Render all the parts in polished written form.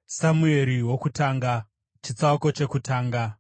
Samueri wokutanga, chitsauko chekutanga.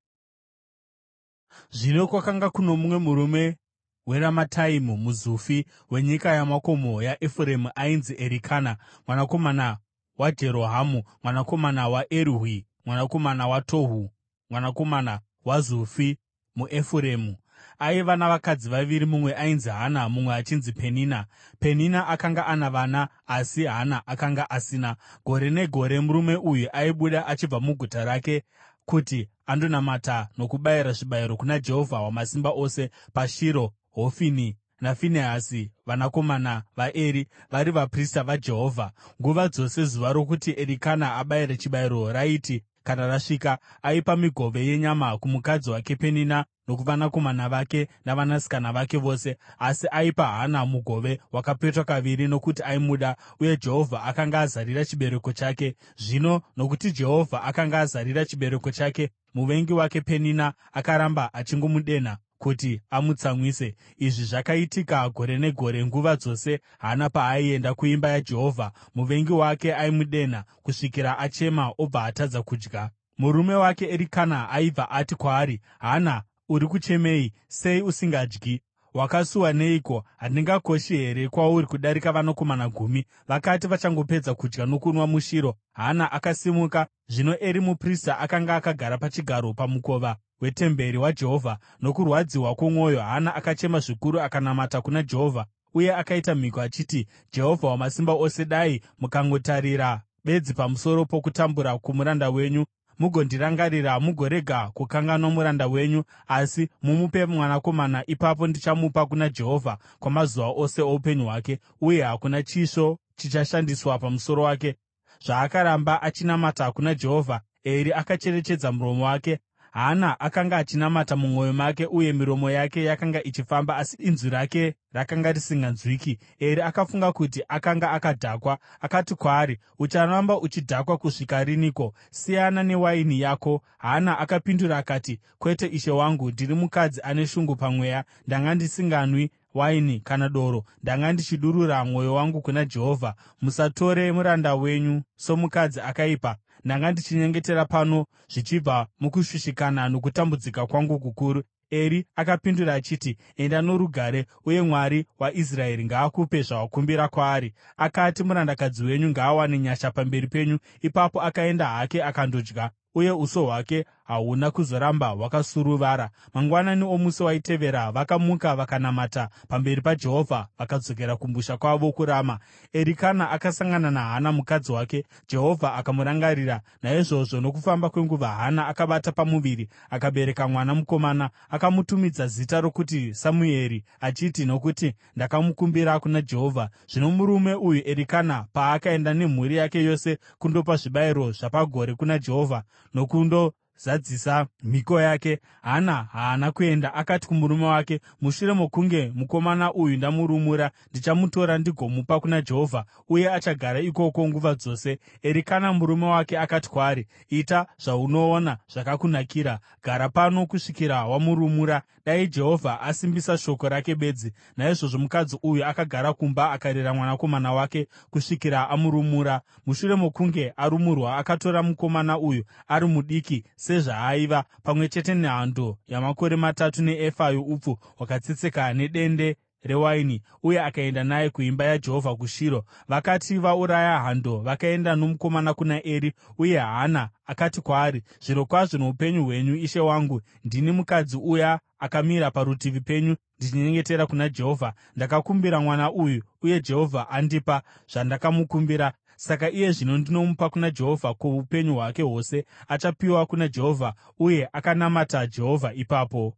Zvino kwakanga kuno mumwe murume weRamataimu muZufi, wenyika yamakomo yaEfuremu, ainzi Erikana mwanakomana waJerohamu, mwanakomana waErihui, mwanakomana waTohu, mwanakomana waZufi muEfuremu. Aiva navakadzi vaviri, mumwe ainzi Hana, mumwe achinzi Penina. Penina akanga ana vana, asi Hana akanga asina. Gore negore murume uyu aibuda achibva muguta rake kuti andonamata nokubayira zvibayiro kuna Jehovha Wamasimba Ose paShiro. Hofini naFinehasi, vanakomana vaEri, vari vaprista vaJehovha. Nguva dzose zuva rokuti Erikana abayire chibayiro raiti kana rasvika, aipa migove yenyama kumukadzi wake Penina nokuvanakomana vake navanasikana vake vose, asi aipa Hana mugove wakapetwa kaviri nokuti aimuda, uye Jehovha akanga azarira chibereko chake. Zvino nokuti Jehovha akanga azarira chibereko chake, muvengi wake Penina akaramba achingomudenha kuti amutsamwise. Izvi zvakaitika gore negore. Nguva dzose Hana paaienda kuimba yaJehovha, muvengi wake aimudenha kusvikira achema obva atadza kudya. Murume wake Erikana aibva ati kwaari, “Hana, uri kuchemei? Sei usingadyi? Wakasuwa neiko? Handingakoshi here kwauri kudarika vanakomana 10?” Vakati vachangopedza kudya nokunwa muShiro, Hana akasimuka. Zvino Eri muprista akanga akagara pachigaro pamukova wetemberi waJehovha. Nokurwadziwa kwomwoyo, Hana akachema zvikuru akanamata kuna Jehovha, uye akaita mhiko achiti, “Jehovha Wamasimba Ose, dai mukangotarira bedzi pamusoro pokutambura kwomuranda wenyu, mugondirangarira mugorega kukanganwa muranda wenyu, asi mumupe mwanakomana. Ipapo ndichamupa kuna Jehovha kwamazuva ose oupenyu hwake, uye hakuna chisvo chichashandiswa pamusoro wake.” Zvaakaramba achinamata kuna Jehovha, Eri akacherechedza muromo wake. Hana akanga achinamata mumwoyo make, uye miromo yake yakanga ichifamba, asi inzwi rake rakanga risinganzwiki. Eri akafunga kuti akanga akadhakwa. Akati kwaari, “Ucharamba uchidhakwa kusvika riniko? Siyana newaini yako.” Hana akapindura akati, “Kwete, ishe wangu, ndiri mukadzi ane shungu pamweya. Ndanga ndisinganwi waini kana doro. Ndanga ndichidurura mwoyo wangu kuna Jehovha. Musatore muranda wenyu somukadzi akaipa. Ndanga ndichinyengetera pano zvichibva mukushushikana nokutambudzika kwangu kukuru.” Eri akapindura achiti, “Enda norugare, uye Mwari waIsraeri ngaakupe zvawakumbira kwaari.” Akati, “Murandakadzi wenyu ngaawane nyasha pamberi penyu.” Ipapo akaenda hake akandodya, uye uso hwake hahuna kuzoramba hwakasuruvara. Mangwanani omusi waitevera vakamuka vakanamata pamberi paJehovha vakadzokera kumusha kwavo kuRama. Erikana akasangana naHana mukadzi wake, Jehovha akamurangarira. Naizvozvo nokufamba kwenguva Hana akabata pamuviri akabereka mwana mukomana. Akamutumidza zita rokuti Samueri, achiti, “Nokuti ndakamukumbira kuna Jehovha.” Zvino murume uyu Erikana paakaenda nemhuri yake yose kundopa zvibayiro zvapagore kuna Jehovha nokundozadzisa mhiko yake, Hana haana kuenda. Akati kumurume wake, “Mushure mokunge mukomana uyu ndamurumura, ndichamutora ndigomupa kuna Jehovha, uye achagara ikoko nguva dzose.” Erikana murume wake akati kwaari, “Ita zvaunoona zvakakunakira. Gara pano kusvikira wamurumura. Dai Jehovha asimbisa shoko rake bedzi.” Naizvozvo mukadzi uyu akagara kumba akarera mwanakomana wake kusvikira amurumura. Mushure mokunge arumurwa, akatora mukomana uyu ari mudiki sezvaaiva, pamwe chete nehando yamakore 3 neefa youpfu hwakatsetseka nedende rewaini, uye akaenda naye kuimba yaJehovha kuShiro. Vakati vauraya hando, vakaenda nomukomana kuna Eri, uye Hana akati kwaari, “Zvirokwazvo noupenyu hwenyu, ishe wangu, ndini mukadzi uya akamira parutivi penyu ndichinyengetera kuna Jehovha. Ndakakumbira mwana uyu, uye Jehovha andipa zvandakamukumbira. Saka iye zvino ndinomupa kuna Jehovha kwoupenyu hwake hwose. Achapiwa kuna Jehovha.” Uye akanamata Jehovha ipapo.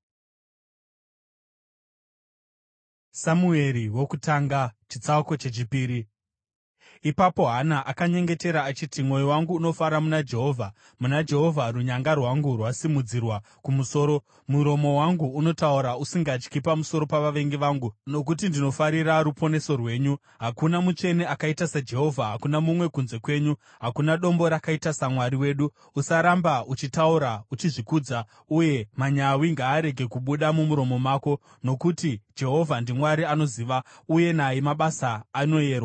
Samueri wokutanga, chitsauko chechipiri. Ipapo Hana akanyengetera achiti, “Mwoyo wangu unofara muna Jehovha, runyanga rwangu rwasimudzirwa kumusoro. Muromo wangu unotaura usingatyi pamusoro pavavengi vangu, nokuti ndinofarira ruponeso rwenyu. Hakuna mutsvene akaita saJehovha, hakuna mumwe kunze kwenyu, hakuna dombo rakaita saMwari wedu. Usaramba uchitaura uchizvikudza, uye manyawi ngaarege kubuda mumuromo mako, nokuti Jehovha ndiMwari anoziva, uye naye mabasa anoyerwa.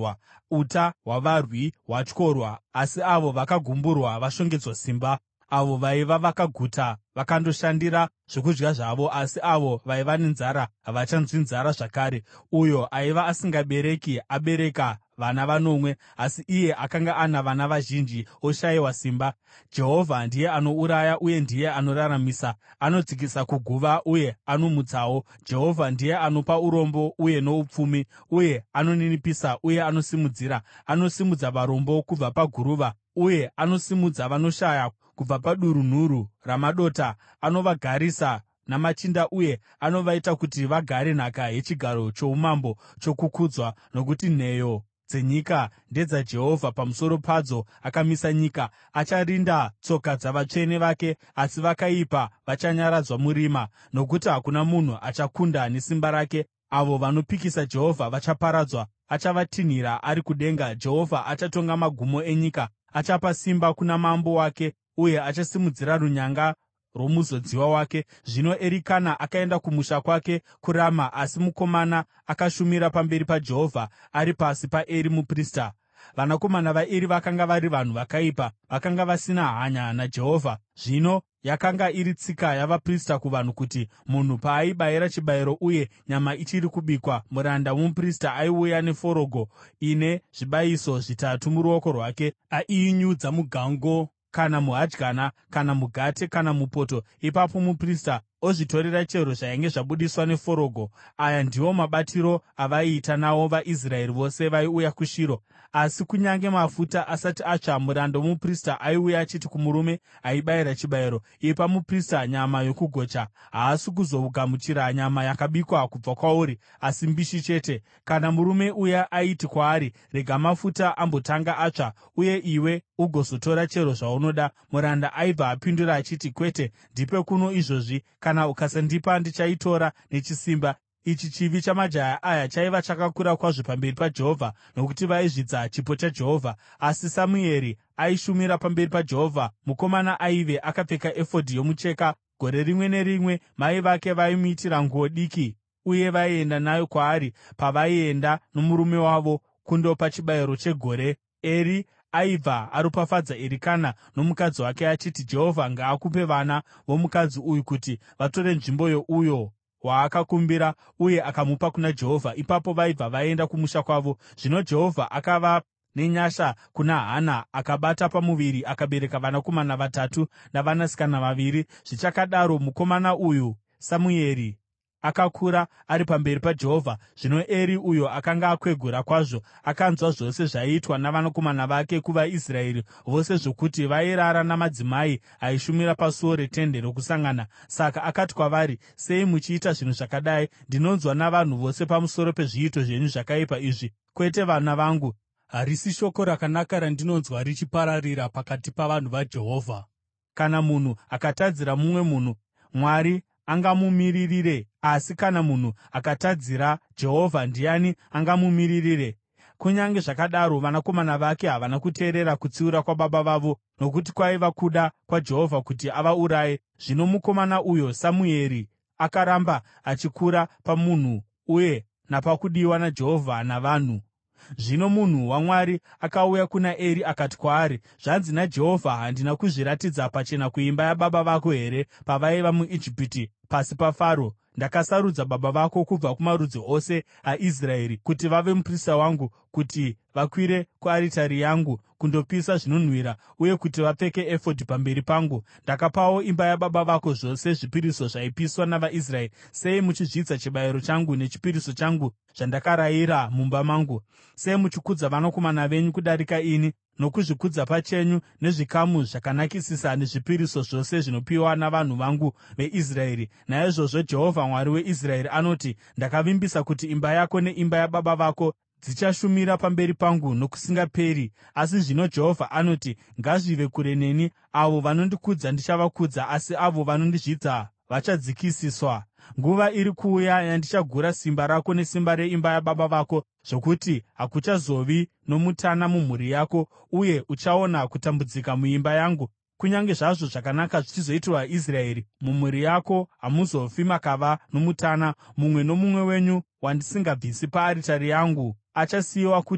uta hwavarwi hwatyorwa, asi avo vakagumburwa vashongedzwa simba. Avo vaiva vakaguta vakandoshandira zvokudya zvavo, asi avo vaiva nenzara havachanzwi nzara zvakare. Uyo aiva asingabereki abereka vana vanomwe, asi iye akanga ana vana vazhinji oshayiwa simba. Jehovha ndiye anouraya uye ndiye anoraramisa, anodzikisa kuguva uye anomutsawo. Jehovha ndiye anopa urombo uye noupfumi, uye anoninipisa uye anosimudzira. Anosimudza varombo kubva paguruva, uye anosimudza vanoshaya kubva padurunhuru ramadota. Anovagarisa namachinda uye anovaita kuti vagare nhaka yechigaro choumambo chokukudzwa. Nokuti nheyo dzenyika ndedzaJehovha, pamusoro padzo akamisa nyika. Acharinda tsoka dzavatsvene vake, asi vakaipa vachanyaradzwa murima. Nokuti hakuna munhu achakunda nesimba rake. Avo vanopikisa Jehovha vachaparadzwa. Achavatinhira ari kudenga. Jehovha achatonga magumo enyika. Achapa simba kuna mambo wake, uye achasimudzira runyanga rwomuzodziwa wake. Zvino Erikana akaenda kumusha kwake kuRama, asi mukomana akashumira pamberi paJehovha ari pasi paEri muprista. Vanakomana vaEri vakanga vari vanhu vakaipa, vakanga vasina hanya naJehovha. Zvino yakanga iri tsika yavaprista kuvanhu kuti munhu paaibayira chibayiro uye nyama ichiri kubikwa, muranda womuprista aiuya neforogo ine zvibayiso zvitatu muruoko rwake, aiinyudza mugango kana muhadyana kana mugate kana mupoto. Ipapo muprista ozvitorera chero zvainge zvabudiswa neforogo. Aya ndiwo mabatiro avaiita nawo vaIsraeri vose vaiuya kuShiro. Asi kunyange mafuta asati atsva, muranda womuprista aiuya achiti kumurume aibayira chibayiro, “Ipa muprista nyama yokugocha.” Haasi kuzogamuchira nyama yakabikwa kubva kwauri, asi mbishi chete. Kana murume uya aiti kwaari, “Rega mafuta ambotanga atsva, uye iwe ugozotora chero zvaunoda,” muranda aibva apindura achiti, “Kwete, ndipe kuno izvozvi. Kana ukasandipa, ndichaitora nechisimba.” Ichi chivi chamajaya aya chaiva chakakura kwazvo pamberi paJehovha, nokuti vaizvidza chipo chaJehovha. Asi Samueri aishumira pamberi paJehovha. Mukomana aive akapfeka efodhi yomucheka. Gore rimwe nerimwe mai vake vaimuitira nguo diki, uye vaienda nayo kwaari pavaienda nomurume wavo kundopa chibayiro chegore. Eri aibva aropafadza Erikana nomukadzi wake achiti, “Jehovha ngaakupe vana vomukadzi uyu kuti vatore nzvimbo youyo waakakumbira,” uye akamupa kuna Jehovha. Ipapo vaibva vaenda kumusha kwavo. Zvino Jehovha akava nenyasha kuna Hana, akabata pamuviri akabereka vanakomana vatatu navanasikana vaviri. Zvichakadaro, mukomana uyu Samueri akakura ari pamberi paJehovha. Zvino Eri, uyo akanga akwegura kwazvo, akanzwa zvose zvaiitwa navanakomana vake kuvaIsraeri vose, zvokuti vairara namadzimai aishumira pasuo reTende Rokusangana. Saka akati kwavari, “Sei muchiita zvinhu zvakadai? Ndinonzwa navanhu vose pamusoro pezviito zvenyu zvakaipa izvi. Kwete, vana vangu, harisi shoko rakanaka randinonzwa richipararira pakati pavanhu vaJehovha. Kana munhu akatadzira mumwe munhu, Mwari angamumiririre? Asi kana munhu akatadzira Jehovha, ndiani angamumiririre?” Kunyange zvakadaro, vanakomana vake havana kuteerera kutsiura kwababa vavo, nokuti kwaiva kuda kwaJehovha kuti avauraye. Zvino mukomana uyo Samueri akaramba achikura pamunhu uye napakudiwa naJehovha navanhu. Zvino munhu waMwari akauya kuna Eri akati kwaari, “Zvanzi naJehovha: Handina kuzviratidza pachena kuimba yababa vako here pavaiva muIjipiti pasi paFaro? Ndakasarudza baba vako kubva kumarudzi ose aIsraeri kuti vave muprista wangu, kuti vakwire kuaritari yangu kundopisa zvinonhuhwira, uye kuti vapfeke efodhi pamberi pangu. Ndakapawo imba yababa vako zvose zvipiriso zvaipiswa navaIsraeri. Sei muchizvidza chibayiro changu nechipiriso changu zvandakarayira mumba mangu? Sei muchikudza vanakomana venyu kudarika ini, nokuzvikudza pachenyu nezvikamu zvakanakisisa nezvipiriso zvose zvinopiwa navanhu vangu veIsraeri? Naizvozvo Jehovha Mwari weIsraeri anoti, ‘Ndakavimbisa kuti imba yako neimba yababa vako dzichashumira pamberi pangu nokusingaperi.’ Asi zvino Jehovha anoti, ‘Ngazvive kure neni! Avo vanondikudza ndichavakudza, asi avo vanondizvidza vachadzikisiswa. Nguva iri kuuya yandichagura simba rako nesimba reimba yababa vako, zvokuti hakuchazovi nomutana mumhuri yako, uye uchaona kutambudzika muimba yangu. Kunyange zvazvo zvakanaka zvichizoitirwa Israeri, mumhuri yako hamuzofi makava nomutana. Mumwe nomumwe wenyu wandisingabvisi paaritari yangu achasiyiwa kuti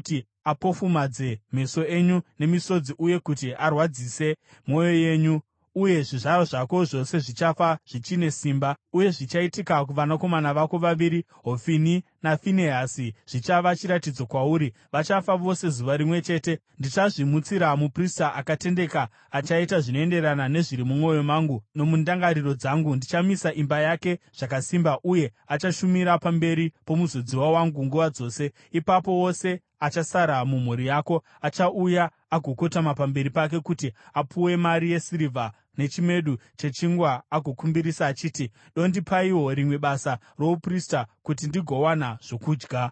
apofumadze meso enyu nemisodzi uye kuti arwadzise mwoyo yenyu. Uye zvizvarwa zvako zvose zvichafa zvichine simba. Uye zvichaitika kuvanakomana vako vaviri, Hofini naFinehasi, zvichava chiratidzo kwauri. Vachafa vose zuva rimwe chete. Ndichazvimutsira muprista akatendeka achaita zvinoenderana nezviri mumwoyo mangu nomundangariro dzangu. Ndichamisa imba yake zvakasimba, uye achashumira pamberi pomuzodziwa wangu nguva dzose. Ipapo wose achasara mumhuri yako achauya agokotama pamberi pake kuti apuwe mari yesirivha nechimedu chechingwa, agokumbirisa achiti, “Dondipaiwo rimwe basa rouprista kuti ndigowana zvokudya.”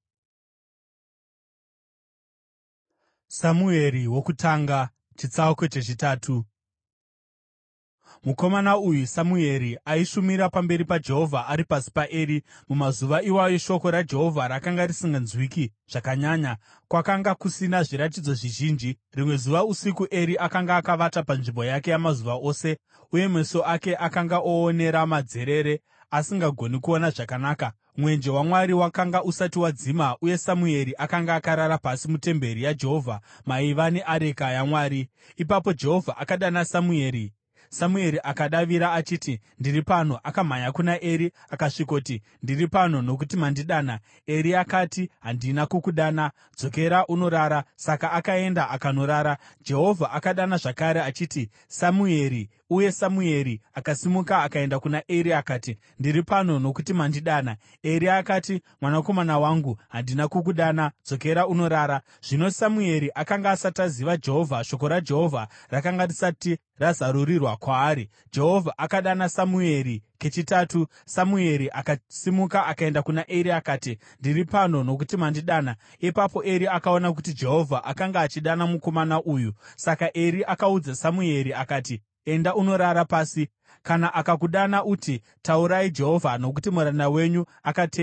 Samueri wokutanga chitsauko chechitatu. Mukomana uyu Samueri aishumira pamberi paJehovha ari pasi paEri. Mumazuva iwayo shoko raJehovha rakanga risinganzwiki zvakanyanya, kwakanga kusina zviratidzo zvizhinji. Rimwe zuva usiku Eri akanga akavata panzvimbo yake yamazuva ose, uye meso ake akanga oonera madzerere, asingagoni kuona zvakanaka. Mwenje waMwari wakanga usati wadzima, uye Samueri akanga akarara pasi mutemberi yaJehovha, maiva neareka yaMwari. Ipapo Jehovha akadana Samueri. Samueri akadavira achiti, “Ndiri pano.” Akamhanya kuna Eri akasvikoti, “Ndiri pano nokuti mandidana.” Eri akati, “Handina kukudana. Dzokera unorara.” Saka akaenda akanorara. Jehovha akadana zvakare achiti, “Samueri.” Uye Samueri akasimuka akaenda kuna Eri akati, “Ndiri pano nokuti mandidana.” Eri akati, “Mwanakomana wangu, handina kukudana. Dzokera unorara.” Zvino Samueri akanga asati aziva Jehovha; shoko raJehovha rakanga risati razarurirwa kwaari. Jehovha akadana Samueri kechitatu. Samueri akasimuka akaenda kuna Eri akati, “Ndiri pano nokuti mandidana.” Ipapo Eri akaona kuti Jehovha akanga achidana mukomana uyu. Saka Eri akaudza Samueri akati, “Enda unorara pasi. Kana akakudana uti, ‘Taurai Jehovha, nokuti muranda wenyu akateerera.’ ”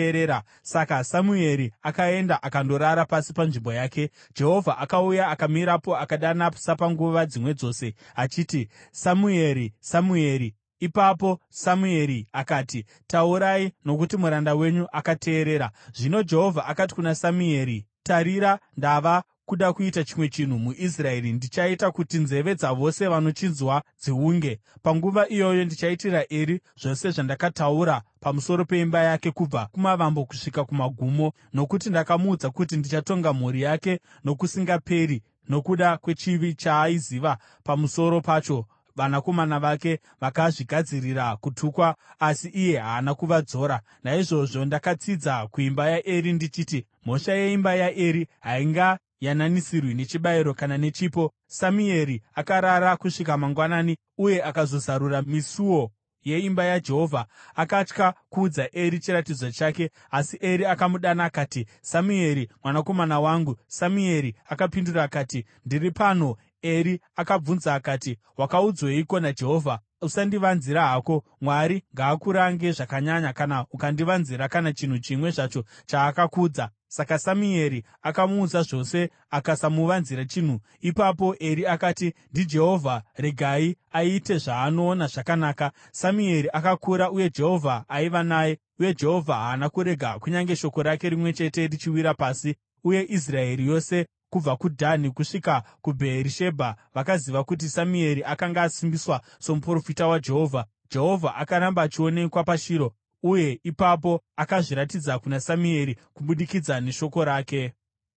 Saka Samueri akaenda akandorara pasi panzvimbo yake. Jehovha akauya akamirapo akadana sapanguva dzimwe dzose achiti, “Samueri! Samueri!” Ipapo Samueri akati, “Taurai, nokuti muranda wenyu akateerera.” Zvino Jehovha akati kuna Samueri, “Tarira, ndava kuda kuita chimwe chinhu muIsraeri. Ndichaita kuti nzeve dzavose vanochinzwa dziunge. Panguva iyoyo ndichaitira Eri zvose zvandakataura pamusoro peimba yake kubva kumavambo kusvika kumagumo, nokuti ndakamuudza kuti ndichatonga mhuri yake nokusingaperi nokuda kwechivi chaaiziva pamusoro pacho. Vanakomana vake vakazvigadzirira kutukwa, asi iye haana kuvadzora. Naizvozvo ndakatsidza kuimba yaEri ndichiti, ‘Mhosva yeimba yaEri haingayananisirwi nechibayiro kana nechipo.’ ” Samueri akarara kusvika mangwanani uye akazozarura misuo yeimba yaJehovha. Akatya kuudza Eri chiratidzo chake, asi Eri akamudana akati, “Samueri, mwanakomana wangu.” Samueri akapindura akati, “Ndiri pano.” Eri akabvunza akati, “Wakaudzweiko naJehovha? Usandivanzira hako. Mwari ngaakurange zvakanyanya kana ukandivanzira kana chinhu chimwe zvacho chaakakuudza.” Saka Samueri akamuudza zvose akasamuvanzira chinhu. Ipapo Eri akati, “NdiJehovha, regai aite zvaanoona zvakanaka.” Samueri akakura uye Jehovha aiva naye, uye Jehovha haana kurega kunyange shoko rake rimwe chete richiwira pasi. Uye Israeri yose kubva kuDhani kusvika kuBheerishebha vakaziva kuti Samueri akanga asimbiswa somuprofita waJehovha. Jehovha akaramba achionekwa paShiro, uye ipapo akazviratidza kuna Samueri kubudikidza neshoko rake.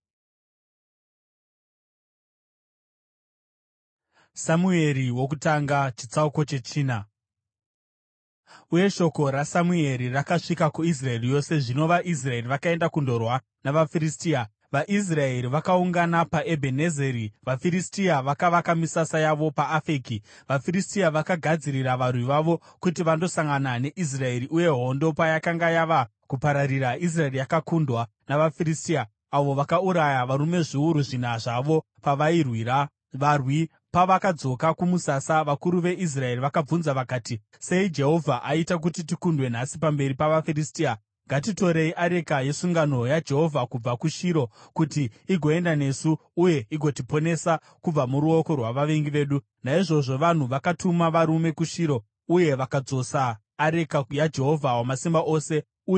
Samueri wokutanga chitsauko chechina. Uye shoko raSamueri rakasvika kuIsraeri yose. Zvino vaIsraeri vakaenda kundorwa navaFiristia. VaIsraeri vakaungana paEbhenezeri, vaFiristia vakavaka misasa yavo paAfeki. VaFiristia vakagadzirira varwi vavo kuti vandosangana neIsraeri, uye hondo payakanga yava kupararira, Israeri yakakundwa navaFiristia, avo vakauraya varume zviuru zvina zvavo pavairwira. Varwi pavakadzoka kumusasa, vakuru veIsraeri vakabvunza vakati, “Sei Jehovha aita kuti tikundwe nhasi pamberi pavaFiristia? Ngatitorei areka yesungano yaJehovha kubva kuShiro kuti igoenda nesu uye igotiponesa kubva muruoko rwavavengi vedu.” Naizvozvo vanhu vakatuma varume kuShiro uye vakadzosa areka yaJehovha Wamasimba Ose, uye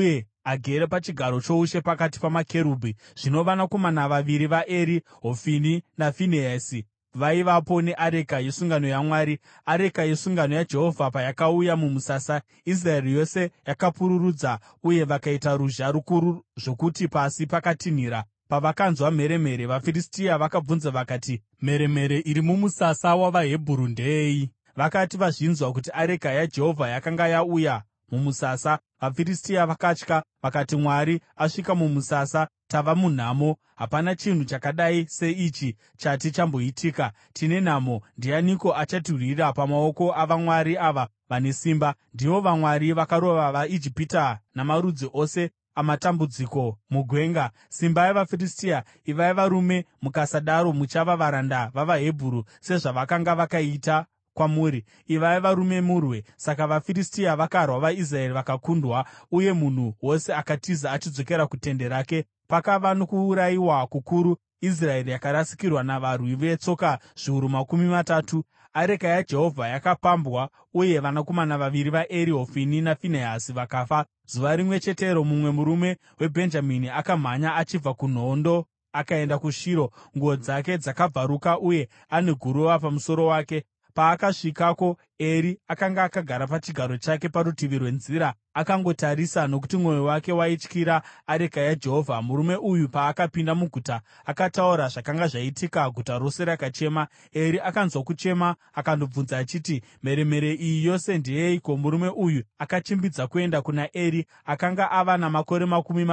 agere pachigaro choushe pakati pamakerubhi. Zvino vanakomana vaviri vaEri, Hofini naFinehasi, vaivapo neareka yesungano yaMwari. Areka yesungano yaJehovha payakauya mumusasa, Israeri yose yakapururudza uye vakaita ruzha rukuru zvokuti pasi pakatinhira. Pavakanzwa mheremhere, vaFiristia vakabvunza vakati, “Mheremhere iri mumusasa wavaHebheru ndeyei?” Vakati vazvinzwa kuti areka yaJehovha yakanga yauya mumusasa, vaFiristia vakatya. Vakati, “Mwari asvika mumusasa, tava munhamo. Hapana chinhu chakadai seichi chati chamboitika. Tine nhamo! Ndianiko achatirwira pamaoko avamwari ava vane simba? Ndivo vamwari vakarova vaIjipita namarudzi ose amatambudziko mugwenga. Simbai vaFiristia! Ivai varume, mukasadaro muchava varanda vavaHebheru, sezvavakanga vakaita kwamuri. Ivai varume murwe!” Saka vaFiristia vakarwa, vaIsraeri vakakundwa, uye munhu wose akatiza achidzokera kutende rake. Pakava nokuurayiwa kukuru. Israeri yakarasikirwa navarwi vetsoka zviuru makumi matatu. Areka yaJehovha yakapambwa, uye vanakomana vaviri vaEri, Hofini naFinehasi, vakafa. Zuva rimwe chetero mumwe murume weBhenjamini akamhanya achibva kuhondo akaenda kuShiro, nguo dzake dzakabvaruka uye ane guruva pamusoro wake. Paakasvikako, Eri akanga akagara pachigaro chake parutivi rwenzira, akangotarisa, nokuti mwoyo wake waityira areka yaJehovha. Murume uyu paakapinda muguta, akataura zvakanga zvaitika, guta rose rakachema. Eri akanzwa kuchema akandobvunza achiti, “Mheremhere iyi yose ndeyeiko?” Murume uyu akachimbidza kuenda kuna Eri. Akanga ava namakore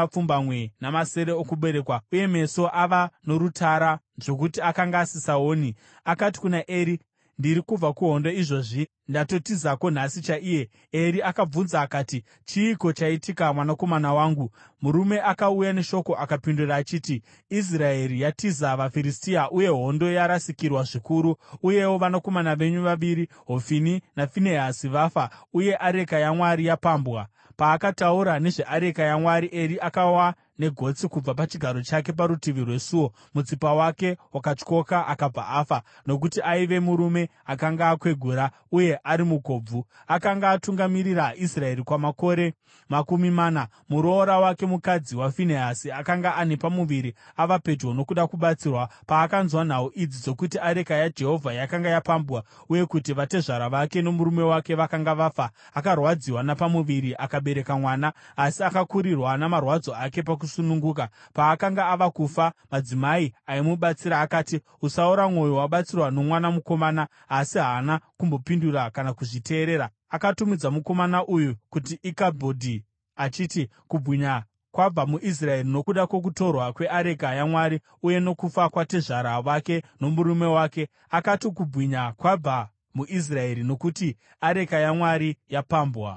28 okuberekwa, uye meso ava norutara zvokuti akanga asisaoni. Akati kuna Eri, “Ndiri kubva kuhondo izvozvi, ndatotizako nhasi chaiye.” Eri akabvunza akati, “Chiiko chaitika, mwanakomana wangu?” Murume akauya neshoko akapindura achiti, “Israeri yatiza vaFiristia, uye hondo yarasikirwa zvikuru. Uyewo vanakomana venyu vaviri, Hofini naFinehasi, vafa, uye areka yaMwari yapambwa.” Paakataura nezveareka yaMwari, Eri akawa negotsi kubva pachigaro chake parutivi rwesuo. Mutsipa wake wakatyoka akabva afa, nokuti aiva murume akanga akwegura uye ari mukobvu. Akanga atungamirira Israeri kwamakore 40. Muroora wake, mukadzi waFinehasi, akanga ane pamuviri ava pedyo nokuda kubatsirwa. Paakanzwa nhau idzi dzokuti areka yaJehovha yakanga yapambwa uye kuti vatezvara vake nomurume wake vakanga vafa, akarwadziwa napamuviri akabereka mwana, asi akakurirwa namarwadzo ake pakusununguka. Paakanga ava kufa, madzimai aimubatsira akati, “Usaora mwoyo, wabatsirwa nomwana mukomana.” Asi haana kumbopindura kana kuzviteerera. Akatumidza mukomana uyu kuti Ikabhodhi, achiti, “Kubwinya kwabva muIsraeri,” nokuda kwokutorwa kweareka yaMwari uye nokufa kwatezvara vake nomurume wake. Akati, “Kubwinya kwabva muIsraeri,” nokuti areka yaMwari yapambwa.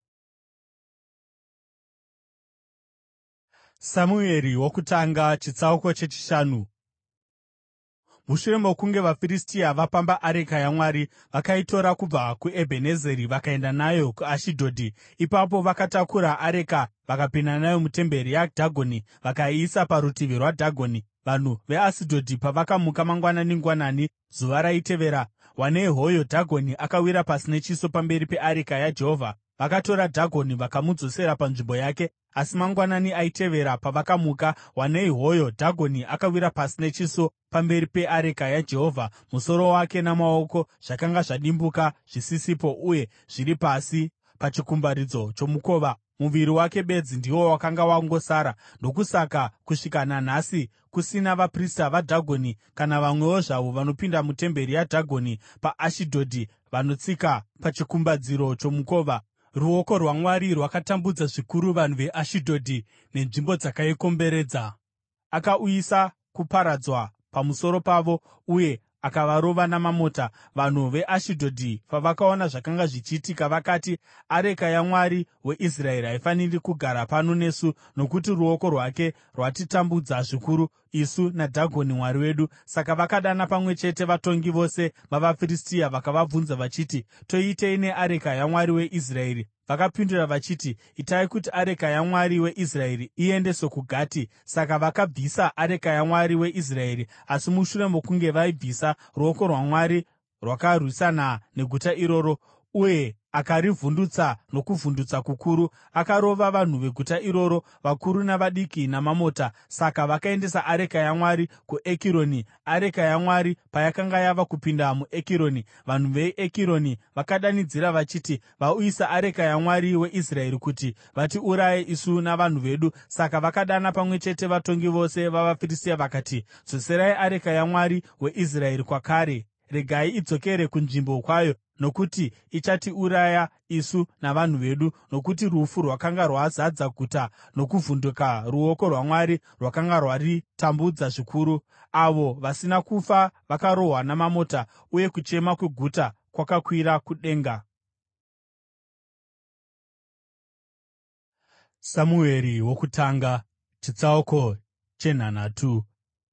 Samueri wokutanga chitsauko chechishanu. Mushure mokunge vaFiristia vapamba areka yaMwari, vakaitora kubva kuEbhenezeri vakaenda nayo kuAshidhodhi. Ipapo vakatakura areka vakapinda nayo mutemberi yaDhagoni vakaiisa parutivi rwaDhagoni. Vanhu veAshidhodhi pavakamuka mangwanani-ngwanani zuva raitevera, wanei hoyo Dhagoni akawira pasi nechiso pamberi peareka yaJehovha. Vakatora Dhagoni vakamudzosera panzvimbo yake, asi mangwanani aitevera pavakamuka, wanei hoyo Dhagoni akawira pasi nechiso pamberi peareka yaJehovha. Musoro wake namaoko zvakanga zvadimbuka zvisisipo uye zviri pasi pachikumbaridzo chomukova. Muviri wake bedzi ndiwo wakanga wangosara. Ndokusaka kusvika nanhasi kusina vaprista vaDhagoni kana vamwewo zvavo vanopinda mutemberi yaDhagoni paAshidhodhi vanotsika pachikumbaridzo chomukova. Ruoko rwaMwari rwakatambudza zvikuru vanhu veAshidhodhi nenzvimbo dzakaikomberedza. Akauyisa kuparadzwa pamusoro pavo uye akavarova namamota. Vanhu veAshidhodhi pavakaona zvakanga zvichiitika, vakati, “Areka yaMwari weIsraeri haifaniri kugara pano nesu, nokuti ruoko rwake rwatitambudza zvikuru isu naDhagoni mwari wedu.” Saka vakadana pamwe chete vatongi vose vavaFiristia vakavabvunza vachiti, “Toitei neareka yaMwari weIsraeri?” Vakapindura vachiti, “Itai kuti areka yaMwari weIsraeri iendeswe kuGati.” Saka vakabvisa areka yaMwari weIsraeri, asi mushure mokunge vaibvisa, ruoko rwaMwari rwakarwisana neguta iroro, uye akarivhundutsa nokuvhundutsa kukuru. Akarova vanhu veguta iroro, vakuru navadiki, namamota. Saka vakaendesa areka yaMwari kuEkironi. Areka yaMwari payakanga yava kupinda muEkironi, vanhu veEkironi vakadanidzira vachiti, “Vauyisa areka yaMwari weIsraeri kuti vatiuraye isu navanhu vedu.” Saka vakadana pamwe chete vatongi vose vavaFiristia vakati, “Dzoserai areka yaMwari weIsraeri kwakare. Regai idzokere kunzvimbo kwayo, nokuti ichatiuraya isu navanhu vedu.” Nokuti rufu rwakanga rwazadza guta nokuvhunduka ruoko rwaMwari rwakanga rwaritambudza zvikuru. Avo vasina kufa vakarohwa namamota, uye kuchema kweguta kwakakwira kudenga. Samueri wokutanga chitsauko 9.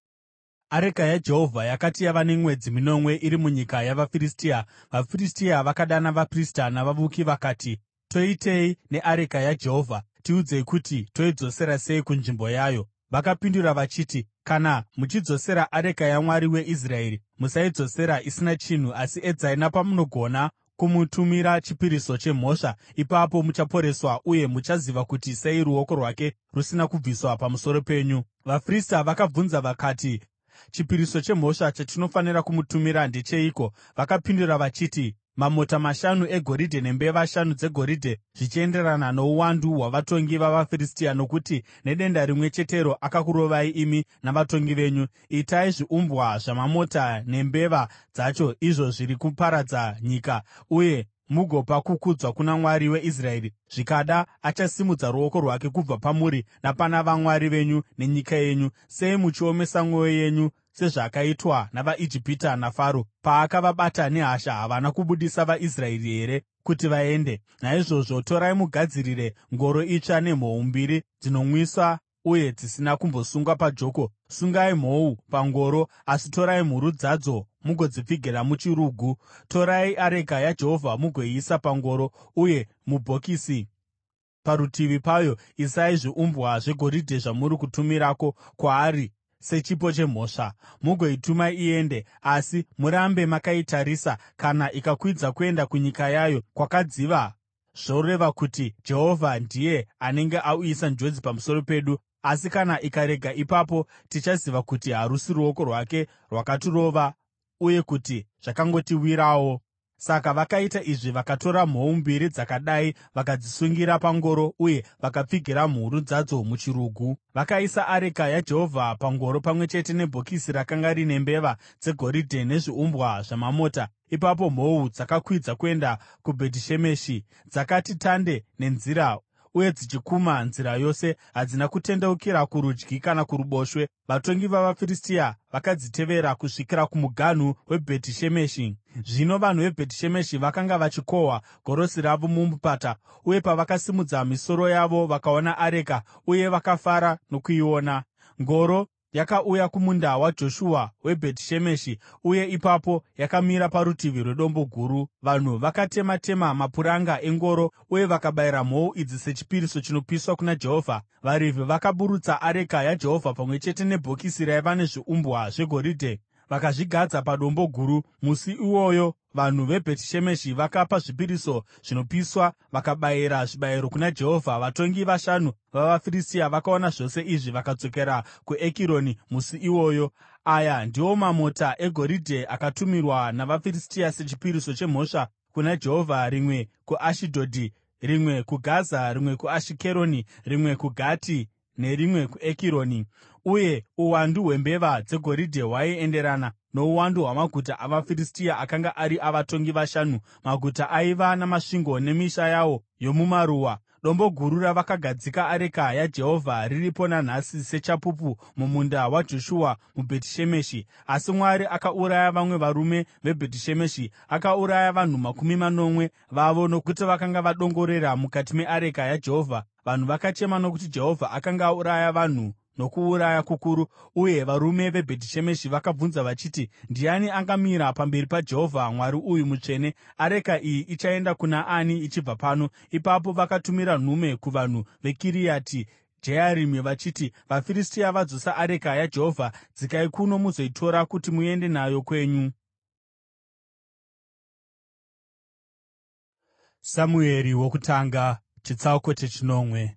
Areka yaJehovha yakati yava nemwedzi minomwe iri munyika yavaFiristia, vaFiristia vakadana vaprista navavuki vakati, “Toitei neareka yaJehovha? Tiudzei kuti toidzosera sei kunzvimbo yayo.” Vakapindura vachiti, “Kana muchidzosera areka yaMwari weIsraeri, musaidzosera isina chinhu, asi edzai napamunogona kumutumira chipiriso chemhosva. Ipapo muchaporeswa uye muchaziva kuti sei ruoko rwake rusina kubviswa pamusoro penyu.” VaFiristia vakabvunza vakati, “Chipiriso chemhosva chatinofanira kumutumira ndecheiko?” Vakapindura vachiti, “Mamota 5 egoridhe nembeva 5 dzegoridhe, zvichienderana nouwandu hwavatongi vavaFiristia, nokuti nedenda rimwe chetero akakurovai imi navatongi venyu. Itai zviumbwa zvamamota nembeva dzacho, izvo zviri kuparadza nyika, uye mugopa kukudzwa kuna Mwari weIsraeri. Zvikada achasimudza ruoko rwake kubva pamuri napana vamwari venyu nenyika yenyu. Sei muchiomesa mwoyo yenyu sezvakaitwa navaIjipita naFaro? Paakavabata nehasha, havana kubudisa vaIsraeri here kuti vaende? Naizvozvo torai mugadzirire ngoro itsva nemhou 2 dzinomwiswa uye dzisina kumbosungwa pajoko. Sungai mhou pangoro, asi torai mhuru dzadzo mugodzipfigira muchirugu. Torai areka yaJehovha mugoiisa pangoro, uye mubhokisi parutivi payo isai zviumbwa zvegoridhe zvamuri kutumirako kwaari sechipo chemhosva. Mugoituma iende, asi murambe makaitarisa. Kana ikakwidza kuenda kunyika yayo kwakadziva, zvoreva kuti Jehovha ndiye anenge auyisa njodzi pamusoro pedu. Asi kana ikarega, ipapo tichaziva kuti harusi ruoko rwake rwakatirova, uye kuti zvakangotiwirawo.” Saka vakaita izvi. Vakatora mhou 2 dzakadai, vakadzisungira pangoro uye vakapfigira mhuru dzadzo muchirugu. Vakaisa areka yaJehovha pangoro pamwe chete nebhokisi rakanga rine mbeva dzegoridhe nezviumbwa zvamamota. Ipapo mhou dzakakwidza kuenda kuBhetishemeshi. Dzakati tande nenzira uye dzichikuma nzira yose, hadzina kutendeukira kurudyi kana kuruboshwe. Vatongi vavaFiristia vakadzitevera kusvikira kumuganhu weBhetishemeshi. Zvino vanhu veBhetishemeshi vakanga vachikohwa gorosi ravo mumupata, uye pavakasimudza misoro yavo vakaona areka, uye vakafara nokuiona. Ngoro yakauya kumunda waJoshua weBhetishemeshi, uye ipapo yakamira parutivi rwedombo guru. Vanhu vakatema-tema mapuranga engoro uye vakabayira mhou idzi sechipiriso chinopiswa kuna Jehovha. VaRevhi vakaburutsa areka yaJehovha pamwe chete nebhokisi raiva nezviumbwa zvegoridhe vakazvigadza padombo guru. Musi iwoyo vanhu veBhetishemeshi vakapa zvipiriso zvinopiswa vakabayira zvibayiro kuna Jehovha. Vatongi 5 vavaFiristia vakaona zvose izvi vakadzokera kuEkironi musi iwoyo. Aya ndiwo mamota egoridhe akatumirwa navaFiristia sechipiriso chemhosva kuna Jehovha, rimwe kuAshidhodhi, rimwe kuGaza, rimwe kuAshikeroni, rimwe kuGati nerimwe kuEkironi. Uye uwandu hwembeva dzegoridhe hwaienderana nouwandu hwamaguta avaFiristia akanga ari avatongi 5, maguta aiva namasvingo nemisha yawo yomumaruwa. Dombo guru ravakagadzika areka yaJehovha riripo nanhasi sechapupu mumunda waJoshua muBhetishemeshi. Asi Mwari akauraya vamwe varume veBhetishemeshi. Akauraya vanhu 80 vavo nokuti vakanga vadongorera mukati meareka yaJehovha. Vanhu vakachema nokuti Jehovha akanga auraya vanhu nokuuraya kukuru. Uye varume veBhetishemeshi vakabvunza vachiti, “Ndiani angamira pamberi paJehovha Mwari uyu mutsvene? Areka iyi ichaenda kuna ani ichibva pano?” Ipapo vakatumira nhume kuvanhu veKiriati Jearimi vachiti, “VaFiristia vadzosa areka yaJehovha. Dzikai kuno muzoitora kuti muende nayo kwenyu.” Samueri wokutanga chitsauko chechinomwe.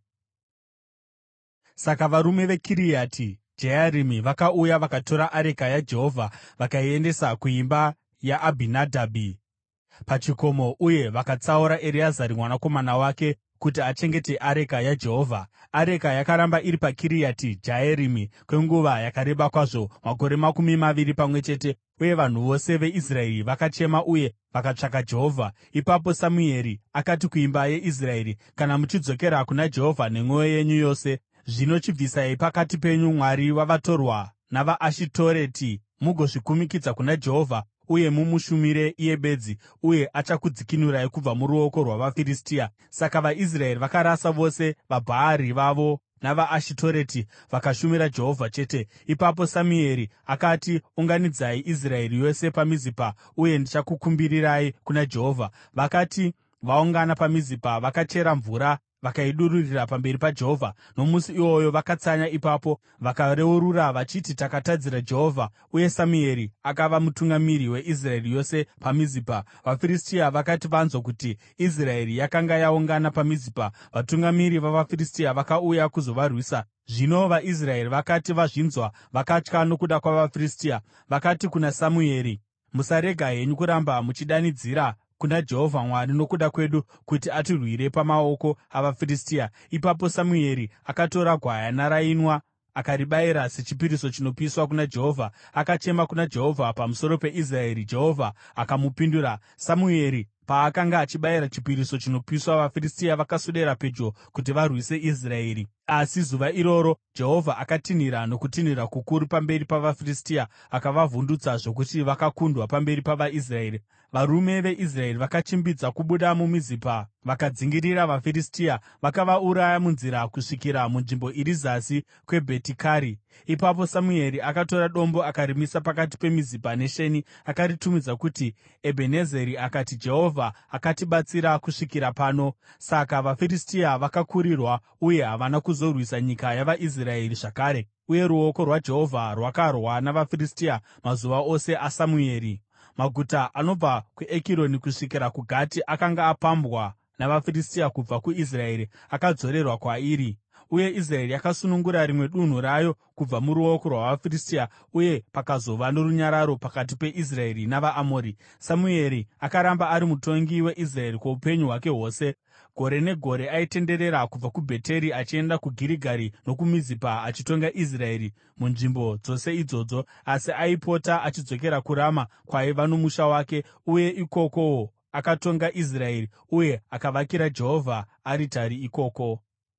Saka varume veKiriati Jearimi vakauya vakatora areka yaJehovha vakaiendesa kuimba yaAbhinadhabhi pachikomo, uye vakatsaura Ereazari mwanakomana wake kuti achengete areka yaJehovha. Areka yakaramba iri paKiriati Jearimi kwenguva yakareba kwazvo, makore 20 pamwe chete, uye vanhu vose veIsraeri vakachema uye vakatsvaka Jehovha. Ipapo Samueri akati kuimba yeIsraeri, “Kana muchidzokera kuna Jehovha nemwoyo yenyu yose, zvino chibvisai pakati penyu mwari wavatorwa navaAshitoreti mugozvikumikidza kuna Jehovha uye mumushumire iye bedzi, uye achakudzikinurai kubva muruoko rwavaFiristia.” Saka vaIsraeri vakarasa vose vaBhaari vavo navaAshitoreti vakashumira Jehovha chete. Ipapo Samueri akati, “Unganidzai Israeri yose paMizipa, uye ndichakukumbirirai kuna Jehovha.” Vakati vaungana paMizipa, vakachera mvura vakaidururira pamberi paJehovha. Nomusi iwoyo vakatsanya ipapo vakareurura vachiti, “Takatadzira Jehovha.” Uye Samueri akava mutungamiri weIsraeri yose paMizipa. VaFiristia vakati vanzwa kuti Israeri yakanga yaungana paMizipa, vatungamiri vavaFiristia vakauya kuzovarwisa. Zvino vaIsraeri vakati vazvinzwa, vakatya nokuda kwavaFiristia. Vakati kuna Samueri, “Musarega henyu kuramba muchidanidzira kuna Jehovha Mwari nokuda kwedu, kuti atirwire pamaoko avaFiristia.” Ipapo Samueri akatora gwayana rainwa akaribayira sechipiriso chinopiswa kuna Jehovha. Akachema kuna Jehovha pamusoro peIsraeri, Jehovha akamupindura. Samueri paakanga achibayira chipiriso chinopiswa, vaFiristia vakaswedera pedyo kuti varwise Israeri. Asi zuva iroro Jehovha akatinhira nokutinhira kukuru pamberi pavaFiristia, akavavhundutsa zvokuti vakakundwa pamberi pavaIsraeri. Varume veIsraeri vakachimbidza kubuda muMizipa vakadzingirira vaFiristia, vakavauraya munzira kusvikira munzvimbo iri zasi kweBhetikari. Ipapo Samueri akatora dombo akarimisa pakati peMizipa neSheni, akaritumidza kuti Ebhenezeri, akati, “Jehovha akatibatsira kusvikira pano.” Saka vaFiristia vakakurirwa uye havana kuzorwisa nyika yavaIsraeri zvakare, uye ruoko rwaJehovha rwakarwa navaFiristia mazuva ose aSamueri. Maguta anobva kuEkironi kusvikira kuGati akanga apambwa navaFiristia kubva kuIsraeri akadzorerwa kwairi. Uye Israeri yakasunungura rimwe dunhu rayo kubva muruoko rwavaFiristia, uye pakazova norunyararo pakati peIsraeri navaAmori. Samueri akaramba ari mutongi weIsraeri kwoupenyu hwake hwose. Gore negore aitenderera kubva kuBheteri achienda kuGirigari nokuMizipa achitonga Israeri munzvimbo dzose idzodzo, asi aipota achidzokera kuRama kwaiva nomusha wake, uye ikokowo akatonga Israeri uye akavakira Jehovha aritari ikoko.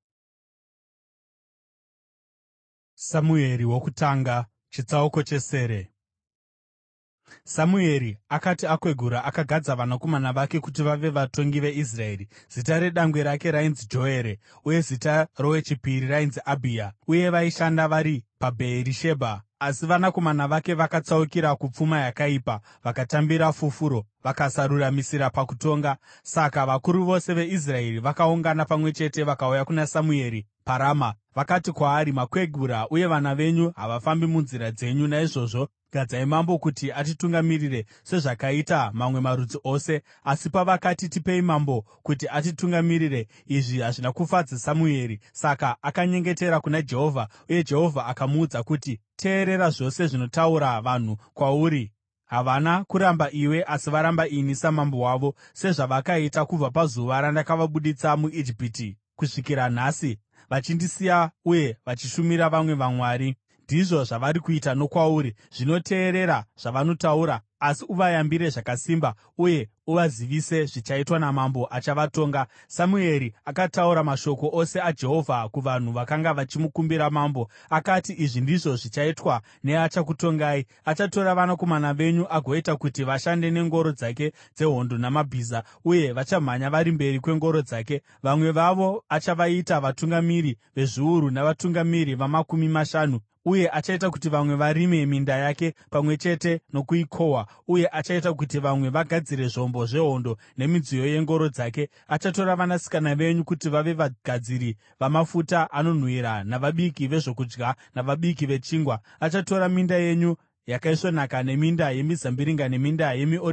Samueri wokutanga chitsauko chesere. Samueri akati akwegura, akagadza vanakomana vake kuti vave vatongi veIsraeri. Zita redangwe rake rainzi Joere, uye zita rowechipiri rainzi Abhia, uye vaishanda vari paBheerishebha. Asi vanakomana vake vakatsaukira kupfuma yakaipa, vakatambira fufuro, vakasaruramisira pakutonga. Saka vakuru vose veIsraeri vakaungana pamwe chete vakauya kuna Samueri paRama. Vakati kwaari, “Makwegura, uye vana venyu havafambi munzira dzenyu. Naizvozvo gadzai mambo kuti atitungamirire sezvakaita mamwe marudzi ose.” Asi pavakati, “Tipei mambo kuti atitungamirire,” izvi hazvina kufadza Samueri. Saka akanyengetera kuna Jehovha, uye Jehovha akamuudza kuti, “Teerera zvose zvinotaura vanhu kwauri. Havana kuramba iwe, asi varamba ini samambo wavo, sezvavakaita kubva pazuva randakavabudisa muIjipiti kusvikira nhasi, vachindisiya uye vachishumira vamwe vamwari. Ndizvo zvavari kuita nokwauri. Zvino teerera zvavanotaura, asi uvayambire zvakasimba uye uvazivise zvichaitwa namambo achavatonga.” Samueri akataura mashoko ose aJehovha kuvanhu vakanga vachimukumbira mambo. Akati, “Izvi ndizvo zvichaitwa neachakutongai: Achatora vanakomana venyu agoita kuti vashande nengoro dzake dzehondo namabhiza, uye vachamhanya vari mberi kwengoro dzake. Vamwe vavo achavaita vatungamiri vezviuru navatungamiri vamakumi mashanu, uye achaita kuti vamwe varime minda yake pamwe chete nokuikohwa, uye achaita kuti vamwe vagadzire zvombo zvehondo nemidziyo yengoro dzake. Achatora vanasikana venyu kuti vave vagadziri vamafuta anonhuhwira, navabiki vezvokudya, navabiki vechingwa. Achatora minda yenyu yakaisvonaka neminda yemizambiringa neminda yemiorivhi,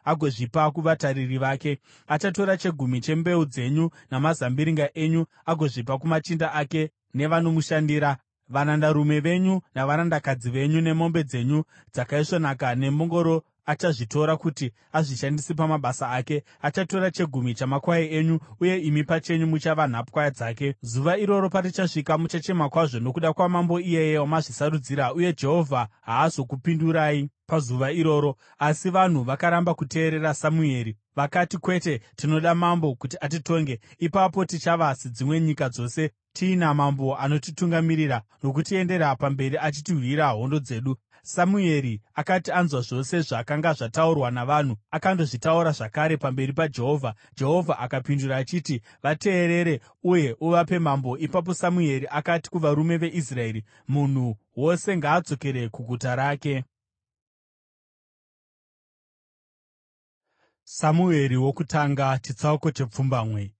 agozvipa kuvatariri vake. Achatora chegumi chembeu dzenyu namazambiringa enyu agozvipa kumachinda ake nevanomushandira, varandarume venyu navarandakadzi venyu, nemombe dzenyu dzakaisvonaka nembongoro achazvitora kuti azvishandise pamabasa ake. Achatora chegumi chamakwai enyu, uye imi pachenyu muchava nhapwa dzake. Zuva iroro parichasvika, muchachema kwazvo nokuda kwamambo iyeye wamazvisarudzira, uye Jehovha haazokupindurai pazuva iroro.” Asi vanhu vakaramba kuteerera Samueri. Vakati, “Kwete, tinoda mambo kuti atitonge. Ipapo tichava sedzimwe nyika dzose, tiina mambo anotitungamirira nokutiendera pamberi achitirwira hondo dzedu.” Samueri akati anzwa zvose zvakanga zvataurwa navanhu, akandozvitaura zvakare pamberi paJehovha. Jehovha akapindura achiti, “Vateerere uye uvape mambo.” Ipapo Samueri akati kuvarume veIsraeri, “Munhu wose ngaadzokere kuguta rake.” Samueri wokutanga chitsauko chepfumbamwe.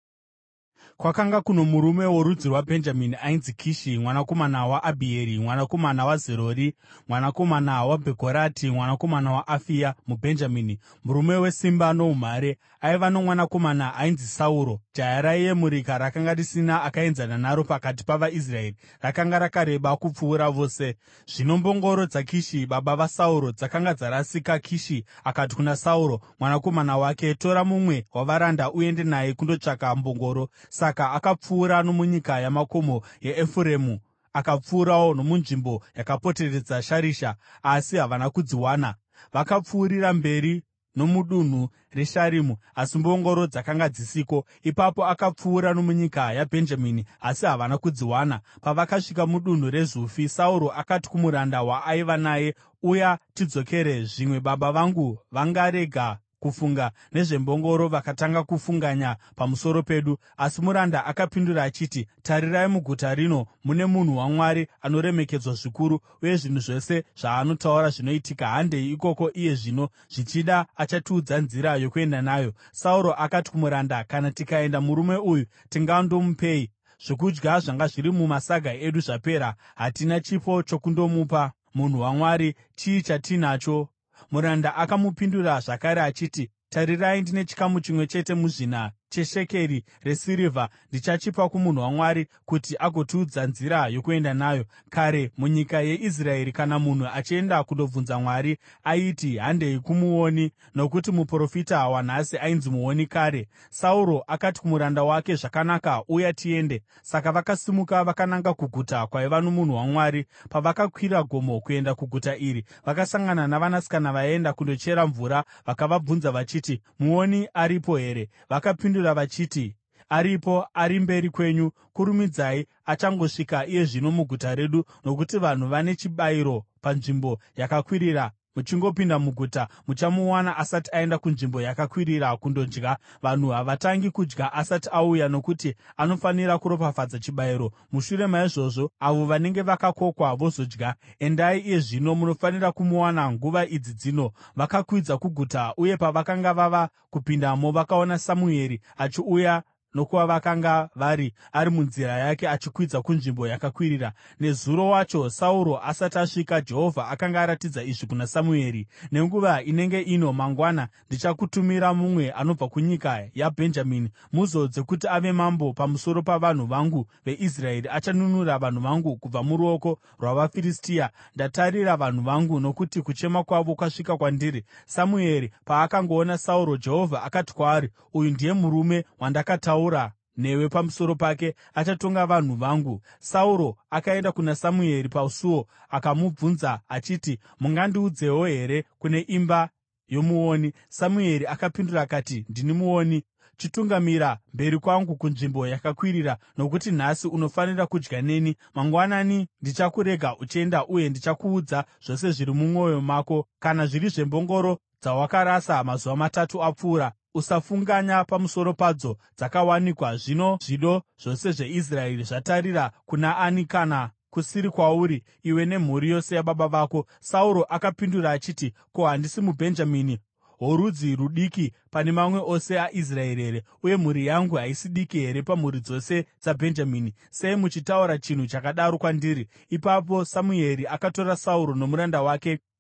Kwakanga kuno murume worudzi rwaBhenjamini ainzi Kishi mwanakomana waAbhieri, mwanakomana waZerori, mwanakomana waBhekorati, mwanakomana waAfia, muBhenjamini, murume wesimba noumhare. Aiva nomwanakomana ainzi Sauro, jaya raiyemurika rakanga risina akaenzana naro pakati pavaIsraeri, rakanga rakareba kupfuura vose. Zvino mbongoro dzaKishi baba vaSauro dzakanga dzarasika. Kishi akati kuna Sauro mwanakomana wake, “Tora mumwe wavaranda uende naye kundotsvaka mbongoro.” Saka akapfuura nomunyika yamakomo yeEfuremu, akapfuurawo nomunzvimbo yakapoteredza Sharisha, asi havana kudziwana. Vakapfuurira mberi nomudunhu reSharimu, asi mbongoro dzakanga dzisiko. Ipapo akapfuura nomunyika yaBhenjamini, asi havana kudziwana. Pavakasvika mudunhu reZufi, Sauro akati kumuranda waaiva naye, “Uya tidzokere, zvimwe baba vangu vangarega kufunga nezvembongoro vakatanga kufunganya pamusoro pedu.” Asi muranda akapindura achiti, “Tarirai, muguta rino mune munhu waMwari anoremekedzwa zvikuru, uye zvinhu zvose zvaanotaura zvinoitika. Handei ikoko iye zvino, zvichida achatiudza nzira yokuenda nayo.” Sauro akati kumuranda, “Kana tikaenda, murume uyu tingandomupei? Zvokudya zvanga zviri mumasaga edu zvapera, hatina chipo chokundomupa munhu waMwari. Chii chatinacho?” Muranda akamupindura zvakare achiti, “Tarirai, ndine chikamu chimwe chete muzvina cheshekeri resirivha. Ndichachipa kumunhu waMwari kuti agotiudza nzira yokuenda nayo. Kare munyika yeIsraeri kana munhu achienda kundobvunza Mwari, aiti, ‘Handei kumuoni,’ nokuti muprofita wanhasi ainzi muoni kare.” Sauro akati kumuranda wake, “Zvakanaka, uya tiende.” Saka vakasimuka vakananga kuguta kwaiva nomunhu waMwari. Pavakakwira gomo kuenda kuguta iri, vakasangana navanasikana vaienda kundochera mvura. Vakavabvunza vachiti, “Muoni aripo here?” Vakapindura vachiti, “Aripo, ari mberi kwenyu. Kurumidzai, achangosvika iye zvino muguta redu, nokuti vanhu vane chibayiro panzvimbo yakakwirira. Muchingopinda muguta, muchamuwana asati aenda kunzvimbo yakakwirira kundodya. Vanhu havatangi kudya asati auya, nokuti anofanira kuropafadza chibayiro. Mushure maizvozvo, avo vanenge vakakokwa vozodya. Endai iye zvino, munofanira kumuwana nguva idzi dzino.” Vakakwidza kuguta, uye pavakanga vava kupindamo, vakaona Samueri achiuya nokwavakanga vari, ari munzira yake achikwidza kunzvimbo yakakwirira. Nezuro wacho Sauro asati asvika, Jehovha akanga aratidza izvi kuna Samueri: “Nenguva inenge ino mangwana ndichakutumira mumwe anobva kunyika yaBhenjamini. Muzodze kuti ave mambo pamusoro pavanhu vangu veIsraeri. Achanunura vanhu vangu kubva muruoko rwavaFiristia. Ndatarira vanhu vangu, nokuti kuchema kwavo kwasvika kwandiri.” Samueri paakangoona Sauro, Jehovha akati kwaari, “Uyu ndiye murume wandakataura newe pamusoro pake, achatonga vanhu vangu.” Sauro akaenda kuna Samueri pasuo akamubvunza achiti, “Mungandiudzewo here kune imba yomuoni?” Samueri akapindura akati, “Ndini muoni. Chitungamira mberi kwangu kunzvimbo yakakwirira, nokuti nhasi unofanira kudya neni. Mangwanani ndichakurega uchienda, uye ndichakuudza zvose zviri mumwoyo mako. Kana zviri zvembongoro dzawakarasa mazuva matatu apfuura, usafunganya pamusoro padzo. Dzakawanikwa. Zvino zvido zvose zveIsraeri zvatarira kuna ani kana kusiri kwauri iwe nemhuri yose yababa vako?” Sauro akapindura achiti, “Ko, handisi muBhenjamini, worudzi rudiki pane mamwe ose aIsraeri here? Uye mhuri yangu haisi diki here pamhuri dzose dzaBhenjamini? Sei muchitaura chinhu chakadaro kwandiri?” Ipapo Samueri akatora Sauro nomuranda wake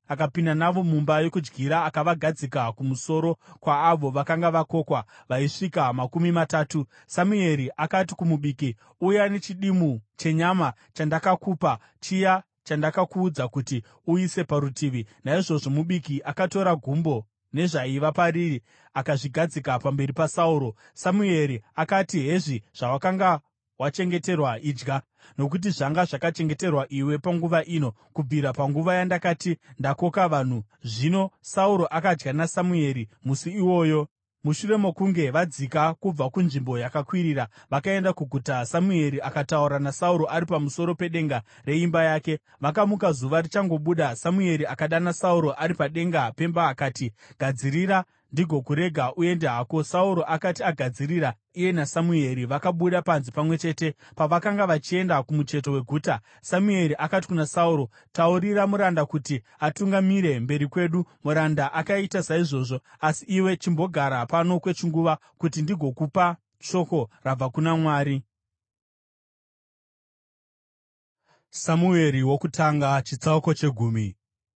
akapinda navo mumba yokudyira akavagadzika kumusoro kwaavo vakanga vakokwa, vaisvika 30. Samueri akati kumubiki, “Uya nechidimu chenyama chandakakupa, chiya chandakakuudza kuti uise parutivi.” Naizvozvo mubiki akatora gumbo nezvaiva pariri akazvigadzika pamberi paSauro. Samueri akati, “Hezvi zvawakanga wachengeterwa. Idya, nokuti zvanga zvakachengeterwa iwe panguva ino, kubvira panguva yandakati ndakoka vanhu.” Zvino Sauro akadya naSamueri musi iwoyo. Mushure mokunge vadzika kubva kunzvimbo yakakwirira vakaenda kuguta, Samueri akataura naSauro ari pamusoro pedenga reimba yake. Vakamuka zuva richangobuda, Samueri akadana Sauro ari padenga pemba akati, “Gadzirira ndigokurega uende hako.” Sauro akati agadzirira, iye naSamueri vakabuda panze pamwe chete. Pavakanga vachienda kumucheto weguta, Samueri akati kuna Sauro, “Taurira muranda kuti atungamire mberi kwedu.” Muranda akaita saizvozvo. “Asi iwe chimbogara pano kwechinguva, kuti ndigokupa shoko rabva kuna Mwari.” Samueri wokutanga chitsauko chegumi.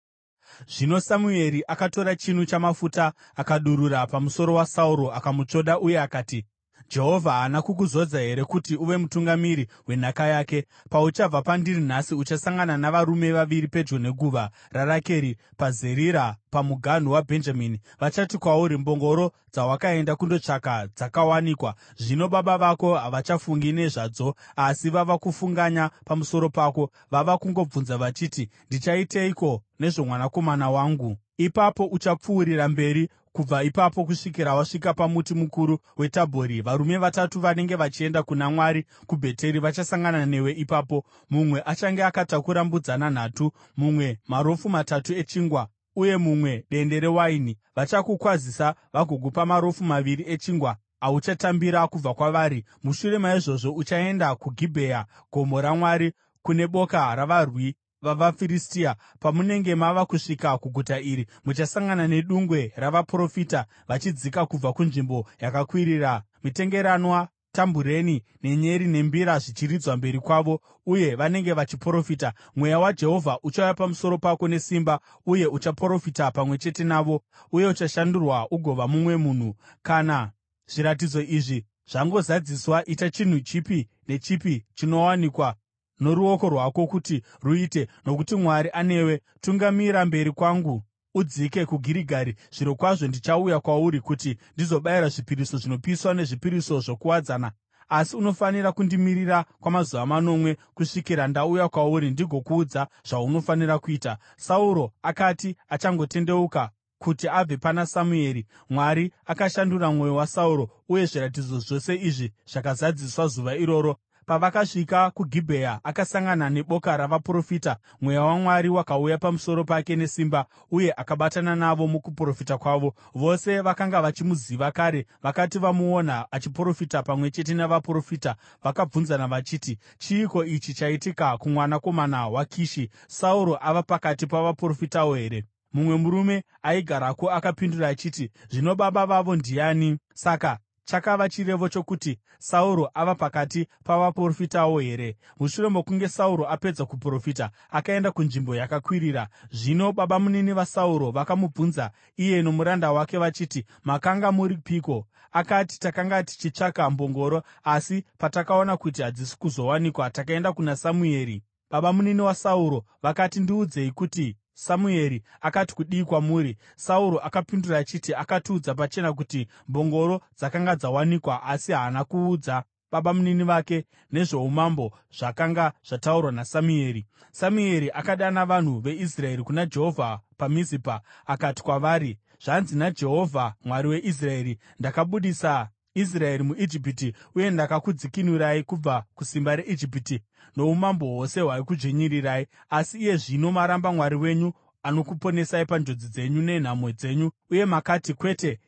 Zvino Samueri akatora chinu chamafuta akadurura pamusoro waSauro akamutsvoda uye akati, “Jehovha haana kukuzodza here kuti uve mutungamiri wenhaka yake? Pauchabva pandiri nhasi uchasangana navarume vaviri pedyo neguva raRakeri paZerira pamuganhu waBhenjamini. Vachati kwauri, ‘Mbongoro dzawakaenda kundotsvaka dzakawanikwa.’ Zvino baba vako havachafungi nezvadzo, asi vava kufunganya pamusoro pako. Vava kungobvunza vachiti, ‘Ndichaiteiko nezvomwanakomana wangu?’ Ipapo uchapfuurira mberi kubva ipapo kusvikira wasvika pamuti mukuru weTabhori. Varume vatatu vanenge vachienda kuna Mwari kuBheteri vachasangana newe ipapo. Mumwe achange akatakura mbudzana 3, mumwe marofu 3 echingwa uye mumwe dende rewaini. Vachakukwazisa vagokupa marofu 2 echingwa auchatambira kubva kwavari. Mushure maizvozvo uchaenda kuGibhea, gomo raMwari, kune boka ravarwi vavaFiristia. Pamunenge mava kusvika kuguta iri, muchasangana nedungwe ravaprofita vachidzika kubva kunzvimbo yakakwirira, mitengeranwa, tambureni, nenyere nembira zvichiridzwa mberi kwavo, uye vanenge vachiprofita. Mweya waJehovha uchauya pamusoro pako nesimba, uye uchaprofita pamwe chete navo, uye uchashandurwa ugova mumwe munhu. Kana zviratidzo izvi zvangozadziswa, ita chinhu chipi nechipi chinowanikwa noruoko rwako kuti ruite, nokuti Mwari anewe. Tungamira mberi kwangu udzike kuGirigari. Zvirokwazvo ndichauya kwauri kuti ndizobayira zvipiriso zvinopiswa nezvipiriso zvokuwadzana. Asi unofanira kundimirira kwamazuva 8 kusvikira ndauya kwauri ndigokuudza zvaunofanira kuita.” Sauro akati achangotendeuka kuti abve pana Samueri, Mwari akashandura mwoyo waSauro, uye zviratidzo zvose izvi zvakazadziswa zuva iroro. Pavakasvika kuGibhea akasangana neboka ravaprofita. Mweya waMwari wakauya pamusoro pake nesimba, uye akabatana navo mukuprofita kwavo. Vose vakanga vachimuziva kare vakati vamuona achiprofita pamwe chete navaprofita, vakabvunzana vachiti, “Chiiko ichi chaitika kumwanakomana waKishi? Sauro ava pakati pavaprofitawo here?” Mumwe murume aigarako akapindura achiti, “Zvino baba vavo ndiani?” Saka chakava chirevo chokuti, “Sauro ava pakati pavaprofitawo here?” Mushure mokunge Sauro apedza kuprofita, akaenda kunzvimbo yakakwirira. Zvino babamunini vaSauro vakamubvunza iye nomuranda wake vachiti, “Makanga muripiko?” Akati, “Takanga tichitsvaka mbongoro, asi patakaona kuti hadzisi kuzowanikwa, takaenda kuna Samueri.” Babamunini vaSauro vakati, “Ndiudzei kuti Samueri akati kudii kwamuri?” Sauro akapindura achiti, “Akatiudza pachena kuti mbongoro dzakanga dzawanikwa, asi haana kuudza babamunini vake nezvoumambo zvakanga zvataurwa naSamueri.” Samueri akadana vanhu veIsraeri kuna Jehovha paMizipa akati kwavari, “Zvanzi naJehovha, Mwari weIsraeri: ‘Ndakabudisa Israeri muIjipiti, uye ndakakudzikinurai kubva kusimba reIjipiti noumambo hwose hwaikudzvinyirirai. Asi iye zvino maramba Mwari wenyu, anokuponesai panjodzi dzenyu nenhamo dzenyu. Uye makati, “Kwete,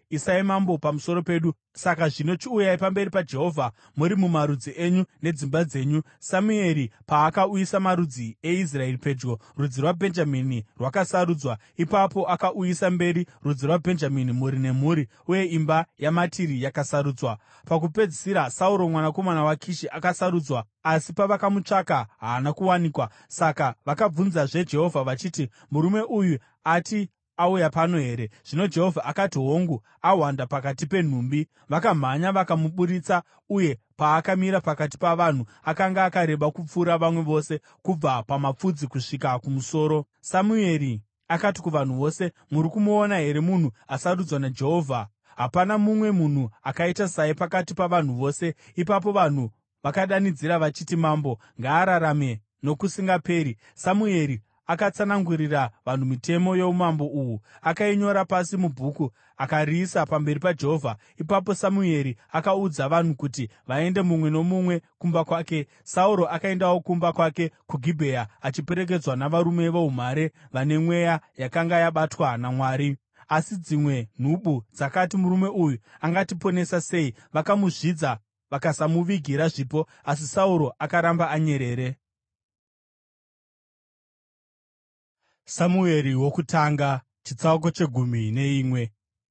isai mambo pamusoro pedu. Saka zvino chiuyai pamberi paJehovha muri mumarudzi enyu nedzimba dzenyu.” Samueri paakauyisa marudzi eIsraeri pedyo, rudzi rwaBhenjamini rwakasarudzwa. Ipapo akauyisa mberi rudzi rwaBhenjamini mhuri nemhuri, uye imba yaMatiri yakasarudzwa. Pakupedzisira Sauro mwanakomana waKishi akasarudzwa, asi pavakamutsvaka haana kuwanikwa. Saka vakabvunzazve Jehovha vachiti, “Murume uyu ati auya pano here?” Zvino Jehovha akati, “Hongu, ahwanda pakati penhumbi.” Vakamhanya vakamuburitsa, uye paakamira pakati pavanhu, akanga akareba kupfuura vamwe vose, kubva pamapfudzi kusvika kumusoro. Samueri akati kuvanhu vose, “Muri kumuona here munhu asarudzwa naJehovha? Hapana mumwe munhu akaita saye pakati pavanhu vose.” Ipapo vanhu vakadanidzira vachiti, “Mambo ngaararame nokusingaperi!” Samueri akatsanangurira vanhu mitemo youmambo uhu, akainyora pasi mubhuku akariisa pamberi paJehovha. Ipapo Samueri akaudza vanhu kuti vaende mumwe nomumwe kumba kwake. Sauro akaendawo kumba kwake kuGibhea, achiperekedzwa navarume voumhare vane mweya yakanga yabatwa naMwari. Asi dzimwe nhubu dzakati, “Murume uyu angatiponesa sei?” Vakamuzvidza vakasamuvigira zvipo, asi Sauro akaramba anyerere. Samueri wokutanga chitsauko chegumi neimwe.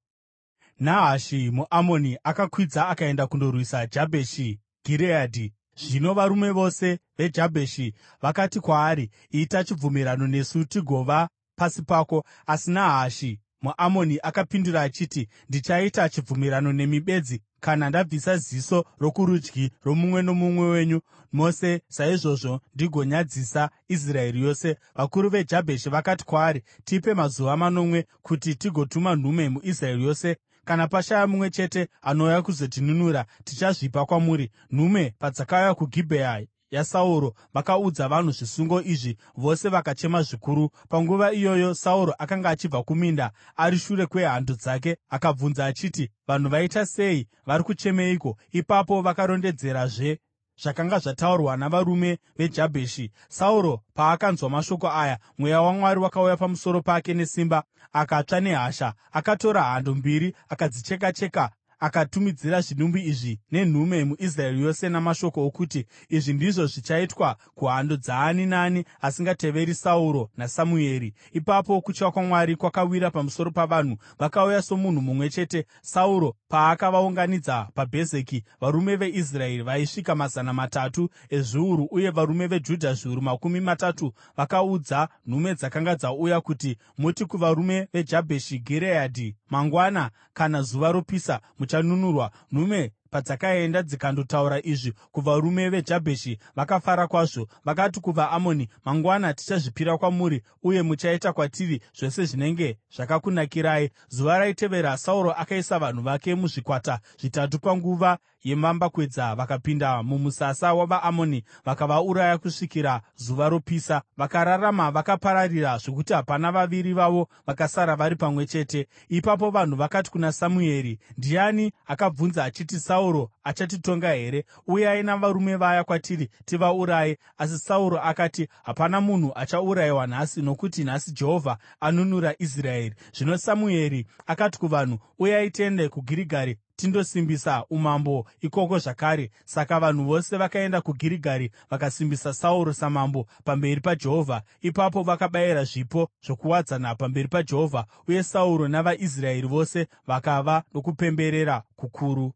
Nahashi muAmoni akakwidza akaenda kundorwisa Jabheshi Gireadhi. Zvino varume vose veJabheshi vakati kwaari, “Ita chibvumirano nesu tigova pasi pako.” Asi Nahashi muAmoni akapindura achiti, “Ndichaita chibvumirano nemi bedzi kana ndabvisa ziso rokurudyi romumwe nomumwe wenyu mose, saizvozvo ndigonyadzisa Israeri yose.” Vakuru veJabheshi vakati kwaari, “Tipe mazuva manomwe kuti tigotuma nhume muIsraeri yose. Kana pashaya mumwe chete anouya kuzotinunura, tichazvipa kwamuri.” Nhume padzakauya kuGibhea yaSauro, vakaudza vanhu zvisungo izvi, vose vakachema zvikuru. Panguva iyoyo Sauro akanga achibva kuminda ari shure kwehando dzake, akabvunza achiti, “Vanhu vaita sei? Vari kuchemeiko?” Ipapo vakarondedzerazve zvakanga zvataurwa navarume veJabheshi. Sauro paakanzwa mashoko aya, Mweya waMwari wakauya pamusoro pake nesimba, akatsva nehasha. Akatora hando mbiri, akadzicheka-cheka, akatumidzira zvidimbu izvi nenhume muIsraeri yose namashoko okuti, “Izvi ndizvo zvichaitwa kuhando dzaani naani asingateveri Sauro naSamueri.” Ipapo kutya kwaMwari kwakawira pamusoro pavanhu, vakauya somunhu mumwe chete. Sauro paakavaunganidza paBhezeki, varume veIsraeri vaisvika 300 ezviuru uye varume veJudha zviuru 30, vakaudza nhume dzakanga dzauya kuti, “Muti kuvarume veJabheshi Gireadhi, ‘Mangwana kana zuva ropisa, muchanunurwa.’ ” Nhume padzakaenda dzikandotaura izvi kuvarume veJabheshi, vakafara kwazvo. Vakati kuvaAmoni, “Mangwana tichazvipira kwamuri, uye muchaita kwatiri zvose zvinenge zvakakunakirai.” Zuva raitevera Sauro akaisa vanhu vake muzvikwata zvitatu panguva yemambakwedza, vakapinda mumusasa wavaAmoni vakavauraya kusvikira zuva ropisa. Vakararama vakapararira zvokuti hapana vaviri vavo vakasara vari pamwe chete. Ipapo vanhu vakati kuna Samueri, “Ndiani akabvunza achiti, ‘Sauro achatitonga here?’ Uyai navarume vaya kwatiri tivauraye.” Asi Sauro akati, “Hapana munhu achaurayiwa nhasi, nokuti nhasi Jehovha anunura Israeri.” Zvino Samueri akati kuvanhu, “Uyai tiende kuGirigari tindosimbisa umambo ikoko zvakare.” Saka vanhu vose vakaenda kuGirigari vakasimbisa Sauro samambo pamberi paJehovha. Ipapo vakabayira zvipo zvokuwadzana pamberi paJehovha, uye Sauro navaIsraeri vose vakava nokupemberera kukuru.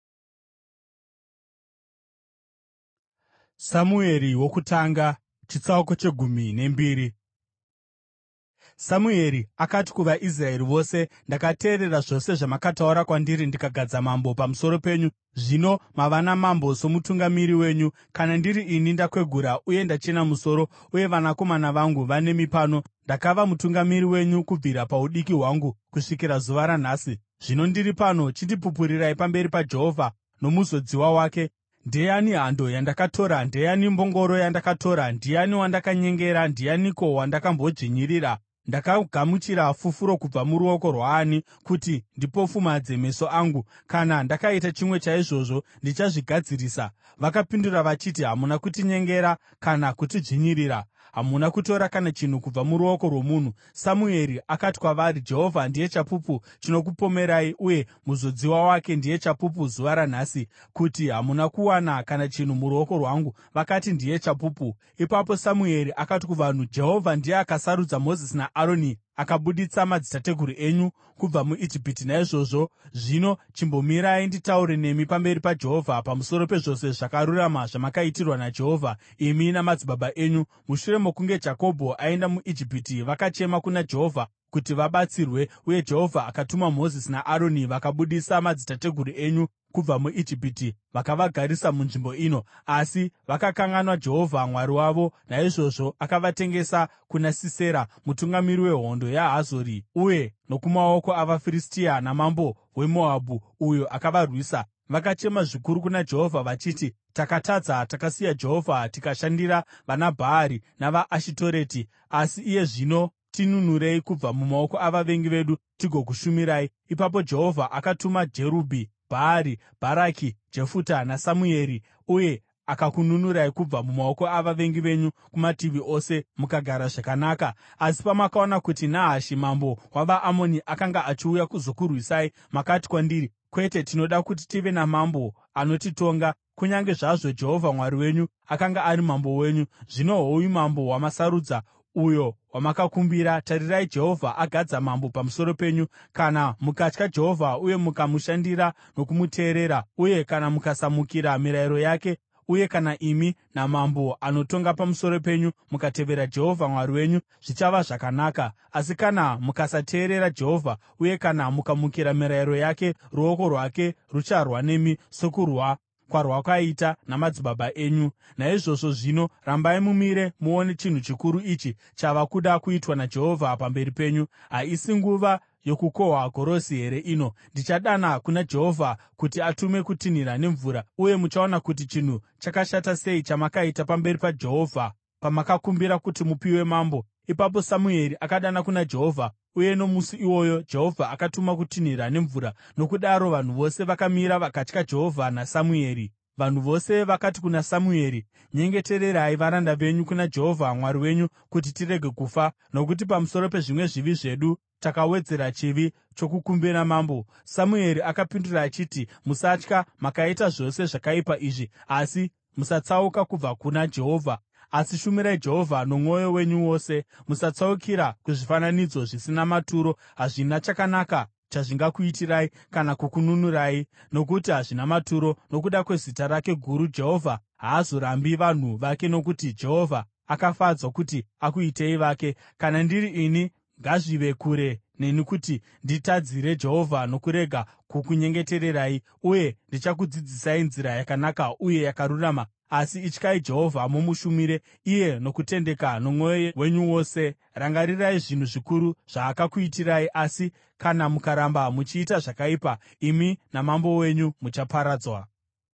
Samueri wokutanga chitsauko chegumi nembiri. Samueri akati kuvaIsraeri vose, “Ndakateerera zvose zvamakataura kwandiri ndikagadza mambo pamusoro penyu. Zvino mava namambo somutungamiri wenyu. Kana ndiri ini, ndakwegura uye ndachena musoro, uye vanakomana vangu vanemi pano. Ndakava mutungamiri wenyu kubvira paudiki hwangu kusvikira zuva ranhasi. Zvino ndiri pano, chindipupurirai pamberi paJehovha nomuzodziwa wake. Ndeyani hando yandakatora? Ndeyani mbongoro yandakatora? Ndiani wandakanyengera? Ndianiko wandakambodzvinyirira? Ndakagamuchira fufuro kubva muruoko rwaani kuti ndipofumadze meso angu? Kana ndakaita chimwe chaizvozvo, ndichazvigadzirisa.” Vakapindura vachiti, “Hamuna kutinyengera kana kutidzvinyirira.” hamuna kutora kana chinhu kubva muruoko rwomunhu.” Samueri akati kwavari, “Jehovha ndiye chapupu chinokupomerai, uye muzodziwa wake ndiye chapupu zuva ranhasi, kuti hamuna kuwana kana chinhu muruoko rwangu.” Vakati, “Ndiye chapupu.” Ipapo Samueri akati kuvanhu, “Jehovha ndiye akasarudza Mozisi naAroni akabudisa madzitateguru enyu kubva muIjipiti. Naizvozvo zvino chimbomirai nditaure nemi pamberi paJehovha pamusoro pezvose zvakarurama zvamakaitirwa naJehovha imi namadzibaba enyu. Mushure mokunge Jakobho aenda muIjipiti, vakachema kuna Jehovha kuti vabatsirwe, uye Jehovha akatuma Mozisi naAroni vakabudisa madzitateguru enyu kubva muIjipiti vakavagarisa munzvimbo ino. Asi vakakanganwa Jehovha Mwari wavo, naizvozvo akavatengesa kuna Sisera, mutungamiri wehondo yaHazori, uye nokumaoko avaFiristia namambo weMoabhu, uyo akavarwisa. Vakachema zvikuru kuna Jehovha vachiti, “Takatadza, takasiya Jehovha tikashandira vanaBhaari navaAshitoreti. Asi iye zvino tinunurei kubva mumaoko avavengi vedu tigokushumirai.” Ipapo Jehovha akatuma Jerubhi-Bhaari, Bharaki, Jefuta naSamueri, uye akakununurai kubva mumaoko avavengi venyu kumativi ose, mukagara zvakanaka. Asi pamakaona kuti Nahashi mambo wavaAmoni akanga achiuya kuzokurwisai, makati kwandiri, “Kwete, tinoda kuti tive namambo anotitonga.” Kunyange zvazvo Jehovha Mwari wenyu akanga ari mambo wenyu. Zvino hoyu mambo wamasarudza, uyo wamakakumbira. Tarirai, Jehovha agadza mambo pamusoro penyu. Kana mukatya Jehovha uye mukamushandira nokumuteerera, uye kana mukasamukira mirayiro yake, uye kana imi namambo anotonga pamusoro penyu mukatevera Jehovha Mwari wenyu, zvichava zvakanaka. Asi kana mukasateerera Jehovha uye kana mukamukira mirayiro yake, ruoko rwake rucharwa nemi sokurwa kwarwakaita namadzibaba enyu. Naizvozvo zvino rambai mumire muone chinhu chikuru ichi chava kuda kuitwa naJehovha pamberi penyu. Haisi nguva yokukohwa gorosi here ino? Ndichadana kuna Jehovha kuti atume kutinhira nemvura, uye muchaona kuti chinhu chakashata sei chamakaita pamberi paJehovha pamakakumbira kuti mupiwe mambo.” Ipapo Samueri akadana kuna Jehovha, uye nomusi iwoyo Jehovha akatuma kutinhira nemvura. Nokudaro vanhu vose vakamira vakatya Jehovha naSamueri. Vanhu vose vakati kuna Samueri, “Nyengetererai varanda venyu kuna Jehovha Mwari wenyu kuti tirege kufa, nokuti pamusoro pezvimwe zvivi zvedu takawedzera chivi chokukumbira mambo.” Samueri akapindura achiti, “Musatya. Makaita zvose zvakaipa izvi, asi musatsauka kubva kuna Jehovha. Asi shumirai Jehovha nomwoyo wenyu wose. Musatsaukira kuzvifananidzo zvisina maturo. Hazvina chakanaka chazvingakuitirai kana kukununurai, nokuti hazvina maturo. Nokuda kwezita rake guru Jehovha haazorambi vanhu vake, nokuti Jehovha akafadzwa kuti akuitei vake. Kana ndiri ini, ngazvive kure neni kuti nditadzire Jehovha nokurega kukunyengetererai, uye ndichakudzidzisai nzira yakanaka uye yakarurama. Asi ityai Jehovha mumushumire iye nokutendeka nomwoyo wenyu wose. Rangarirai zvinhu zvikuru zvaakakuitirai, asi kana mukaramba muchiita zvakaipa, imi namambo wenyu muchaparadzwa.”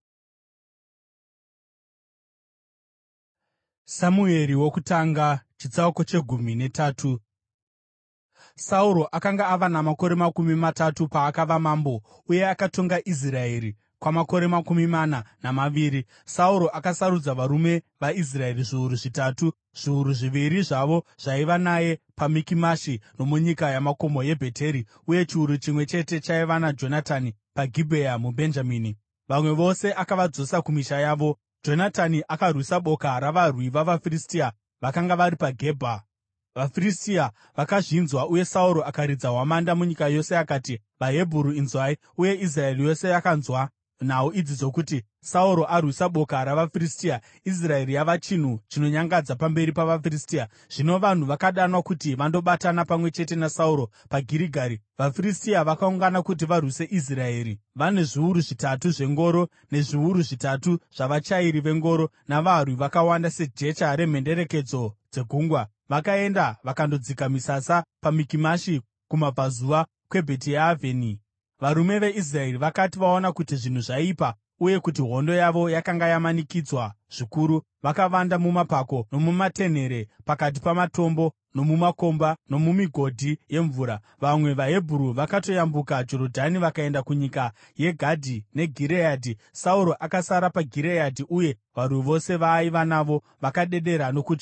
Samueri wokutanga chitsauko chegumi netatu. Sauro akanga ava namakore 30 paakava mambo, uye akatonga Israeri kwamakore 42. Sauro akasarudza varume vaIsraeri zviuru zvitatu, zviuru zviviri zvavo zvaiva naye paMikimashi nomunyika yamakomo yeBheteri, uye chiuru chimwe chete chaiva naJonatani paGibhea muBhenjamini. Vamwe vose akavadzosa kumisha yavo. Jonatani akarwisa boka ravarwi vavaFiristia vakanga vari paGebha. VaFiristia vakazvinzwa, uye Sauro akaridza hwamanda munyika yose akati, “VaHebheru inzwai!” Uye Israeri yose yakanzwa nhau idzi dzokuti Sauro arwisa boka ravaFiristia. Israeri yava chinhu chinonyangadza pamberi pavaFiristia. Zvino vanhu vakadanwa kuti vandobatana pamwe chete naSauro paGirigari. VaFiristia vakaungana kuti varwise Israeri. Vane zviuru zvitatu zvengoro nezviuru zvitatu zvavachairi vengoro, navarwi vakawanda sejecha remhenderekedzo dzegungwa. Vakaenda vakandodzika misasa paMikimashi kumabvazuva kweBhetiavheni. Varume veIsraeri vakati vaona kuti zvinhu zvaipa uye kuti hondo yavo yakanga yamanikidzwa zvikuru, vakavanda mumapako nomumatenhere, pakati pamatombo nomumakomba nomumigodhi yemvura. Vamwe vaHebheru vakatoyambuka Jorodhani vakaenda kunyika yeGadhi neGireadhi. Sauro akasara paGireadhi, uye varwi vose vaaiva navo vakadedera nokutya.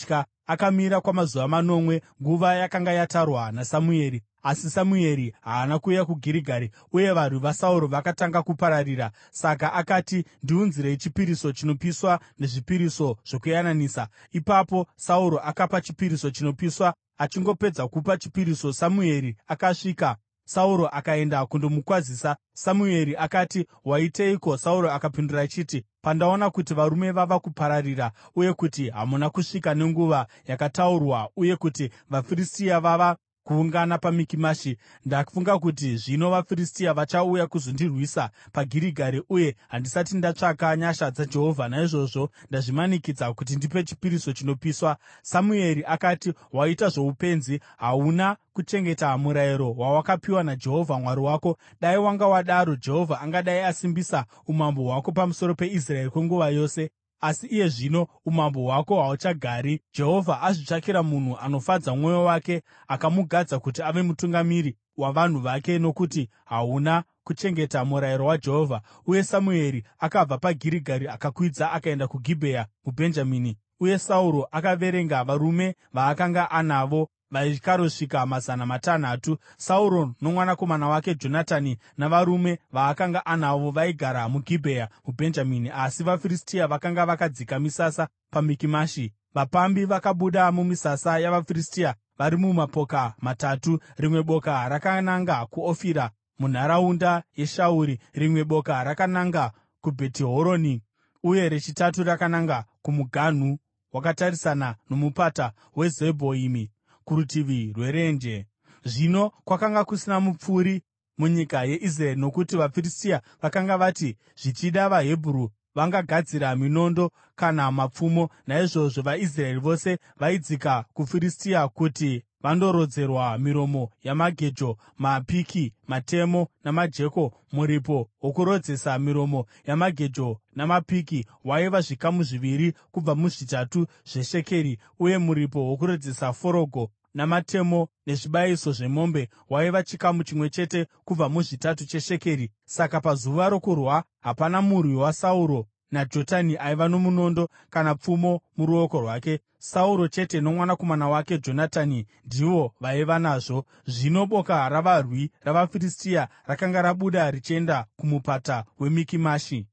Akamira kwamazuva manomwe, nguva yakanga yatarwa naSamueri. Asi Samueri haana kuuya kuGirigari, uye varwi vaSauro vakatanga kupararira. Saka akati, “Ndiunzirei chipiriso chinopiswa nezvipiriso zvokuyananisa.” Ipapo Sauro akapa chipiriso chinopiswa. Achingopedza kupa chipiriso, Samueri akasvika. Sauro akaenda kundomukwazisa. Samueri akati, “Waiteiko?” Sauro akapindura achiti, “Pandaona kuti varume vava kupararira uye kuti hamuna kusvika nenguva yakataurwa uye kuti vaFiristia vava kuungana paMikimashi, ndafunga kuti zvino vaFiristia vachauya kuzondirwisa paGirigari, uye handisati ndatsvaka nyasha dzaJehovha. Naizvozvo ndazvimanikidza kuti ndipe chipiriso chinopiswa.” Samueri akati, “Waita zvoupenzi. Hauna kuchengeta murayiro wawakapiwa naJehovha Mwari wako. Dai wanga wadaro, Jehovha angadai asimbisa umambo hwako pamusoro peIsraeri kwenguva yose. Asi iye zvino umambo hwako hahuchagari. Jehovha azvitsvakira munhu anofadza mwoyo wake, akamugadza kuti ave mutungamiri wavanhu vake, nokuti hauna kuchengeta murayiro waJehovha.” Uye Samueri akabva paGirigari akakwidza akaenda kuGibhea muBhenjamini. Uye Sauro akaverenga varume vaakanga anavo vaikarosvika 600. Sauro nomwanakomana wake Jonatani navarume vaakanga anavo vaigara muGibhea muBhenjamini, asi vaFiristia vakanga vakadzika misasa paMikimashi. Vapambi vakabuda mumisasa yavaFiristia vari mumapoka matatu. Rimwe boka rakananga kuOfira munharaunda yeShauri, rimwe boka rakananga kuBhetihoroni, uye rechitatu rakananga kumuganhu wakatarisana nomupata weZebhoimi kurutivi rwerenje. Zvino kwakanga kusina mupfuri munyika yeIsraeri, nokuti vaFiristia vakanga vati zvichida vaHebheru vangagadzira minondo kana mapfumo. Naizvozvo vaIsraeri vose vaidzika kuFiristia kuti vandorodzerwa miromo yamagejo, mapiki, matemo namajeko. Muripo wokurodzesa miromo yamagejo namapiki waiva zvikamu zviviri kubva muzvitatu zveshekeri, uye muripo wokurodzesa forogo namatemo nezvibayiso zvemombe waiva chikamu chimwe chete kubva muzvitatu cheshekeri. Saka pazuva rokurwa hapana murwi waSauro naJonatani aiva nomunondo kana pfumo muruoko rwake. Sauro chete nomwanakomana wake Jonatani ndivo vaiva nazvo. Zvino boka ravarwi ravaFiristia rakanga rabuda richienda kumupata weMikimashi.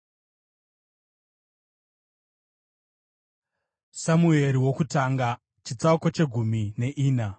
Samueri wokutanga chitsauko chegumi neina.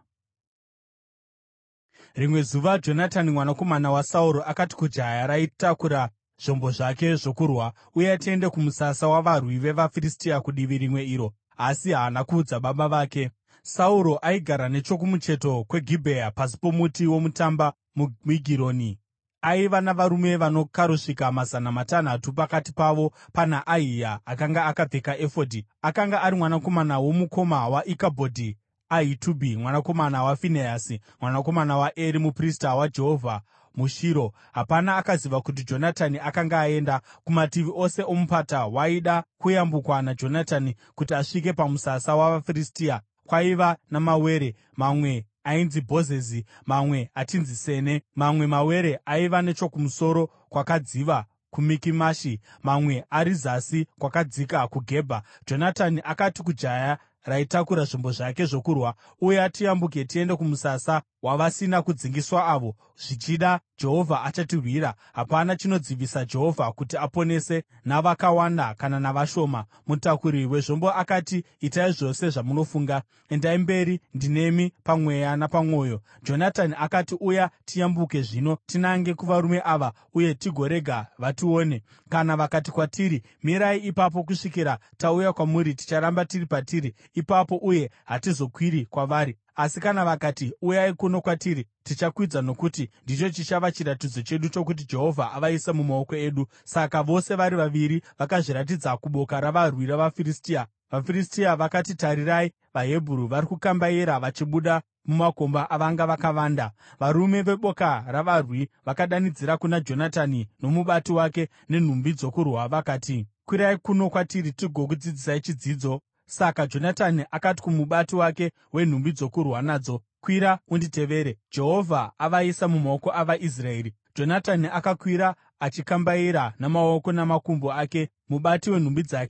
Rimwe zuva Jonatani mwanakomana waSauro akati kujaya raitakura zvombo zvake zvokurwa, “Uya tiende kumusasa wavarwi vevaFiristia kudivi rimwe iro.” Asi haana kuudza baba vake. Sauro aigara nechokumucheto kweGibhea pasi pomuti womutamba muMigironi. Aiva navarume vanokarosvika 600 pakati pavo pana Ahiya akanga akapfeka efodhi. Akanga ari mwanakomana womukoma waIkabhodhi, Ahitubhi mwanakomana waFinehasi, mwanakomana waEri muprista waJehovha muShiro. Hapana akaziva kuti Jonatani akanga aenda. Kumativi ose omupata waida kuyambukwa naJonatani kuti asvike pamusasa wavaFiristia kwaiva namawere, mamwe ainzi Bhozezi, mamwe achinzi Sene. Mamwe mawere aiva nechokumusoro kwakadziva kuMikimashi, mamwe ari zasi kwakadzika kuGebha. Jonatani akati kujaya raitakura zvombo zvake zvokurwa, “Uya tiyambuke tiende kumusasa wavasina kudzingiswa avo. Zvichida Jehovha achatirwira. Hapana chinodzivisa Jehovha kuti aponese, navakawanda kana navashoma.” Mutakuri wezvombo akati, “Itai zvose zvamunofunga. Endai mberi, ndinemi pamweya napamwoyo.” Jonatani akati, “Uya tiyambuke zvino tinange kuvarume ava uye tigorega vatione. Kana vakati kwatiri, ‘Mirai ipapo kusvikira tauya kwamuri,’ ticharamba tiri patiri ipapo uye hatizokwiri kwavari. Asi kana vakati, ‘Uyai kuno kwatiri,’ tichakwidza, nokuti ndicho chichava chiratidzo chedu chokuti Jehovha avaisa mumaoko edu.” Saka vose vari vaviri vakazviratidza kuboka ravarwi ravaFiristia. VaFiristia vakati, “Tarirai, vaHebheru vari kukambaira vachibuda mumakomba avanga vakavanda.” Varume veboka ravarwi vakadanidzira kuna Jonatani nomubati wake nenhumbi dzokurwa vakati, “Kwirai kuno kwatiri tigokudzidzisai chidzidzo.” Saka Jonatani akati kumubati wake wenhumbi dzokurwa nadzo, “Kwira unditevere. Jehovha avaisa mumaoko avaIsraeri.” Jonatani akakwira achikambaira namaoko namakumbo ake. Mubati wenhumbi dzake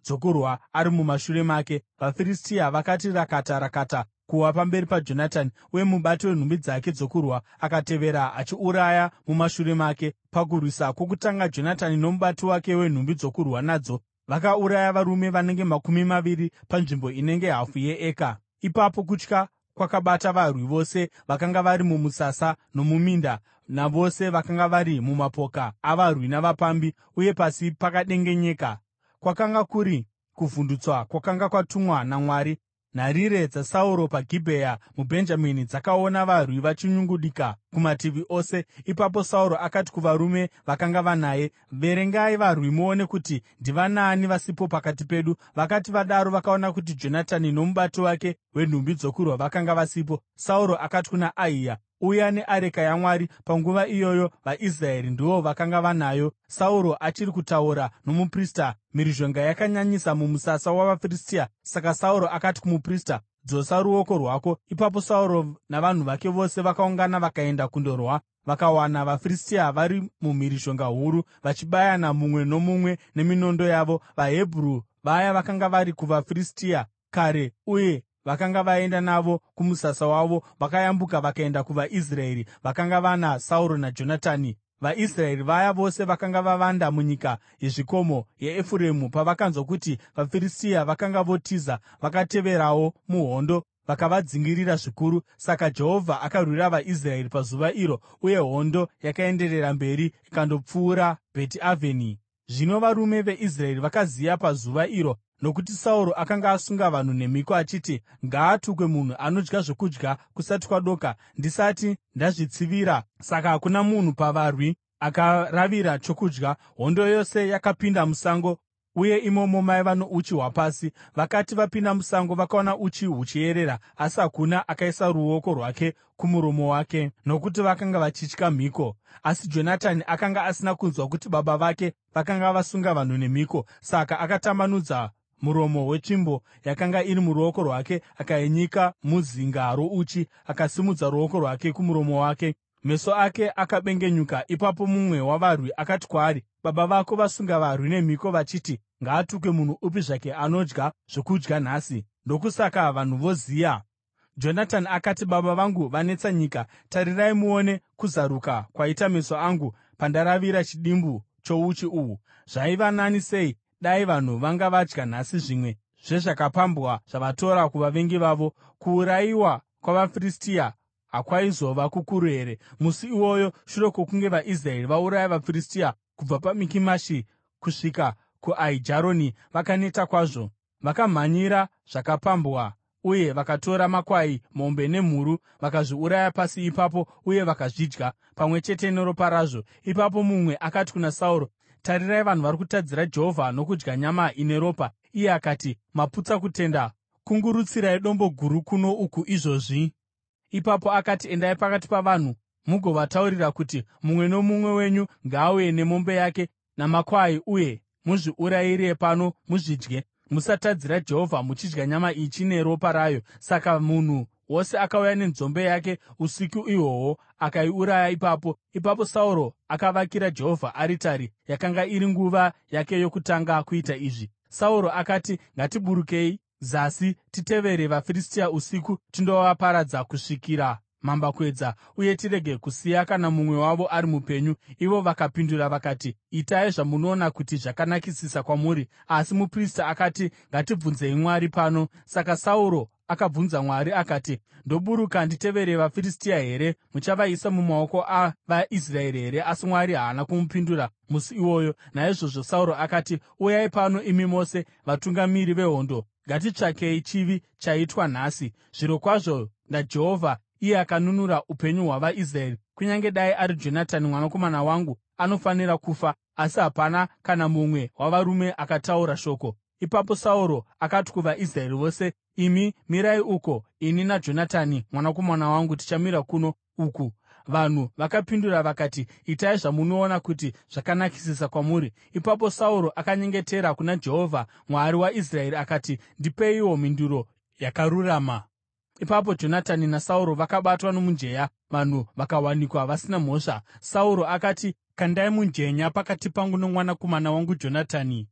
dzokurwa ari mumashure make. VaFiristia vakati rakata rakata kuwa pamberi paJonatani, uye mubati wenhumbi dzake dzokurwa akatevera achiuraya mumashure make. Pakurwisa kwokutanga, Jonatani nomubati wake wenhumbi dzokurwa nadzo vakauraya varume vanenge 20 panzvimbo inenge hafu yeeka. Ipapo kutya kwakabata varwi vose vakanga vari mumusasa nomuminda, navose vakanga vari mumapoka avarwi navapambi, uye pasi pakadengenyeka. Kwakanga kuri kuvhundutswa kwakanga kwatumwa naMwari. Nharirire dzaSauro paGibhea muBhenjamini dzakaona varwi vachinyungudika kumativi ose. Ipapo Sauro akati kuvarume vakanga vanaye, “Verengai varwi muone kuti ndivanaani vasipo pakati pedu.” Vakati vadaro, vakaona kuti Jonatani nomubati wake wenhumbi dzokurwa vakanga vasipo. Sauro akati kuna Ahiya, “Uya neareka yaMwari.” Panguva iyoyo vaIsraeri ndivo vakanga vanayo. Sauro achiri kutaura nomuprista, mhirizhonga yakanyanyisa mumusasa wavaFiristia. Saka Sauro akati kumuprista, “Dzosa ruoko rwako.” Ipapo Sauro navanhu vake vose vakaungana vakaenda kundorwa. Vakawana vaFiristia vari mumhirizhonga huru, vachibayana mumwe nomumwe neminondo yavo. VaHebheru vaya vakanga vari kuvaFiristia kare uye vakanga vaenda navo kumusasa wavo, vakayambuka vakaenda kuvaIsraeri vakanga vana Sauro naJonatani. VaIsraeri vaya vose vakanga vavanda munyika yezvikomo yeEfuremu pavakanzwa kuti vaFiristia vakanga votiza, vakateverawo muhondo vakavadzingirira zvikuru. Saka Jehovha akarwira vaIsraeri pazuva iro, uye hondo yakaenderera mberi ikandopfuura Bheti Avheni. Zvino varume veIsraeri vakaziya pazuva iro, nokuti Sauro akanga asunga vanhu nemhiko achiti, “Ngaatukwe munhu anodya zvokudya kusati kwadoka, ndisati ndazvitsivira.” Saka hakuna munhu pavarwi akaravira chokudya. Hondo yose yakapinda musango, uye imomo maiva nouchi hwapasi. Vakati vapinda musango, vakaona uchi huchiyerera, asi hakuna akaisa ruoko rwake kumuromo wake, nokuti vakanga vachitya mhiko. Asi Jonatani akanga asina kunzwa kuti baba vake vakanga vasunga vanhu nemhiko. Saka akatambanudza muromo wetsvimbo yakanga iri muruoko rwake, akainyika muzinga rouchi, akasimudza ruoko rwake kumuromo wake. Meso ake akabengenyuka. Ipapo mumwe wavarwi akati kwaari, “Baba vako vasunga varwi nemhiko vachiti, ‘Ngaatukwe munhu upi zvake anodya zvokudya nhasi.’ ” Ndokusaka vanhu voziya. Jonatani akati, “Baba vangu vanetsa nyika. Tarirai muone kuzaruka kwaita meso angu pandaravira chidimbu chouchi uhu. Zvaiva nani sei dai vanhu vanga vadya nhasi zvimwe zvezvakapambwa zvavatora kuvavengi vavo! Kuurayiwa kwavaFiristia hakwaizova kukuru here?” Musi iwoyo, shure kwokunge vaIsraeri vauraya vaFiristia kubva paMikimashi kusvika kuAijaroni, vakaneta kwazvo. Vakamhanyira zvakapambwa uye vakatora makwai, mombe nemhuru, vakazviuraya pasi ipapo uye vakazvidya, pamwe chete neropa razvo. Ipapo mumwe akati kuna Sauro, “Tarirai, vanhu vari kutadzira Jehovha nokudya nyama ine ropa.” Iye akati, “Maputsa kutenda. Kungurutsirai dombo guru kuno uku izvozvi.” Ipapo akati, “Endai pakati pavanhu mugovataurira kuti, ‘Mumwe nomumwe wenyu ngaauye nemombe yake namakwai, uye muzviurayire pano muzvidye. Musatadzira Jehovha muchidya nyama ichine ropa rayo.’ ” Saka munhu wose akauya nenzombe yake usiku ihwohwo akaiuraya ipapo. Ipapo Sauro akavakira Jehovha aritari. Yakanga iri nguva yake yokutanga kuita izvi. Sauro akati, “Ngatiburukei zasi titevere vaFiristia usiku tindovaparadza kusvikira mambakwedza, uye tirege kusiya kana mumwe wavo ari mupenyu.” Ivo vakapindura vakati, “Itai zvamunoona kuti zvakanakisisa kwamuri.” Asi muprista akati, “Ngatibvunzei Mwari pano.” Saka Sauro akabvunza Mwari akati, “Ndoburuka nditevere vaFiristia here? Muchavaisa mumaoko avaIsraeri here?” Asi Mwari haana kumupindura musi iwoyo. Naizvozvo Sauro akati, “Uyai pano imi mose vatungamiri vehondo, ngatitsvakei chivi chaitwa nhasi. Zvirokwazvo naJehovha, iye akanunura upenyu hwavaIsraeri, kunyange dai ari Jonatani mwanakomana wangu, anofanira kufa.” Asi hapana kana mumwe wavarume akataura shoko. Ipapo Sauro akati kuvaIsraeri vose, “Imi mirai uko, ini naJonatani mwanakomana wangu tichamira kuno uku.” Vanhu vakapindura vakati, “Itai zvamunoona kuti zvakanakisisa kwamuri.” Ipapo Sauro akanyengetera kuna Jehovha, Mwari waIsraeri akati, “Ndipeiwo mhinduro yakarurama.” Ipapo Jonatani naSauro vakabatwa nomujenya, vanhu vakawanikwa vasina mhosva. Sauro akati, “Kandai mujenya pakati pangu nomwanakomana wangu Jonatani.”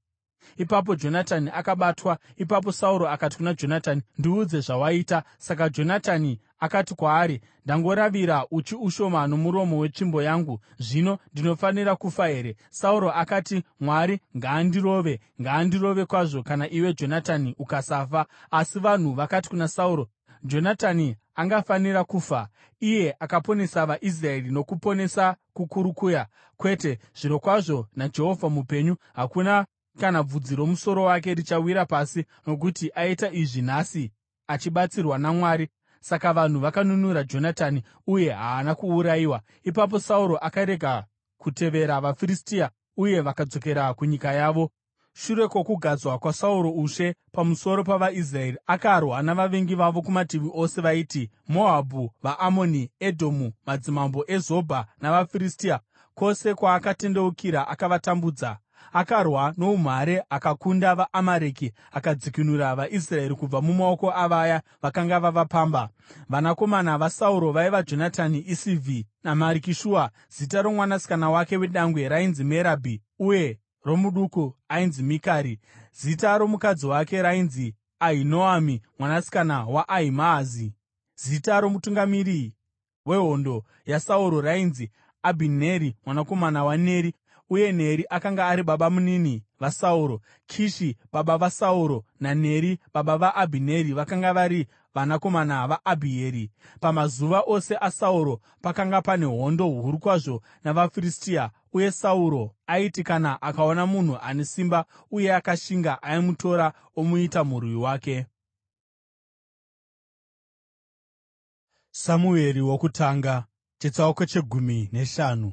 Ipapo Jonatani akabatwa. Ipapo Sauro akati kuna Jonatani, “Ndiudze zvawaita.” Saka Jonatani akati kwaari, “Ndangoravira uchi ushoma nomuromo wetsvimbo yangu. Zvino ndinofanira kufa here?” Sauro akati, “Mwari ngaandirove kwazvo kana iwe Jonatani ukasafa.” Asi vanhu vakati kuna Sauro, “Jonatani angafanira kufa. Iye akaponesa vaIsraeri nokuponesa kukuru kuya. Kwete, zvirokwazvo naJehovha mupenyu, hakuna kana bvudzi romusoro wake richawira pasi, nokuti aita izvi nhasi achibatsirwa naMwari.” Saka vanhu vakanunura Jonatani, uye haana kuurayiwa. Ipapo Sauro akarega kutevera vaFiristia, uye vakadzokera kunyika yavo. Shure kwokugadzwa kwaSauro ushe pamusoro pavaIsraeri, akarwa navavengi vavo kumativi ose vaiti: Moabhu, vaAmoni, Edhomu, madzimambo eZobha navaFiristia. Kwose kwaakatendeukira akavatambudza. Akarwa noumhare akakunda vaAmareki, akadzikinura vaIsraeri kubva mumaoko avaya vakanga vavapamba. Vanakomana vaSauro vaiva Jonatani, Ishivhi naMarikishua. Zita romwanasikana wake wedangwe rainzi Merabhi, uye romuduku ainzi Mikari. Zita romukadzi wake rainzi Ahinoami mwanasikana waAhimaazi. Zita romutungamiri wehondo yaSauro rainzi Abhineri mwanakomana waNeri, uye Neri akanga ari babamunini vaSauro. Kishi baba vaSauro naNeri baba vaAbhineri vakanga vari vanakomana vaAbhieri. Pamazuva ose aSauro pakanga pane hondo huru kwazvo navaFiristia, uye Sauro aiti kana akaona munhu ane simba uye akashinga, aimutora omuita murwi wake. Samueri wokutanga chitsauko chegumi neshanu.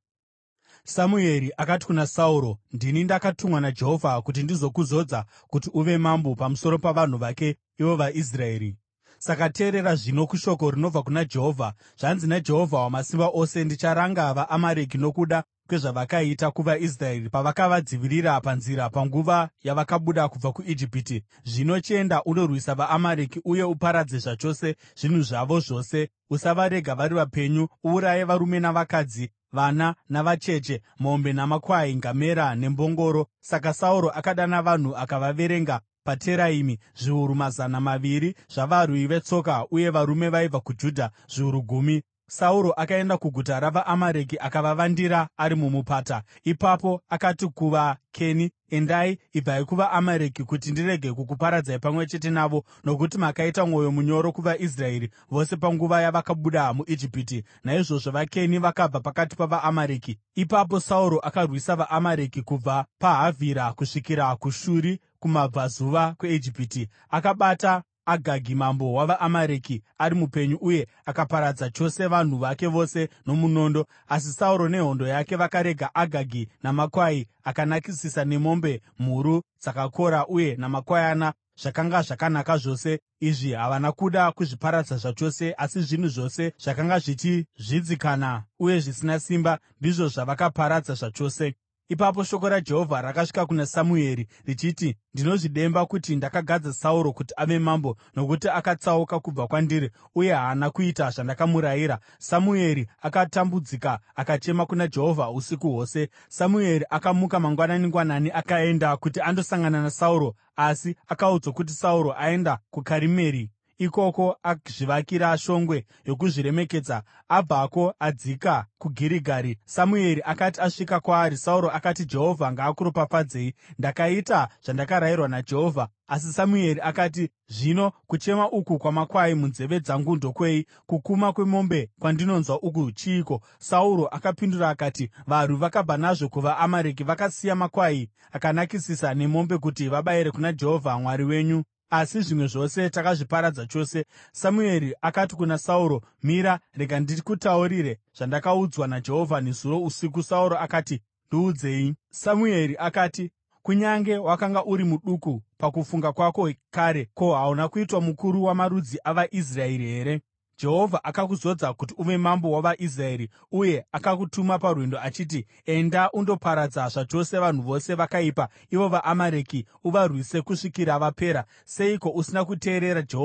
Samueri akati kuna Sauro, “Ndini ndakatumwa naJehovha kuti ndizokuzodza kuti uve mambo pamusoro pavanhu vake, ivo vaIsraeri. Saka teerera zvino kushoko rinobva kuna Jehovha. Zvanzi naJehovha Wamasimba Ose: ‘Ndicharanga vaAmareki nokuda kwezvavakaita kuvaIsraeri pavakavadzivirira panzira panguva yavakabuda kubva kuIjipiti. Zvino chienda undorwisa vaAmareki uye uparadze zvachose zvinhu zvavo zvose. Usavarega vari vapenyu. Uuraye varume navakadzi, vana navacheche, mombe namakwai, ngamera nembongoro.’ ” Saka Sauro akadana vanhu akavaverenga paTeraimi, zviuru mazana maviri zvavarwi vetsoka, uye varume vaibva kuJudha zviuru gumi. Sauro akaenda kuguta ravaAmareki akavavandira ari mumupata. Ipapo akati kuvaKeni, “Endai, ibvai kuvaAmareki kuti ndirege kukuparadzai pamwe chete navo, nokuti makaita mwoyo munyoro kuvaIsraeri vose panguva yavakabuda muIjipiti.” Naizvozvo vaKeni vakabva pakati pavaAmareki. Ipapo Sauro akarwisa vaAmareki kubva paHavhira kusvikira kuShuri kumabvazuva kweIjipiti. Akabata Agagi mambo wavaAmareki ari mupenyu, uye akaparadza chose vanhu vake vose nomunondo. Asi Sauro nehondo yake vakarega Agagi namakwai akanakisisa, nemombe, mhuru dzakakora uye namakwayana zvakanga zvakanaka zvose. Izvi havana kuda kuzviparadza zvachose, asi zvinhu zvose zvakanga zvichizvidzikana uye zvisina simba ndizvo zvavakaparadza zvachose. Ipapo shoko raJehovha rakasvika kuna Samueri richiti, “Ndinozvidemba kuti ndakagadza Sauro kuti ave mambo, nokuti akatsauka kubva kwandiri uye haana kuita zvandakamurayira.” Samueri akatambudzika akachema kuna Jehovha usiku hwose. Samueri akamuka mangwanani-ngwanani akaenda kuti andosangana naSauro, asi akaudzwa kuti Sauro aenda kuKarimeri. Ikoko akazvivakira shongwe yokuzviremekedza, abvako adzika kuGirigari. Samueri akati asvika kwaari, Sauro akati, “Jehovha ngaakuropafadzei. Ndakaita zvandakarayirwa naJehovha.” Asi Samueri akati, “Zvino kuchema uku kwamakwai munzeve dzangu ndokwei? Kukuma kwemombe kwandinonzwa uku chiiko?” Sauro akapindura akati, “Varwi vakabva nazvo kuvaAmareki vakasiya makwai akanakisisa nemombe kuti vabayire kuna Jehovha Mwari wenyu, asi zvimwe zvose takazviparadza chose.” Samueri akati kuna Sauro, “Mira, rega ndikutaurire zvandakaudzwa naJehovha nezuro usiku.” Sauro akati, “Ndiudzei.” Samueri akati, “Kunyange wakanga uri muduku pakufunga kwako kare, ko, hauna kuitwa mukuru wamarudzi avaIsraeri here? Jehovha akakuzodza kuti uve mambo wavaIsraeri, uye akakutuma parwendo achiti, ‘Enda undoparadza zvachose vanhu vose vakaipa, ivo vaAmareki, uvarwise kusvikira vapera.’ Seiko usina kuteerera Jehovha?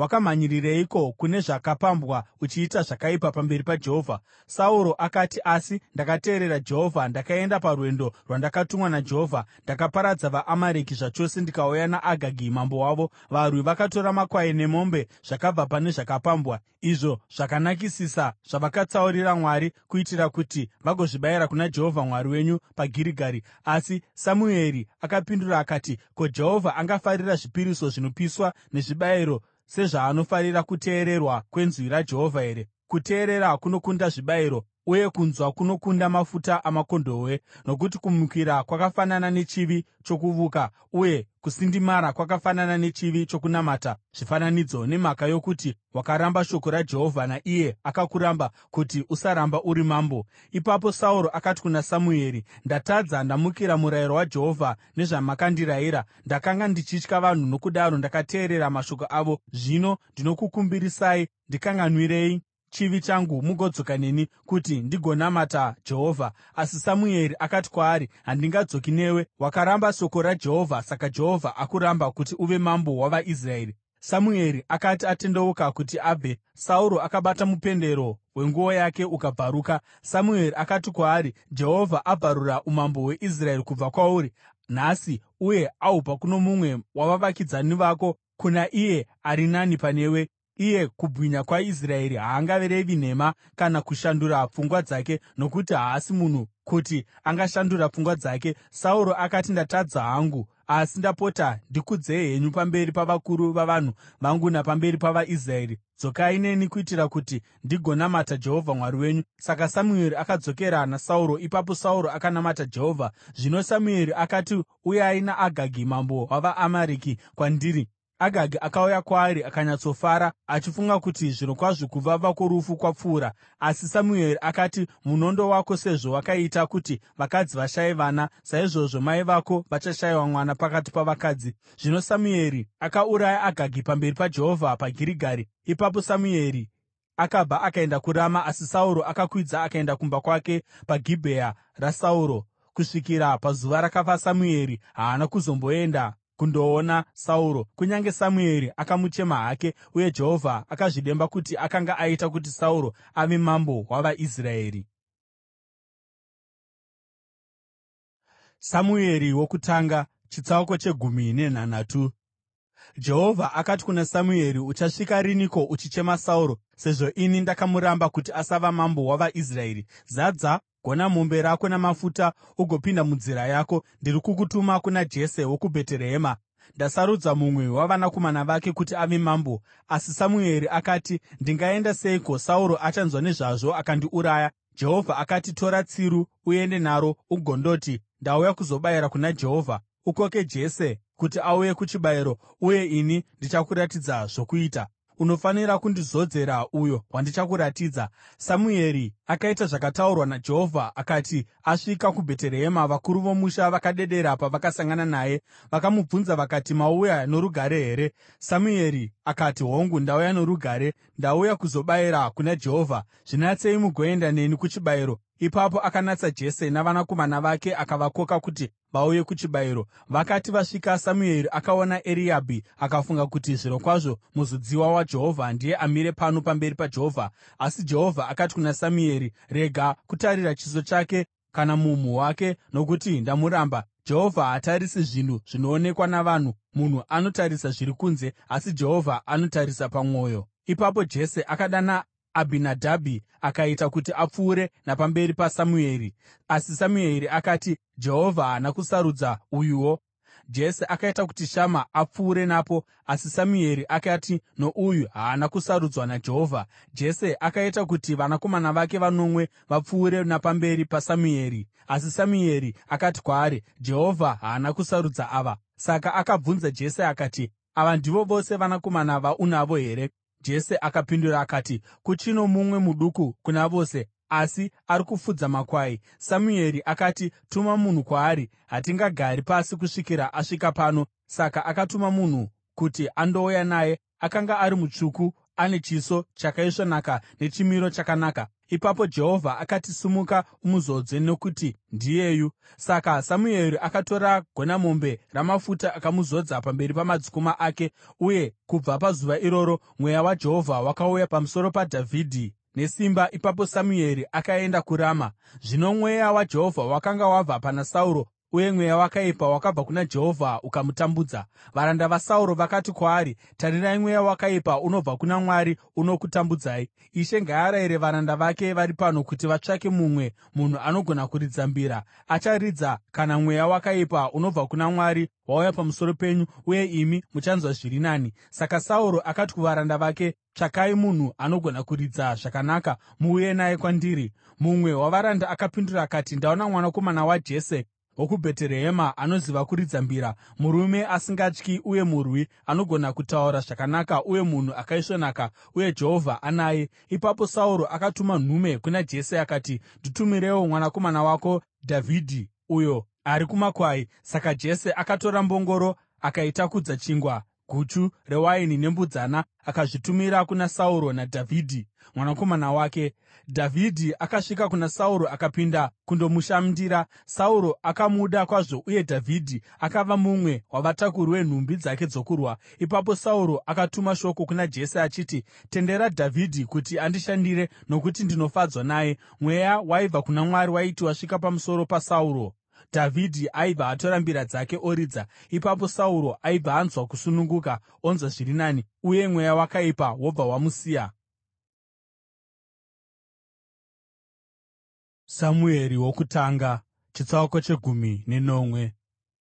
Wakamhanyirireiko kune zvakapambwa uchiita zvakaipa pamberi paJehovha?” Sauro akati, “Asi ndakateerera Jehovha. Ndakaenda parwendo rwandakatumwa naJehovha. Ndakaparadza vaAmareki zvachose ndikauya naAgagi mambo wavo. Varwi vakatora makwai nemombe zvakabva pane zvakapambwa, izvo zvakanakisisa zvavakatsaurira Mwari kuitira kuti vagozvibayira kuna Jehovha Mwari wenyu paGirigari.” Asi Samueri akapindura akati, “Ko, Jehovha angafarira zvipiriso zvinopiswa nezvibayiro sezvaanofarira kuteererwa kwenzwi raJehovha here? Kuteerera kunokunda zvibayiro, uye kunzwa kunokunda mafuta amakondobwe. Nokuti kumukira kwakafanana nechivi chokuvuka, uye kusindimara kwakafanana nechivi chokunamata zvifananidzo. Nemhaka yokuti wakaramba shoko raJehovha, naiye akakuramba kuti usaramba uri mambo.” Ipapo Sauro akati kuna Samueri, “Ndatadza, ndamukira murayiro waJehovha nezvamakandirayira. Ndakanga ndichitya vanhu, nokudaro ndakateerera mashoko avo. Zvino ndinokukumbirisai ndikanganwirei chivi changu mugodzoka neni kuti ndigonamata Jehovha.” Asi Samueri akati kwaari, “Handingadzoki newe. Wakaramba shoko raJehovha, saka Jehovha akuramba kuti uve mambo wavaIsraeri.” Samueri akati atendeuka kuti abve, Sauro akabata mupendero wenguo yake ukabvaruka. Samueri akati kwaari, “Jehovha abvarura umambo hweIsraeri kubva kwauri nhasi uye ahupa kuno mumwe wavavakidzani vako, kuna iye ari nani panewe. Iye kubwinya kwaIsraeri haangarevi nhema kana kushandura pfungwa dzake, nokuti haasi munhu kuti angashandura pfungwa dzake.” Sauro akati, “Ndatadza hangu, asi ndapota ndikudzei henyu pamberi pavakuru vavanhu vangu napamberi pavaIsraeri. Dzokai neni kuitira kuti ndigonamata Jehovha Mwari wenyu.” Saka Samueri akadzokera naSauro. Ipapo Sauro akanamata Jehovha. Zvino Samueri akati, “Uyai naAgagi mambo wavaAmareki kwandiri.” Agagi akauya kwaari akanyatsofara, achifunga kuti zvirokwazvo kuvava kworufu kwapfuura. Asi Samueri akati, “Munondo wako sezvo wakaita kuti vakadzi vashaye vana, saizvozvo mai vako vachashayiwa mwana pakati pavakadzi.” Zvino Samueri akauraya Agagi pamberi paJehovha paGirigari. Ipapo Samueri akabva akaenda kuRama, asi Sauro akakwidza akaenda kumba kwake paGibhea raSauro. Kusvikira pazuva rakafa Samueri haana kuzomboenda kundoona Sauro, kunyange Samueri akamuchema hake, uye Jehovha akazvidemba kuti akanga aita kuti Sauro ave mambo wavaIsraeri. Samueri wokutanga, chitsauko chegumi nenhanhatu. Jehovha akati kuna Samueri, “Uchasvika riniko uchichema Sauro, sezvo ini ndakamuramba kuti asava mambo wavaIsraeri? Zadza gona mombe rako namafuta ugopinda munzira yako. Ndiri kukutuma kuna Jese wokuBheterehema. Ndasarudza mumwe wavanakomana vake kuti ave mambo.” Asi Samueri akati, “Ndingaenda seiko? Sauro achanzwa nezvazvo akandiuraya.” Jehovha akati, “Tora tsiru uende naro ugondoti, ‘Ndauya kuzobayira kuna Jehovha.’ Ukoke Jese kuti auye kuchibayiro, uye ini ndichakuratidza zvokuita. Unofanira kundizodzera uyo wandichakuratidza.” Samueri akaita zvakataurwa naJehovha. Akati asvika kuBheterehema, vakuru vomusha vakadedera pavakasangana naye. Vakamubvunza vakati, “Mauya norugare here?” Samueri akati, “Hongu, ndauya norugare. Ndauya kuzobayira kuna Jehovha. Zvinatsei mugoenda neni kuchibayiro.” Ipapo akanatsa Jese navanakomana vake akavakoka kuti vauye kuchibayiro. Vakati vasvika, Samueri akaona Eriabhi akafunga kuti zvirokwazvo muzodziwa waJehovha ndiye amire pano pamberi paJehovha. Asi Jehovha akati kuna Samueri, “Rega kutarira chiso chake kana mumhu wake, nokuti ndamuramba. Jehovha hatarisi zvinhu zvinoonekwa navanhu. Munhu anotarisa zviri kunze, asi Jehovha anotarisa pamwoyo.” Ipapo Jese akadana Abhinadhabhi akaita kuti apfuure napamberi paSamueri. Asi Samueri akati, “Jehovha haana kusarudza uyuwo.” Jese akaita kuti Shama apfuure napo, asi Samueri akati, “Nouyu haana kusarudzwa naJehovha.” Jese akaita kuti vanakomana vake vanomwe vapfuure napamberi paSamueri, asi Samueri akati kwaari, “Jehovha haana kusarudza ava.” Saka akabvunza Jese akati, “Ava ndivo vose vanakomana vaunavo here?” Jese akapindura akati, “Kuchino mumwe muduku kuna vose, asi ari kufudza makwai.” Samueri akati, “Tuma munhu kwaari. Hatingagari pasi kusvikira asvika pano.” Saka akatuma munhu kuti andouya naye. Akanga ari mutsvuku, ane chiso chakaisvonaka nechimiro chakanaka. Ipapo Jehovha akati, “Simuka umuzodzwe, nokuti ndiyeyu.” Saka Samueri akatora gonamombe ramafuta akamuzodza pamberi pamadzikoma ake, uye kubva pazuva iroro Mweya waJehovha wakauya pamusoro paDhavhidhi nesimba. Ipapo Samueri akaenda kuRama. Zvino Mweya waJehovha wakanga wabva pana Sauro, uye mweya wakaipa wakabva kuna Jehovha ukamutambudza. Varanda vaSauro vakati kwaari, “Tarirai, mweya wakaipa unobva kuna Mwari unokutambudzai. Ishe ngaarayire varanda vake vari pano kuti vatsvake mumwe munhu anogona kuridza mbira. Acharidza kana mweya wakaipa unobva kuna Mwari wauya pamusoro penyu, uye imi muchanzwa zviri nani.” Saka Sauro akati kuvaranda vake, “Tsvakai munhu anogona kuridza zvakanaka muuye naye kwandiri.” Mumwe wavaranda akapindura akati, “Ndaona mwanakomana waJese wokuBheterehema anoziva kuridza mbira, murume asingatyi uye murwi, anogona kutaura zvakanaka uye munhu akaisvonaka, uye Jehovha anaye.” Ipapo Sauro akatuma nhume kuna Jese akati, “Nditumirewo mwanakomana wako Dhavhidhi, uyo ari kumakwai.” Saka Jese akatora mbongoro akaitakudza chingwa, guchu rewaini nembudzana, akazvitumira kuna Sauro naDhavhidhi mwanakomana wake. Dhavhidhi akasvika kuna Sauro akapinda kundomushandira. Sauro akamuda kwazvo, uye Dhavhidhi akava mumwe wavatakuri venhumbi dzake dzokurwa. Ipapo Sauro akatuma shoko kuna Jese achiti, “Tendera Dhavhidhi kuti andishandire, nokuti ndinofadzwa naye.” Mweya waibva kuna Mwari waiti wasvika pamusoro paSauro, Dhavhidhi aibva atora mbira dzake oridza. Ipapo Sauro aibva anzwa kusununguka, onzwa zviri nani, uye mweya wakaipa wobva wamusiya. Samueri wokutanga chitsauko chegumi nenomwe.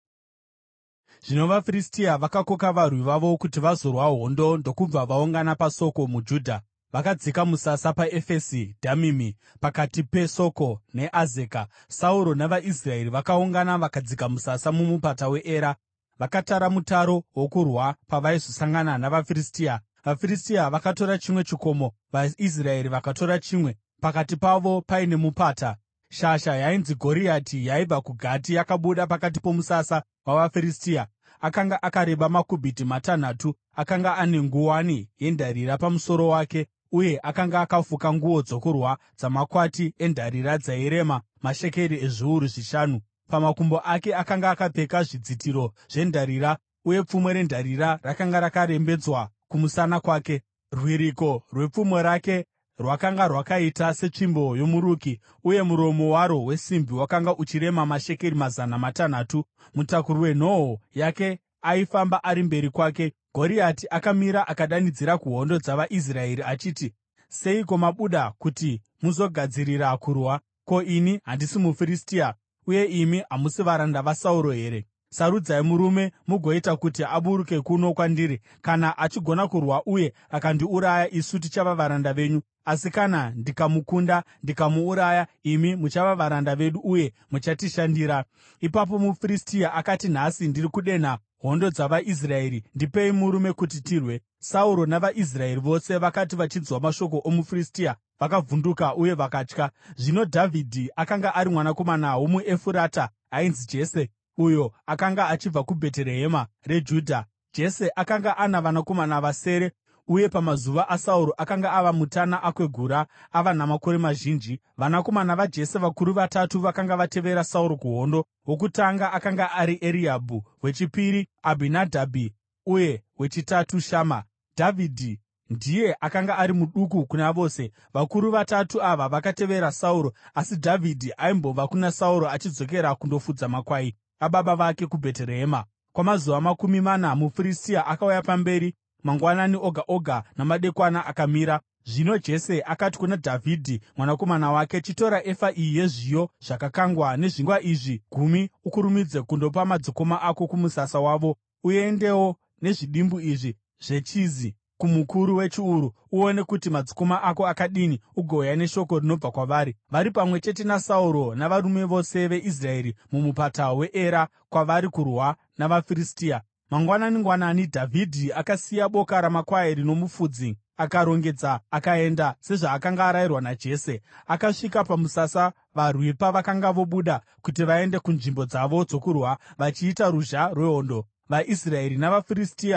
Zvino vaFiristia vakakoka varwi vavo kuti vazorwa hondo ndokubva vaungana paSoko muJudha. Vakadzika musasa paEfesi Dhamimi, pakati peSoko neAzeka. Sauro navaIsraeri vakaungana vakadzika musasa mumupata weEra. Vakatara mutaro wokurwa pavaizosangana navaFiristia. VaFiristia vakatora chimwe chikomo, vaIsraeri vakatora chimwe. Pakati pavo paine mupata. Shasha yainzi Goriati yaibva kuGati yakabuda pakati pomusasa wavaFiristia. Akanga akareba makubhiti matanhatu. Akanga ane nguwani yendarira pamusoro wake, uye akanga akafuka nguo dzokurwa dzamakwati endarira dzairema mashekeri ezviuru zvishanu. Pamakumbo ake akanga akapfeka zvidzitiro zvendarira, uye pfumo rendarira rakanga rakarembedzwa kumusana kwake. Rwiriko rwepfumo rake rwakanga rwakaita setsvimbo yomuruki, uye muromo waro wesimbi wakanga uchirema mashekeri 600. Mutakuri wenhoo yake aifamba ari mberi kwake. Goriati akamira akadanidzira kuhondo dzavaIsraeri achiti, “Seiko mabuda kuti muzogadzirira kurwa? Ko, ini handisi muFiristia, uye imi hamusi varanda vaSauro here? Sarudzai murume mugoita kuti aburuke kuno kwandiri. Kana achigona kurwa uye akandiuraya, isu tichava varanda venyu. Asi kana ndikamukunda ndikamuuraya, imi muchava varanda vedu uye muchatishandira.” Ipapo muFiristia akati, “Nhasi ndiri kudenha hondo dzavaIsraeri. Ndipei murume kuti tirwe.” Sauro navaIsraeri vose vakati vachinzwa mashoko omuFiristia, vakavhunduka uye vakatya. Zvino Dhavhidhi akanga ari mwanakomana womuEfurata ainzi Jese, uyo akanga achibva kuBheterehema reJudha. Jese akanga ana vanakomana vasere, uye pamazuva aSauro akanga ava mutana akwegura, ava namakore mazhinji. Vanakomana vaJese vakuru vatatu vakanga vatevera Sauro kuhondo. Wokutanga akanga ari Eriabhi, wechipiri Abhinadhabhi, uye wechitatu Shama. Dhavhidhi ndiye akanga ari muduku kuna vose. Vakuru vatatu ava vakatevera Sauro, asi Dhavhidhi aimbobva kuna Sauro achidzokera kundofudza makwai ababa vake kuBheterehema. Kwamazuva 40 muFiristia akauya pamberi mangwanani oga oga namadekwana akamira. Zvino Jese akati kuna Dhavhidhi mwanakomana wake, “Chitora efa iyi yezviyo zvakakangwa nezvingwa izvi 10 ukurumidze kundopa madzikoma ako kumusasa wavo. Uendewo nezvidimbu izvi zvechizi kumukuru wechiuru. Uone kuti madzikoma ako akadini, ugouya neshoko rinobva kwavari.” Vari pamwe chete naSauro navarume vose veIsraeri mumupata weEra kwavari kurwa navaFiristia. Mangwanani-ngwanani Dhavhidhi akasiya boka ramakwai rino mufudzi akarongedza akaenda sezvaakanga arayirwa naJese. Akasvika pamusasa varwi pavakanga vobuda kuti vaende kunzvimbo dzavo dzokurwa vachiita ruzha rwehondo. VaIsraeri navaFiristia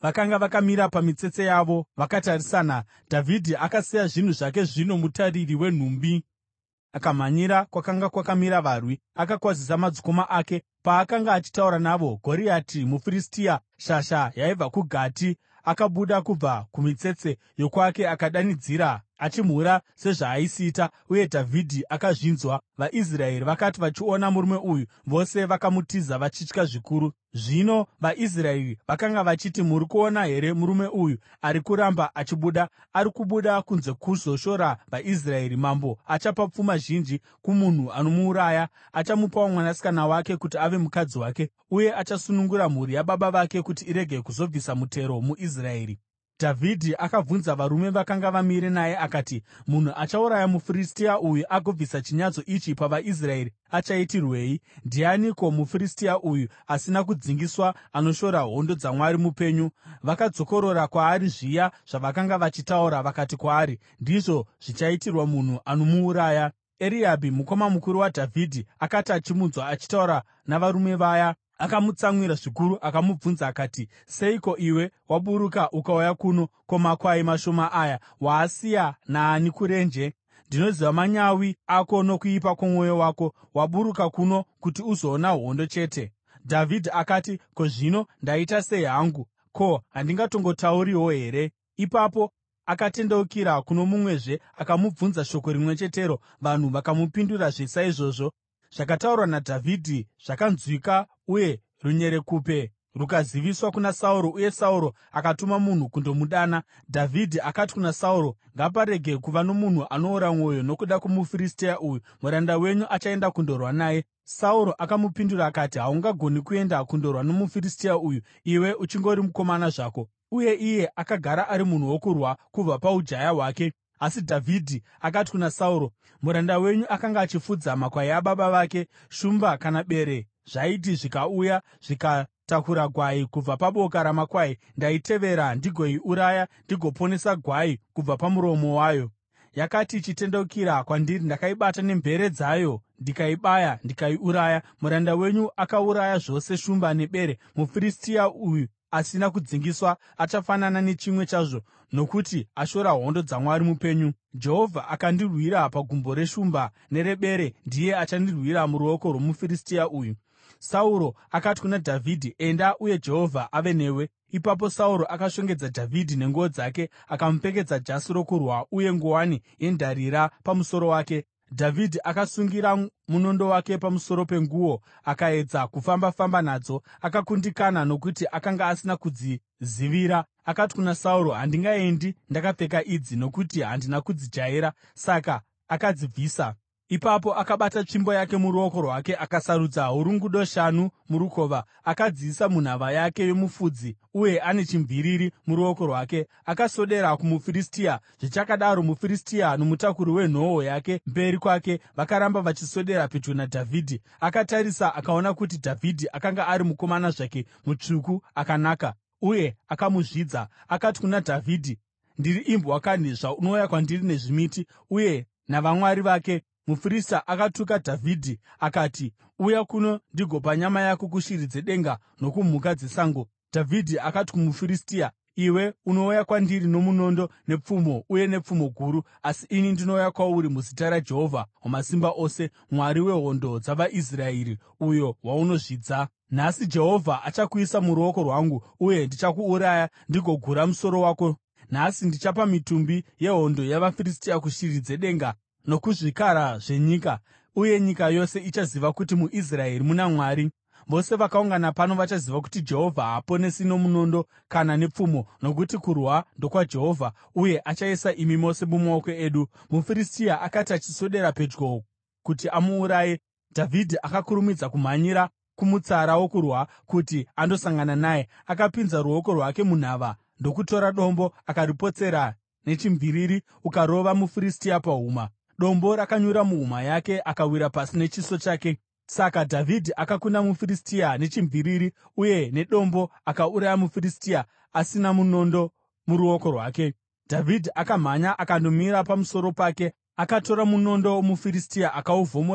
vakanga vakamira pamitsetse yavo vakatarisana. Dhavhidhi akasiya zvinhu zvake zvino mutariri wenhumbi akamhanyira kwakanga kwakamira varwi, akakwazisa madzikoma ake. Paakanga achitaura navo, Goriati muFiristia, shasha yaibva kuGati, akabuda kubva kumitsetse yokwake akadanidzira achimhura sezvaaisiita, uye Dhavhidhi akazvinzwa. VaIsraeri vakati vachiona murume uyu, vose vakamutiza vachitya zvikuru. Zvino vaIsraeri vakanga vachiti, “Muri kuona here murume uyu ari kuramba achibuda? Ari kubuda kunze kuzoshora vaIsraeri. Mambo achapa pfuma zhinji kumunhu anomuuraya. Achamupawo mwanasikana wake kuti ave mukadzi wake, uye achasunungura mhuri yababa vake kuti irege kuzobvisa mutero muIsraeri.” Dhavhidhi akabvunza varume vakanga vamire naye akati, “Munhu achauraya muFiristia uyu agobvisa chinyadziso ichi pavaIsraeri achaitirwei? Ndianiko muFiristia uyu asina kudzingiswa, anoshora hondo dzaMwari mupenyu?” Vakadzokorora kwaari zviya zvavakanga vachitaura vakati kwaari, “Ndizvo zvichaitirwa munhu anomuuraya.” Eriabhi mukoma mukuru waDhavhidhi akati achimunzwa achitaura navarume vaya, akamutsamwira zvikuru akamubvunza akati, “Seiko iwe waburuka ukauya kuno? Ko, makwai mashoma aya waasiya naani kurenje? Ndinoziva manyawi ako nokuipa kwomwoyo wako. Waburuka kuno kuti uzoona hondo chete.” Dhavhidhi akati, “Ko, zvino ndaita sei hangu? Ko, handingatongotauriwo here?” Ipapo akatendeukira kuno mumwezve akamubvunza shoko rimwe chetero. Vanhu vakamupindurazve saizvozvo. Zvakataurwa naDhavhidhi zvakanzwika uye runyerekupe rukaziviswa kuna Sauro, uye Sauro akatuma munhu kundomudana. Dhavhidhi akati kuna Sauro, “Ngaparege kuva nomunhu anoora mwoyo nokuda kwomuFiristia uyu. Muranda wenyu achaenda kundorwa naye.” Sauro akamupindura akati, “Haungagoni kuenda kundorwa nomuFiristia uyu, iwe uchingori mukomana zvako.” Uye iye akagara ari munhu wokurwa kubva paujaya hwake. Asi Dhavhidhi akati kuna Sauro, “Muranda wenyu akanga achifudza makwai ababa vake. Shumba kana bere zvaiti zvikauya zvikatakura gwai kubva paboka ramakwai, ndaitevera ndigoiuraya ndigoponesa gwai kubva pamuromo wayo. Yakati ichitendeukira kwandiri, ndakaibata nemvere dzayo ndikaibaya ndikaiuraya. Muranda wenyu akauraya zvose shumba nebere. MuFiristia uyu asina kudzingiswa achafanana nechimwe chazvo, nokuti ashora hondo dzaMwari mupenyu. Jehovha akandirwira pagumbo reshumba nerebere, ndiye achandirwira muruoko rwomuFiristia uyu.” Sauro akati kuna Dhavhidhi, “Enda, uye Jehovha ave newe.” Ipapo Sauro akashongedza Dhavhidhi nenguo dzake, akamupfekedza jasi rokurwa uye nguwani yendarira pamusoro wake. Dhavhidhi akasungira munondo wake pamusoro penguo akaedza kufamba-famba nadzo. Akakundikana nokuti akanga asina kudzizivira. Akati kuna Sauro, “Handingaendi ndakapfeka idzi, nokuti handina kudzijaira.” Saka akadzibvisa. Ipapo akabata tsvimbo yake muruoko rwake, akasarudza hurungudo 5 murukova, akadziisa munhava yake yomufudzi, uye ane chimviriri muruoko rwake. Akaswedera kumuFiristia. Zvichakadaro, muFiristia nomutakuri wenhoo yake mberi kwake vakaramba vachiswedera pedyo naDhavhidhi. Akatarisa akaona kuti Dhavhidhi akanga ari mukomana zvake, mutsvuku, akanaka, uye akamuzvidza. Akati kuna Dhavhidhi, “Ndiri imbwa kanhi zvaunouya kwandiri nezvimiti uye navamwari vake?” MuFiristia akatuka Dhavhidhi akati, “Uya kuno ndigopa nyama yako kushiri dzedenga nokumhuka dzesango.” Dhavhidhi akati kumuFiristia, “Iwe unouya kwandiri nomunondo, nepfumo uye nepfumo guru, asi ini ndinouya kwauri muzita raJehovha Wamasimba Ose, Mwari wehondo dzavaIsraeri, uyo waunozvidza. Nhasi Jehovha achakuisa muruoko rwangu, uye ndichakuuraya ndigogura musoro wako. Nhasi ndichapa mitumbi yehondo yavaFiristia kushiri dzedenga nokuzvikara zvenyika, uye nyika yose ichaziva kuti muIsraeri muna Mwari. Vose vakaungana pano vachaziva kuti Jehovha haaponesi nomunondo kana nepfumo, nokuti kurwa ndokwaJehovha, uye achaisa imi mose mumaoko edu.” MuFiristia akati achiswedera pedyo kuti amuuraye, Dhavhidhi akakurumidza kumhanyira kumutsara wokurwa kuti andosangana naye. Akapinza ruoko rwake munhava ndokutora dombo akaripotsera nechimviriri, ukarova muFiristia pahuma. Dombo rakanyura muhuma yake, akawira pasi nechiso chake. Saka Dhavhidhi akakunda muFiristia nechimviriri, uye nedombo akauraya muFiristia asina munondo muruoko rwake. Dhavhidhi akamhanya akandomira pamusoro pake, akatora munondo womuFiristia akauvhomora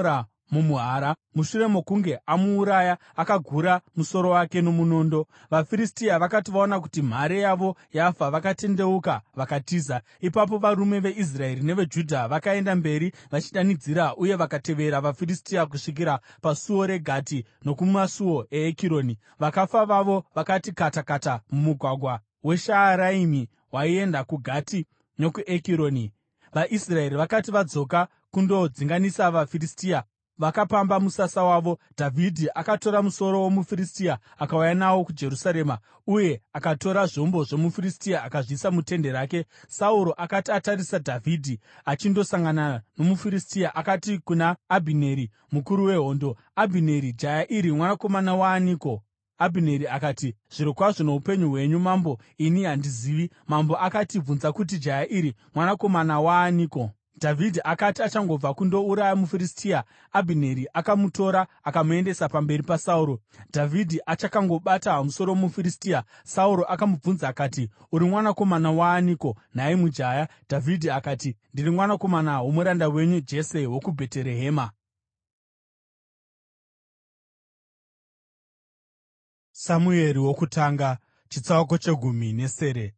mumuhara. Mushure mokunge amuuraya, akagura musoro wake nomunondo. VaFiristia vakati vaona kuti mhare yavo yafa, vakatendeuka vakatiza. Ipapo varume veIsraeri neveJudha vakaenda mberi vachidanidzira uye vakatevera vaFiristia kusvikira pasuo reGati nokumasuo eEkironi. Vakafa vavo vakati kata kata mumugwagwa weShaaraimi waienda kuGati nokuEkironi. VaIsraeri vakati vadzoka kundodzinganisa vaFiristia, vakapamba musasa wavo. Dhavhidhi akatora musoro womuFiristia akauya nawo kuJerusarema, uye akatora zvombo zvomuFiristia akazviisa mutende rake. Sauro akati atarisa Dhavhidhi achindosangana nomuFiristia, akati kuna Abhineri mukuru wehondo, “Abhineri, jaya iri mwanakomana waaniko?” Abhineri akati, “Zvirokwazvo noupenyu hwenyu, mambo, ini handizivi.” Mambo akati, “Bvunza kuti jaya iri mwanakomana waaniko.” Dhavhidhi akati achangobva kundouraya muFiristia, Abhineri akamutora akamuendesa pamberi paSauro. Dhavhidhi achakangobata musoro womuFiristia, Sauro akamubvunza akati, “Uri mwanakomana waaniko, nhai mujaya?” Dhavhidhi akati, “Ndiri mwanakomana womuranda wenyu Jese wokuBheterehema.” Samueri wokutanga chitsauko chegumi nesere.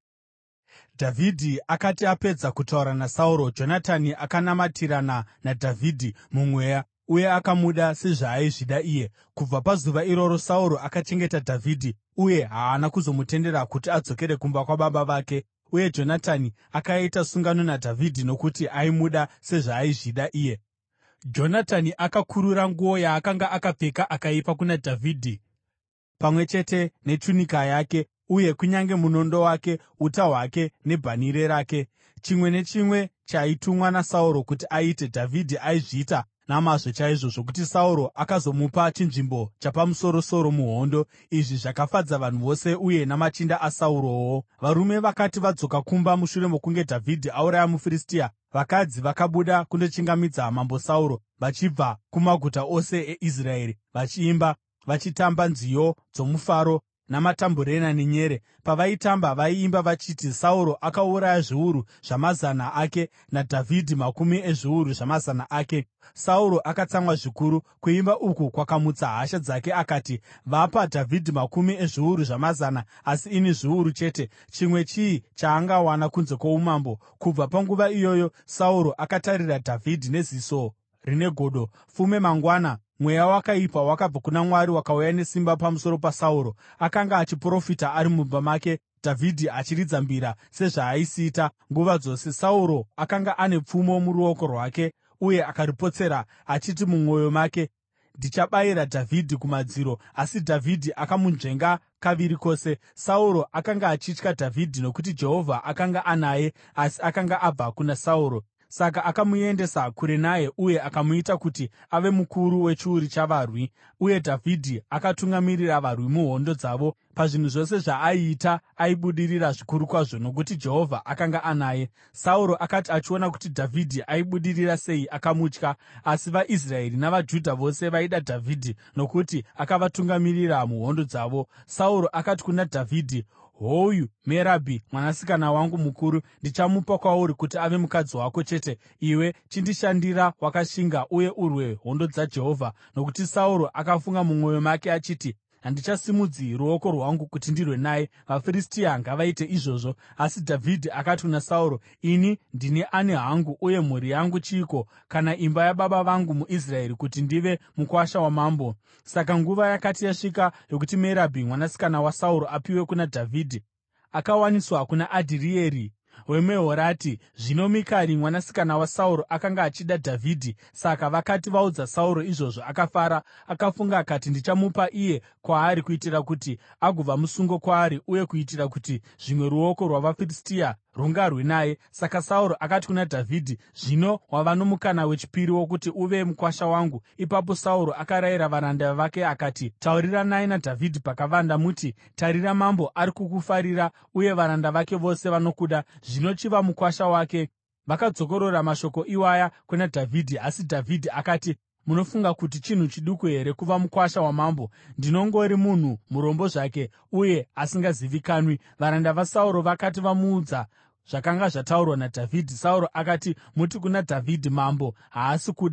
Dhavhidhi akati apedza kutaura naSauro, Jonatani akanamatirana naDhavhidhi mumweya uye akamuda sezvaaizvida iye. Kubva pazuva iroro Sauro akachengeta Dhavhidhi uye haana kuzomutendera kuti adzokere kumba kwababa vake. Uye Jonatani akaita sungano naDhavhidhi nokuti aimuda sezvaaizvida iye. Jonatani akakurura nguo yaakanga akapfeka akaipa kuna Dhavhidhi, pamwe chete nechunika yake, uye kunyange munondo wake, uta hwake nebhanhire rake. Chimwe nechimwe chaitumwa naSauro kuti aite, Dhavhidhi aizviita namazvo chaizvo, zvokuti Sauro akazomupa chinzvimbo chapamusoro-soro muhondo. Izvi zvakafadza vanhu vose uye namachinda aSaurowo. Varume vakati vadzoka kumba mushure mokunge Dhavhidhi auraya muFiristia, vakadzi vakabuda kundochingamidza mambo Sauro vachibva kumaguta ose eIsraeri, vachiimba, vachitamba nziyo dzomufaro namatambureni nenyere. Pavaitamba vaiimba vachiti: “Sauro akauraya zviuru zvamazana ake, naDhavhidhi makumi ezviuru zvamazana ake.” Sauro akatsamwa zvikuru. Kuimba uku kwakamutsa hasha dzake, akati, “Vapa Dhavhidhi makumi ezviuru zvamazana, asi ini zviuru chete. Chimwe chii chaangawana kunze kwoumambo?” Kubva panguva iyoyo Sauro akatarira Dhavhidhi neziso rine godo. Fume mangwana mweya wakaipa wakabva kuna Mwari wakauya nesimba pamusoro paSauro. Akanga achiprofita ari mumba make, Dhavhidhi achiridza mbira sezvaaisiita nguva dzose. Sauro akanga ane pfumo muruoko rwake uye akaripotsera achiti mumwoyo make, “Ndichabayira Dhavhidhi kumadziro.” Asi Dhavhidhi akamunzvenga kaviri kose. Sauro akanga achitya Dhavhidhi nokuti Jehovha akanga anaye, asi akanga abva kuna Sauro. Saka akamuendesa kure naye uye akamuita kuti ave mukuru wechiuru chavarwi. Uye Dhavhidhi akatungamirira varwi muhondo dzavo. Pazvinhu zvose zvaaiita aibudirira zvikuru kwazvo, nokuti Jehovha akanga anaye. Sauro akati achiona kuti Dhavhidhi aibudirira sei, akamutya. Asi vaIsraeri navaJudha vose vaida Dhavhidhi, nokuti akavatungamirira muhondo dzavo. Sauro akati kuna Dhavhidhi, “Hoyu Merabhi mwanasikana wangu mukuru. Ndichamupa kwauri kuti ave mukadzi wako chete. Iwe chindishandira wakashinga uye urwe hondo dzaJehovha.” Nokuti Sauro akafunga mumwoyo make achiti, “Handichasimudzi ruoko rwangu kuti ndirwe naye. VaFiristia ngavaite izvozvo.” Asi Dhavhidhi akati kuna Sauro, “Ini ndini ani hangu, uye mhuri yangu chiiko, kana imba yababa vangu muIsraeri, kuti ndive mukuwasha wamambo?” Saka nguva yakati yasvika yokuti Merabhi mwanasikana waSauro apiwe kuna Dhavhidhi, akawaniswa kuna Adhirieri weMehorati. Zvino Mikari mwanasikana waSauro akanga achida Dhavhidhi, saka vakati vaudza Sauro izvozvo, akafara. Akafunga akati, “Ndichamupa iye kwaari kuitira kuti agova musungo kwaari, uye kuitira kuti zvimwe ruoko rwavaFiristia rungarwe naye.” Saka Sauro akati kuna Dhavhidhi, “Zvino wava nomukana wechipiri wokuti uve mukuwasha wangu.” Ipapo Sauro akarayira varanda vake akati, “Tauriranai naDhavhidhi pakavanda muti, ‘Tarira, mambo ari kukufarira uye varanda vake vose vanokuda. Zvino chiva mukuwasha wake.’ ” Vakadzokorora mashoko iwaya kuna Dhavhidhi, asi Dhavhidhi akati, “Munofunga kuti chinhu chiduku here kuva mukuwasha wamambo? Ndinongori munhu murombo zvake uye asingazivikanwi.” Varanda vaSauro vakati vamuudza zvakanga zvataurwa naDhavhidhi, Sauro akati, “Muti kuna Dhavhidhi, ‘Mambo haasi kuda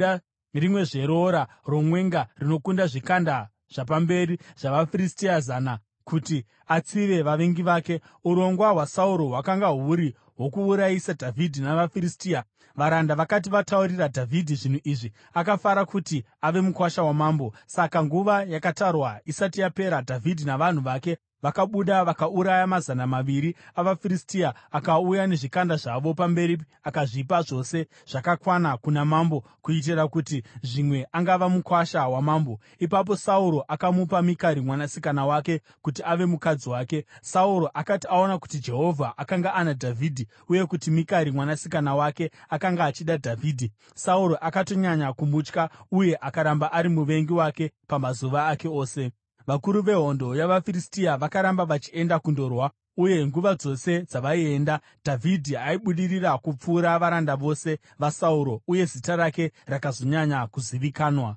rimwezve roora romwenga rinokunda zvikanda zvapamberi zvavaFiristia 100 kuti atsive vavengi vake. Urongwa hwaSauro hwakanga huri hwokuurayisa Dhavhidhi navaFiristia. Varanda vakati vataurira Dhavhidhi zvinhu izvi, akafara kuti ave mukuwasha wamambo. Saka nguva yakatarwa isati yapera, Dhavhidhi navanhu vake vakabuda vakauraya 200 avaFiristia. Akauya nezvikanda zvavo pamberi akazvipa zvose zvakakwana kuna mambo, kuitira kuti zvimwe angava mukuwasha wamambo. Ipapo Sauro akamupa Mikari mwanasikana wake kuti ave mukadzi wake. Sauro akati aona kuti Jehovha akanga ana Dhavhidhi uye kuti Mikari mwanasikana wake akanga achida Dhavhidhi, Sauro akatonyanya kumutya uye akaramba ari muvengi wake pamazuva ake ose. Vakuru vehondo yavaFiristia vakaramba vachienda kundorwa, uye nguva dzose dzavaienda, Dhavhidhi aibudirira kupfuura varanda vose vaSauro, uye zita rake rakazonyanya kuzivikanwa.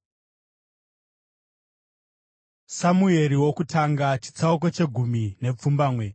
Samueri wokutanga chitsauko 10.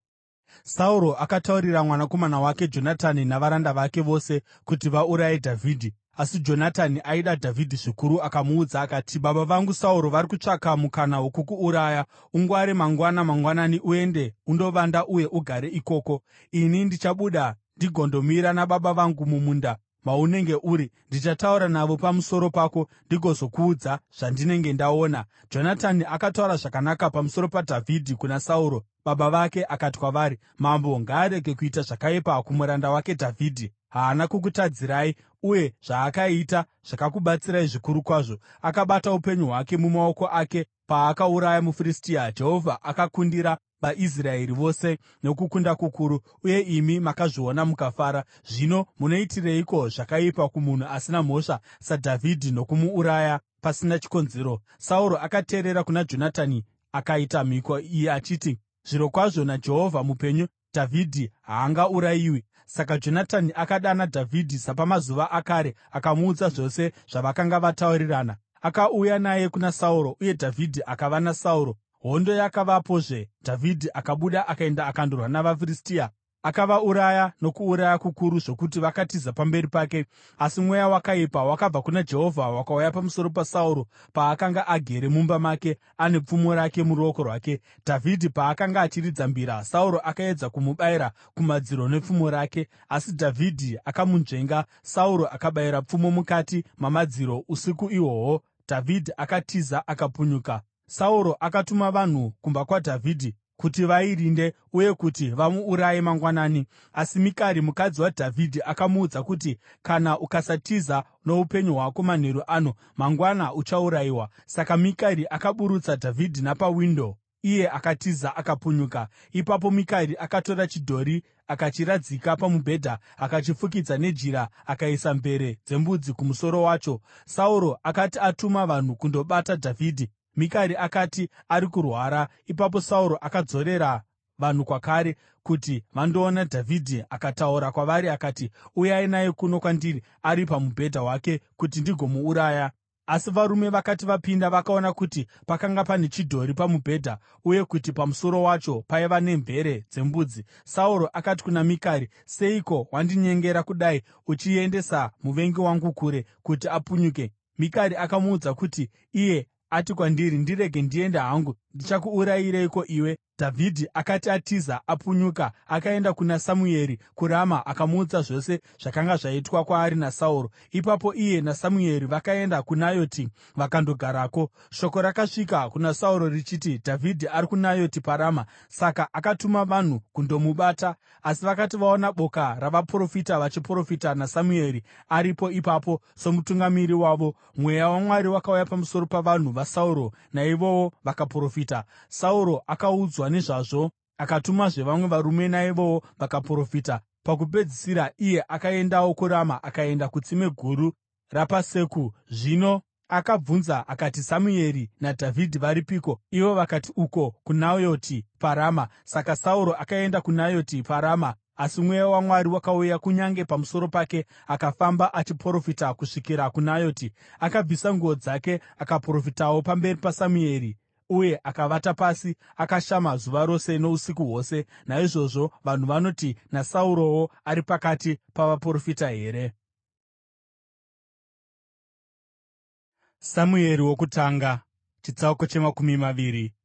Sauro akataurira mwanakomana wake Jonatani navaranda vake vose kuti vauraye Dhavhidhi. Asi Jonatani aida Dhavhidhi zvikuru, akamuudza akati, “Baba vangu Sauro vari kutsvaka mukana wokukuuraya. Ungware mangwanani uende undovanda uye ugare ikoko. Ini ndichabuda ndigondomira nababa vangu mumunda maunenge uri. Ndichataura navo pamusoro pako ndigozokuudza zvandinenge ndaona.” Jonatani akataura zvakanaka pamusoro paDhavhidhi kuna Sauro baba vake. Akati kwavari, “Mambo ngaarege kuita zvakaipa kumuranda wake Dhavhidhi. Haana kukutadzirai, uye zvaakaita zvakakubatsirai zvikuru kwazvo. Akabata upenyu hwake mumaoko ake paakauraya muFiristia. Jehovha akakundira vaIsraeri vose nokukunda kukuru, uye imi makazviona mukafara. Zvino munoitireiko zvakaipa kumunhu asina mhosva saDhavhidhi nokumuuraya pasina chikonzero?” Sauro akateerera kuna Jonatani akaita mhiko iyi achiti, “Zvirokwazvo naJehovha mupenyu, Dhavhidhi haangaurayiwi.” Saka Jonatani akadana Dhavhidhi sapamazuva akare akamuudza zvose zvavakanga vataurirana. Akauya naye kuna Sauro, uye Dhavhidhi akava naSauro. Hondo yakavapozve, Dhavhidhi akabuda akaenda akandorwa navaFiristia. Akavauraya nokuuraya kukuru zvokuti vakatiza pamberi pake. Asi mweya wakaipa wakabva kuna Jehovha wakauya pamusoro paSauro paakanga agere mumba make ane pfumo rake muruoko rwake. Dhavhidhi paakanga achiridza mbira, Sauro akaedza kumubayira kumadziro nepfumo rake, asi Dhavhidhi akamunzvenga. Sauro akabayira pfumo mukati mamadziro usiku ihwohwo. Dhavhidhi akatiza akapunyuka. Sauro akatuma vanhu kumba kwaDhavhidhi kuti vairinde uye kuti vamuuraye mangwanani. Asi Mikari mukadzi waDhavhidhi akamuudza kuti, “Kana ukasatiza noupenyu hwako manheru ano, mangwana uchaurayiwa.” Saka Mikari akaburutsa Dhavhidhi napawindo, iye akatiza akapunyuka. Ipapo Mikari akatora chidhori akachiradzika pamubhedha, akachifukidza nejira, akaisa mvere dzembudzi kumusoro wacho. Sauro akati atuma vanhu kundobata Dhavhidhi, Mikari akati ari kurwara. Ipapo Sauro akadzorera vanhu kwakare kuti vandoona Dhavhidhi. Akataura kwavari akati, “Uyai naye kuno kwandiri ari pamubhedha wake kuti ndigomuuraya.” Asi varume vakati vapinda vakaona kuti pakanga pane chidhori pamubhedha uye kuti pamusoro wacho paiva nemvere dzembudzi. Sauro akati kuna Mikari, “Seiko wandinyengera kudai uchiendesa muvengi wangu kure kuti apunyuke?” Mikari akamuudza kuti, “Iye ati kwandiri, ‘Ndirege ndiende hangu, ndichakuurayireiko iwe?’ ” Dhavhidhi akati atiza apunyuka, akaenda kuna Samueri kuRama akamuudza zvose zvakanga zvaitwa kwaari naSauro. Ipapo iye naSamueri vakaenda kuNayoti vakandogarako. Shoko rakasvika kuna Sauro richiti, “Dhavhidhi ari kuNayoti paRama.” Saka akatuma vanhu kundomubata, asi vakati vaona boka ravaprofita vachiprofita naSamueri aripo ipapo somutungamiri wavo, Mweya waMwari wakauya pamusoro pavanhu vaSauro, naivowo vakaprofita. Sauro akaudzwa nezvazvo, akatumazve vamwe varume, naivowo vakaprofita. Pakupedzisira iye akaendawo kuRama akaenda kutsime guru rapaSeku. Zvino akabvunza akati, “Samueri naDhavhidhi varipiko?” Ivo vakati, “Uko kuNayoti paRama.” Saka Sauro akaenda kuNayoti paRama, asi Mweya waMwari wakauya kunyange pamusoro pake, akafamba achiprofita kusvikira kuNayoti. Akabvisa nguo dzake akaprofitawo pamberi paSamueri, uye akavata pasi akashama zuva rose nousiku hwose. Naizvozvo vanhu vanoti, “NaSaurowo ari pakati pavaprofita here?” Samueri wokutanga chitsauko chemakumi maviri.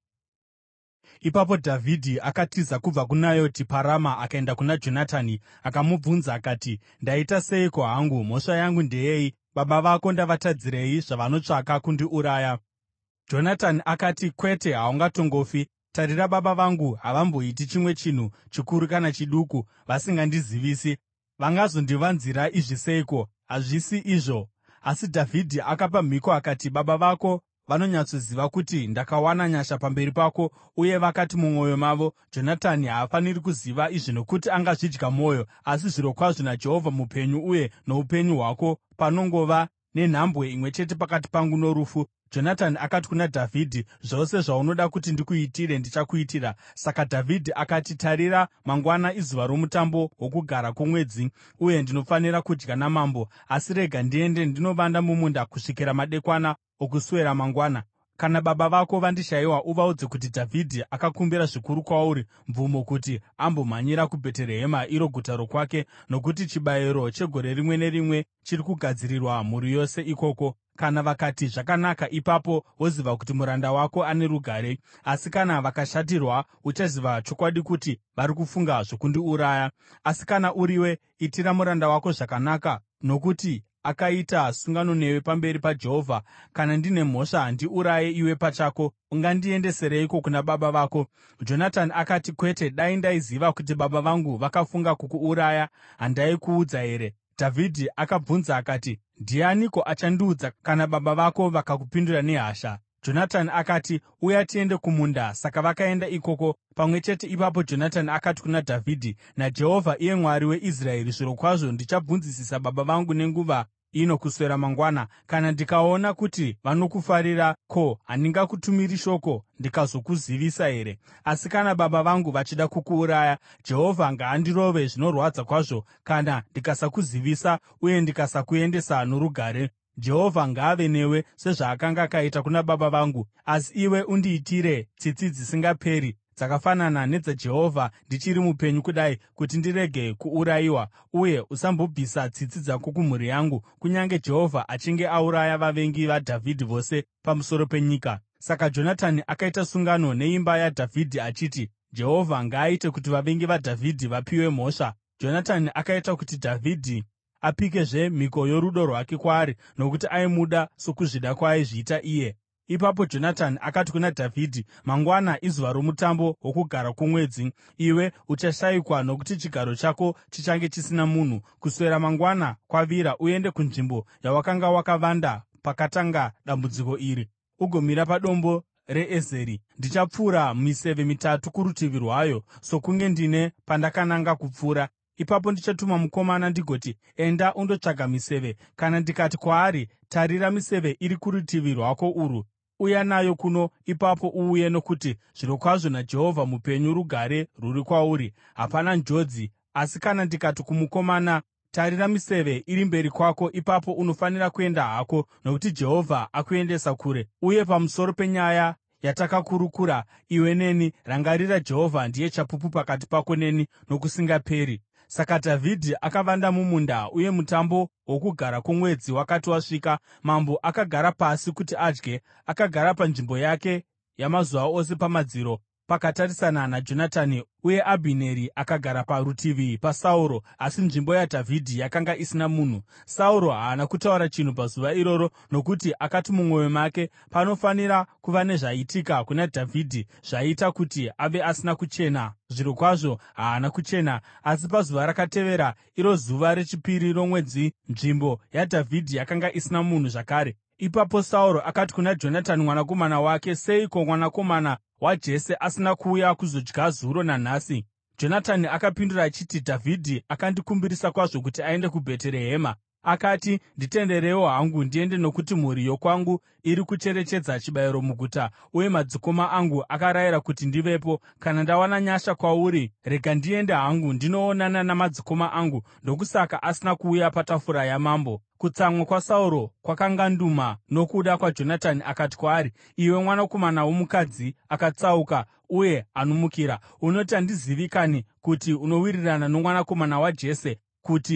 Ipapo Dhavhidhi akatiza kubva kuNayoti paRama akaenda kuna Jonatani akamubvunza akati, “Ndaita seiko hangu? Mhosva yangu ndeyei? Baba vako ndavatadzirei zvavanotsvaka kundiuraya?” Jonatani akati, “Kwete, haungatongofi. Tarira, baba vangu havamboiti chimwe chinhu chikuru kana chiduku vasingandizivisi. Vangazondivanzira izvi seiko? Hazvisi izvo.” Asi Dhavhidhi akapa mhiko akati, “Baba vako vanonyatsoziva kuti ndakawana nyasha pamberi pako.” Uye vakati mumwoyo mavo, “Jonatani haafaniri kuziva izvi nokuti angazvidya mwoyo. Asi zvirokwazvo naJehovha mupenyu uye noupenyu hwako, panongova nenhambwe imwe chete pakati pangu norufu.” Jonatani akati kuna Dhavhidhi, “Zvose zvaunoda kuti ndikuitire, ndichakuitira.” Saka Dhavhidhi akati, “Tarira, mangwana izuva romutambo woKugara kwoMwedzi, uye ndinofanira kudya namambo. Asi rega ndiende ndinovanda mumunda kusvikira madekwana okuswera mangwana. Kana baba vako vandishayiwa, uvaudze kuti Dhavhidhi akakumbira zvikuru kwauri mvumo kuti ambomhanyira kuBheterehema, iro guta rokwake, nokuti chibayiro chegore rimwe nerimwe chiri kugadzirirwa mhuri yose ikoko. Kana vakati, ‘Zvakanaka,’ ipapo woziva kuti muranda wako ane rugare. Asi kana vakashatirwa, uchaziva chokwadi kuti vari kufunga zvokundiuraya. Asi kana uriwe, itira muranda wako zvakanaka, nokuti akaita sungano newe pamberi paJehovha. Kana ndine mhosva, ndiuraye iwe pachako. Ungandiendesereiko kuna baba vako?” Jonatani akati, “Kwete, dai ndaiziva kuti baba vangu vakafunga kukuuraya, handaikuudza here?” Dhavhidhi akabvunza akati, “Ndianiko achandiudza kana baba vako vakakupindura nehasha?” Jonatani akati, “Uya tiende kumunda.” Saka vakaenda ikoko pamwe chete. Ipapo Jonatani akati kuna Dhavhidhi, “NaJehovha, iye Mwari weIsraeri, zvirokwazvo ndichabvunzisisa baba vangu nenguva ino kuswera mangwana. Kana ndikaona kuti vanokufarira, ko, handingakutumiri shoko ndikazokuzivisa here? Asi kana baba vangu vachida kukuuraya, Jehovha ngaandirove zvinorwadza kwazvo kana ndikasakuzivisa uye ndikasakuendesa norugare. Jehovha ngaave newe sezvaakanga akaita kuna baba vangu. Asi iwe undiitire tsitsi dzisingaperi dzakafanana nedzaJehovha ndichiri mupenyu kudai, kuti ndirege kuurayiwa. Uye usambobvisa tsitsi dzako kumhuri yangu, kunyange Jehovha achinge auraya vavengi vaDhavhidhi vose pamusoro penyika.” Saka Jonatani akaita sungano neimba yaDhavhidhi achiti, “Jehovha ngaaite kuti vavengi vaDhavhidhi vapiwe mhosva.” Jonatani akaita kuti Dhavhidhi apikezve mhiko yorudo rwake kwaari, nokuti aimuda sokuzvida kwaaizviita iye. Ipapo Jonatani akati kuna Dhavhidhi, “Mangwana izuva romutambo woKugara kwoMwedzi. Iwe uchashayikwa, nokuti chigaro chako chichange chisina munhu. Kuswera mangwana kwavira, uende kunzvimbo yawakanga wakavanda pakatanga dambudziko iri, ugomira padombo reEzeri. Ndichapfura miseve mitatu kurutivi rwayo, sokunge ndine pandakananga kupfura. Ipapo ndichatuma mukomana ndigoti, ‘Enda undotsvaga miseve.’ Kana ndikati kwaari, ‘Tarira, miseve iri kurutivi rwako urwu,’ uya nayo kuno, ipapo uuye, nokuti zvirokwazvo naJehovha mupenyu, rugare rwuri kwauri, hapana njodzi. Asi kana ndikati kumukomana, ‘Tarira, miseve iri mberi kwako,’ ipapo unofanira kuenda hako, nokuti Jehovha akuendesa kure. Uye pamusoro penyaya yatakakurukura iwe neni, rangarira, Jehovha ndiye chapupu pakati pako neni nokusingaperi.” Saka Dhavhidhi akavanda mumunda, uye mutambo woKugara kwoMwedzi wakati wasvika, mambo akagara pasi kuti adye. Akagara panzvimbo yake yamazuva ose pamadziro, pakatarisana naJonatani, uye Abhineri akagara parutivi paSauro, asi nzvimbo yaDhavhidhi yakanga isina munhu. Sauro haana kutaura chinhu pazuva iroro, nokuti akati mumwoyo make, “Panofanira kuva nezvaitika kuna Dhavhidhi zvaiita kuti ave asina kuchena.” Zvirokwazvo haana kuchena. Asi pazuva rakatevera, iro zuva rechipiri romwedzi, nzvimbo yaDhavhidhi yakanga isina munhu zvakare. Ipapo Sauro akati kuna Jonatani mwanakomana wake, “Seiko mwanakomana waJese asina kuuya kuzodya zuro nanhasi?” Jonatani akapindura achiti, “Dhavhidhi akandikumbirisa kwazvo kuti aende kuBheterehema. Akati, ‘Nditenderewo hangu ndiende, nokuti mhuri yokwangu iri kucherechedza chibayiro muguta, uye madzikoma angu akarayira kuti ndivepo. Kana ndawana nyasha kwauri, rega ndiende hangu ndinoonana namadzikoma angu.’ Ndokusaka asina kuuya patafura yamambo.” Kutsamwa kwaSauro kwakanganduma nokuda kwaJonatani, akati kwaari, “Iwe mwanakomana womukadzi akatsauka uye anomukira! Unoti handizivi kanhi kuti unowirirana nomwanakomana waJese, kuti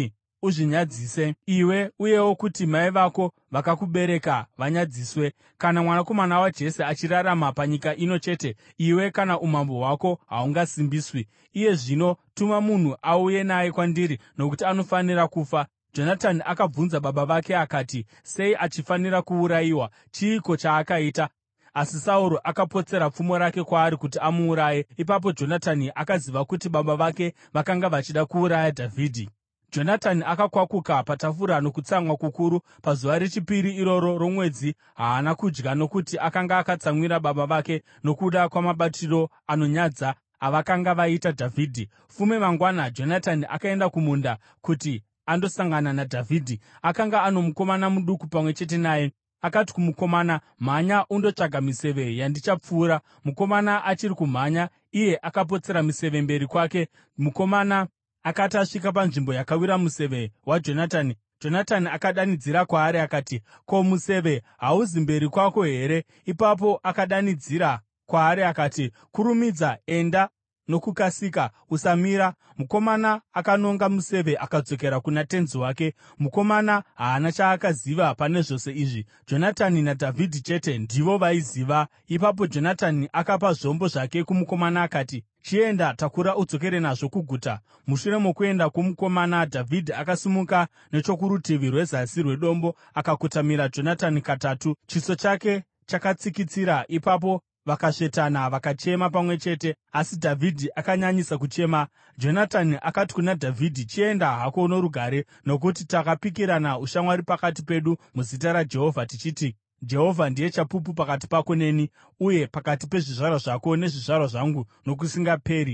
uzvinyadzise iwe, uyewo kuti mai vako vakakubereka vanyadziswe. Kana mwanakomana waJese achirarama panyika ino chete, iwe kana umambo hwako hahungasimbiswi. Iye zvino tuma munhu auye naye kwandiri, nokuti anofanira kufa.” Jonatani akabvunza baba vake akati, “Sei achifanira kuurayiwa? Chiiko chaakaita?” Asi Sauro akapotsera pfumo rake kwaari kuti amuuraye. Ipapo Jonatani akaziva kuti baba vake vakanga vachida kuuraya Dhavhidhi. Jonatani akakwakuka patafura nokutsamwa kukuru. Pazuva rechipiri iroro romwedzi haana kudya, nokuti akanga akatsamwira baba vake nokuda kwamabatiro anonyadza avakanga vaita Dhavhidhi. Fume mangwana Jonatani akaenda kumunda kuti andosangana naDhavhidhi. Akanga ano mukomana muduku pamwe chete naye. Akati kumukomana, “Mhanya undotsvaga miseve yandichapfura.” Mukomana achiri kumhanya, iye akapotsera miseve mberi kwake. Mukomana akati asvika panzvimbo yakawira museve waJonatani, Jonatani akadanidzira kwaari akati, “Ko, museve hauzi mberi kwako here?” Ipapo akadanidzira kwaari akati, “Kurumidza, enda nokukasika, usamira.” Mukomana akanonga museve akadzokera kuna tenzi wake. Mukomana haana chaakaziva pane zvose izvi. Jonatani naDhavhidhi chete ndivo vaiziva. Ipapo Jonatani akapa zvombo zvake kumukomana akati, “Chienda, takura udzokere nazvo kuguta.” Mushure mokuenda kwomukomana, Dhavhidhi akasimuka nechokurutivi rwezasi rwedombo akakotamira Jonatani katatu, chiso chake chakatsikitsira. Ipapo vakasvetana vakachema pamwe chete, asi Dhavhidhi akanyanyisa kuchema. Jonatani akati kuna Dhavhidhi, “Chienda hako norugare, nokuti takapikirana ushamwari pakati pedu muzita raJehovha, tichiti, ‘Jehovha ndiye chapupu pakati pako neni, uye pakati pezvizvarwa zvako nezvizvarwa zvangu nokusingaperi.’ ”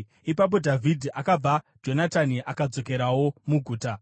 Ipapo Dhavhidhi akabva, Jonatani akadzokerawo muguta.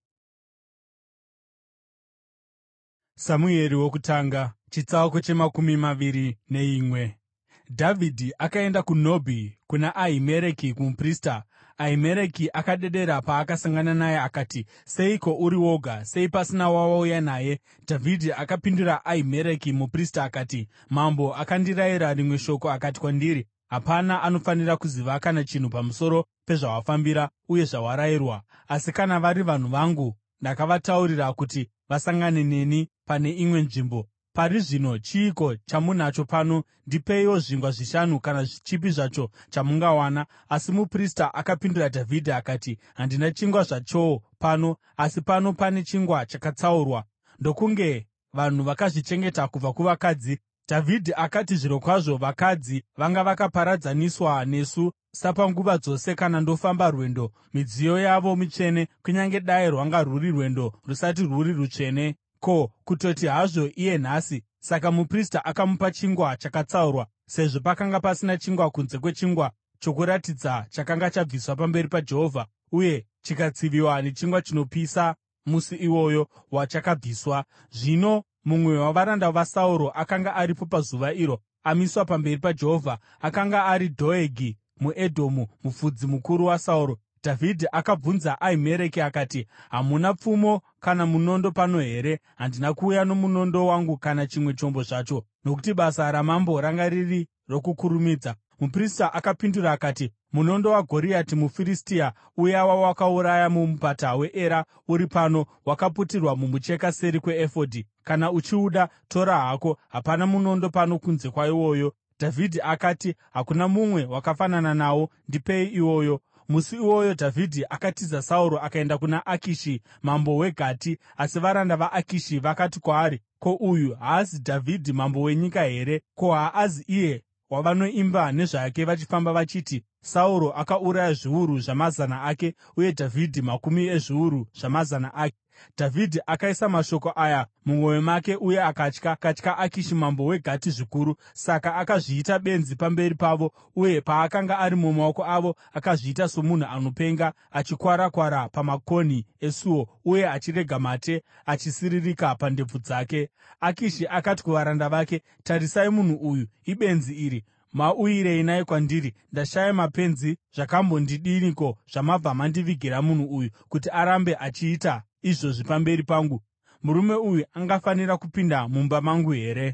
Samueri wokutanga chitsauko chemakumi maviri neimwe. Dhavhidhi akaenda kuNobhi kuna Ahimereki muprista. Ahimereki akadedera paakasangana naye akati, “Seiko uri woga? Sei pasina wawauya naye?” Dhavhidhi akapindura Ahimereki muprista akati, “Mambo akandirayira rimwe shoko akati kwandiri, ‘Hapana anofanira kuziva kana chinhu pamusoro pezvawafambira uye zvawarayirwa.’ Asi kana vari vanhu vangu, ndakavataurira kuti vasangane neni pane imwe nzvimbo. Pari zvino chiiko chamunacho pano? Ndipeiwo zvingwa zvishanu kana chipi zvacho chamungawana.” Asi muprista akapindura Dhavhidhi akati, “Handina chingwa zvachowo pano, asi pano pane chingwa chakatsaurwa, ndokunge vanhu vakazvichengeta kubva kuvakadzi.” Dhavhidhi akati, “Zvirokwazvo vakadzi vanga vakaparadzaniswa nesu sapanguva dzose kana ndofamba rwendo. Midziyo yavo mitsvene, kunyange dai rwanga rwuri rwendo rusati rwuri rutsvene. Ko, kutoti hazvo iye nhasi!” Saka muprista akamupa chingwa chakatsaurwa, sezvo pakanga pasina chingwa kunze kwechingwa choKuratidza chakanga chabviswa pamberi paJehovha uye chikatsiviwa nechingwa chinopisa musi iwoyo wachakabviswa. Zvino mumwe wavaranda vaSauro akanga aripo pazuva iro, amiswa pamberi paJehovha. Akanga ari Dhoegi muEdhomu, mufudzi mukuru waSauro. Dhavhidhi akabvunza Ahimereki akati, “Hamuna pfumo kana munondo pano here?” “Handina kuuya nomunondo wangu kana chimwe chombo zvacho, nokuti basa ramambo ranga riri rokukurumidza.” Muprista akapindura akati, “Munondo waGoriati muFiristia, uya wawakauraya mumupata weEra, uri pano, wakaputirwa mumucheka seri kweefodhi. Kana uchiuda, tora hako. Hapana munondo pano kunze kwaiwoyo.” Dhavhidhi akati, “Hakuna mumwe wakafanana nawo. Ndipei iwoyo.” Musi iwoyo Dhavhidhi akatiza Sauro akaenda kuna Akishi mambo weGati. Asi varanda vaAkishi vakati kwaari, “Ko, uyu haazi Dhavhidhi mambo wenyika here? Ko, haazi iye wavanoimba nezvake vachifamba vachiti, ‘Sauro akauraya zviuru zvamazana ake, uye Dhavhidhi makumi ezviuru zvamazana ake’?” Dhavhidhi akaisa mashoko aya mumwoyo make uye akatya Akishi mambo weGati zvikuru. Saka akazviita benzi pamberi pavo, uye paakanga ari mumaoko avo, akazviita somunhu anopenga, achikwara-kwara pamakonhi esuo uye achirega mate achisiririka pandebvu dzake. Akishi akati kuvaranda vake, “Tarisai munhu uyu! Ibenzi iri! Mauyirei naye kwandiri? Ndashaya mapenzi zvakambondidiniko zvamabva mandivigira munhu uyu kuti arambe achiita izvozvi pamberi pangu? Murume uyu angafanira kupinda mumba mangu here?”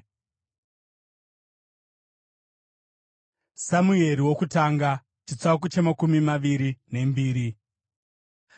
Samueri wokutanga chitsauko chemakumi maviri nembiri.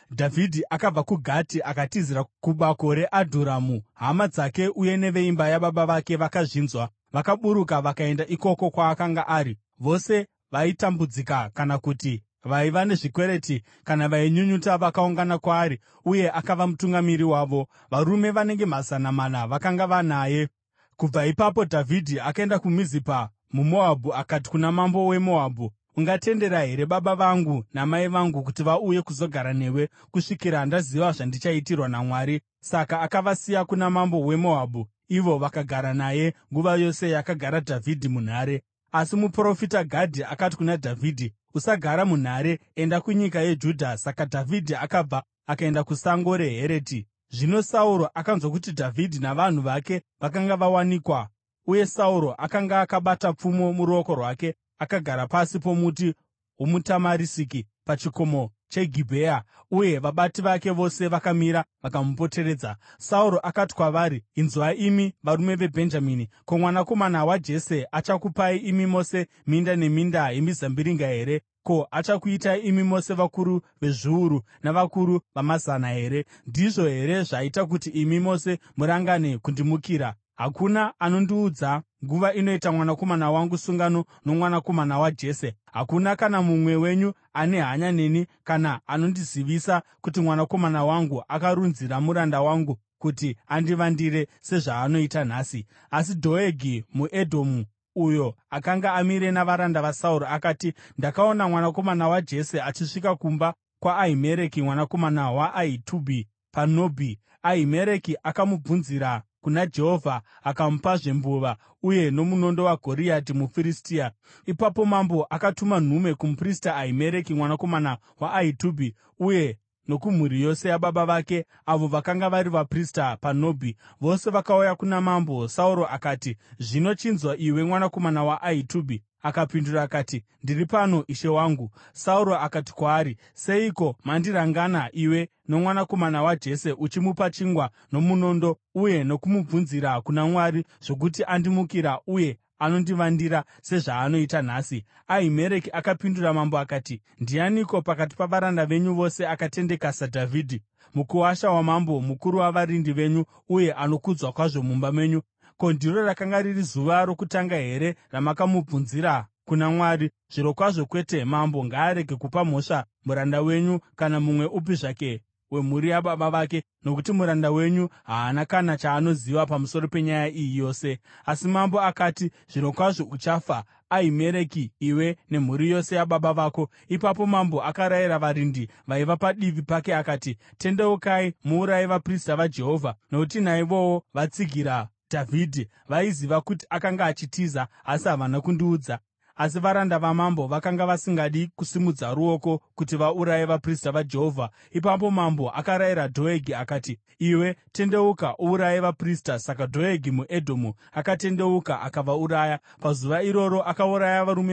Dhavhidhi akabva kuGati akatizira kubako reAdhuramu. Hama dzake uye neveimba yababa vake vakazvinzwa, vakaburuka vakaenda ikoko kwaakanga ari. Vose vaitambudzika kana kuti vaiva nezvikwereti kana vainyunyuta vakaungana kwaari, uye akava mutungamiri wavo. Varume vanenge mazana mana vakanga vanaye. Kubva ipapo Dhavhidhi akaenda kuMizipa muMoabhu akati kuna mambo weMoabhu, “Ungatendera here baba vangu namai vangu kuti vauye kuzogara newe kusvikira ndaziva zvandichaitirwa naMwari?” Saka akavasiya kuna mambo weMoabhu, ivo vakagara naye nguva yose yakagara Dhavhidhi munhare. Asi muprofita Gadhi akati kuna Dhavhidhi, “Usagara munhare, enda kunyika yeJudha.” Saka Dhavhidhi akabva akaenda kusango reHereti. Zvino Sauro akanzwa kuti Dhavhidhi navanhu vake vakanga vawanikwa, uye Sauro akanga akabata pfumo muruoko rwake. Akagara pasi pomuti womutamarisiki pachikomo cheGibhea, uye vabati vake vose vakamira vakamupoteredza. Sauro akati kwavari, “Inzwai imi varume veBhenjamini! Ko, mwanakomana waJese achakupai imi mose minda neminda yemizambiringa here? Ko, achakuitai imi mose vakuru vezviuru navakuru vamazana here? Ndizvo here zvaita kuti imi mose murangane kundimukira? Hakuna anondiudza nguva inoita mwanakomana wangu sungano nomwanakomana waJese. Hakuna kana mumwe wenyu ane hanya neni kana anondizivisa kuti mwanakomana wangu akarunzira muranda wangu kuti andivandire sezvaanoita nhasi.” Asi Dhoegi muEdhomu, uyo akanga amire navaranda vaSauro, akati, “Ndakaona mwanakomana waJese achisvika kumba kwaAhimereki mwanakomana waAhitubhi paNobhi.” Ahimereki akamubvunzira kuna Jehovha, akamupazve mbuva uye nomunondo waGoriati muFiristia. Ipapo mambo akatuma nhume kumuprista Ahimereki mwanakomana waAhitubhi uye nokumhuri yose yababa vake, avo vakanga vari vaprista paNobhi. Vose vakauya kuna mambo. Sauro akati, “Zvino chinzwa, iwe mwanakomana waAhitubhi.” Akapindura akati, “Ndiri pano, ishe wangu.” Sauro akati kwaari, “Seiko mandirangana iwe nomwanakomana waJese, uchimupa chingwa nomunondo uye nokumubvunzira kuna Mwari zvokuti andimukira uye anondivandira sezvaanoita nhasi?” Ahimereki akapindura mambo akati, “Ndianiko pakati pavaranda venyu vose akatendeka saDhavhidhi, mukuwasha wamambo, mukuru wavarindi venyu, uye anokudzwa kwazvo mumba menyu? Ko, ndiro rakanga riri zuva rokutanga here ramakamubvunzira kuna Mwari? Zvirokwazvo kwete! Mambo ngaarege kupa mhosva muranda wenyu kana mumwe upi zvake wemhuri yababa vake, nokuti muranda wenyu haana kana chaanoziva pamusoro penyaya iyi yose.” Asi mambo akati, “Zvirokwazvo uchafa, Ahimereki, iwe nemhuri yose yababa vako.” Ipapo mambo akarayira varindi vaiva padivi pake akati, “Tendeukai muuraye vaprista vaJehovha.” Nokuti naivowo vatsigira Dhavhidhi vaiziva kuti akanga achitiza, asi havana kundiudza. Asi varanda vamambo vakanga vasingadi kusimudza ruoko kuti vauraye vaprista vaJehovha. Ipapo mambo akarayira Dhoegi akati, “Iwe tendeuka uuraye vaprista.” Saka Dhoegi muEdhomu akatendeuka akavauraya. Pazuva iroro akauraya varume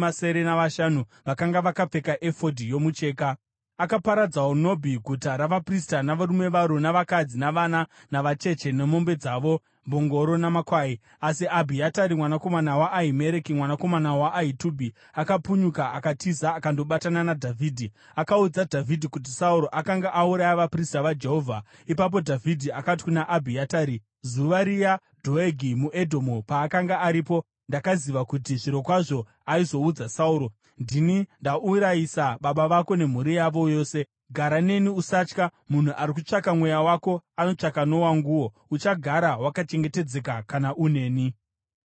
75 vakanga vakapfeka efodhi yomucheka. Akaparadzawo Nobhi, guta ravaprista, navarume varo, navakadzi, navana, navacheche, nemombe dzavo, mbongoro namakwai. Asi Abhiatari mwanakomana waAhimereki mwanakomana waAhitubhi akapunyuka akatiza akandobatana naDhavhidhi. Akaudza Dhavhidhi kuti Sauro akanga auraya vaprista vaJehovha. Ipapo Dhavhidhi akati kuna Abhiatari, “Zuva riya Dhoegi muEdhomu paakanga aripo, ndakaziva kuti zvirokwazvo aizoudza Sauro. Ndini ndaurayisa baba vako nemhuri yavo yose. Gara neni, usatya. Munhu ari kutsvaka mweya wako anotsvaka nowanguwo. Uchagara wakachengetedzeka kana uneni.”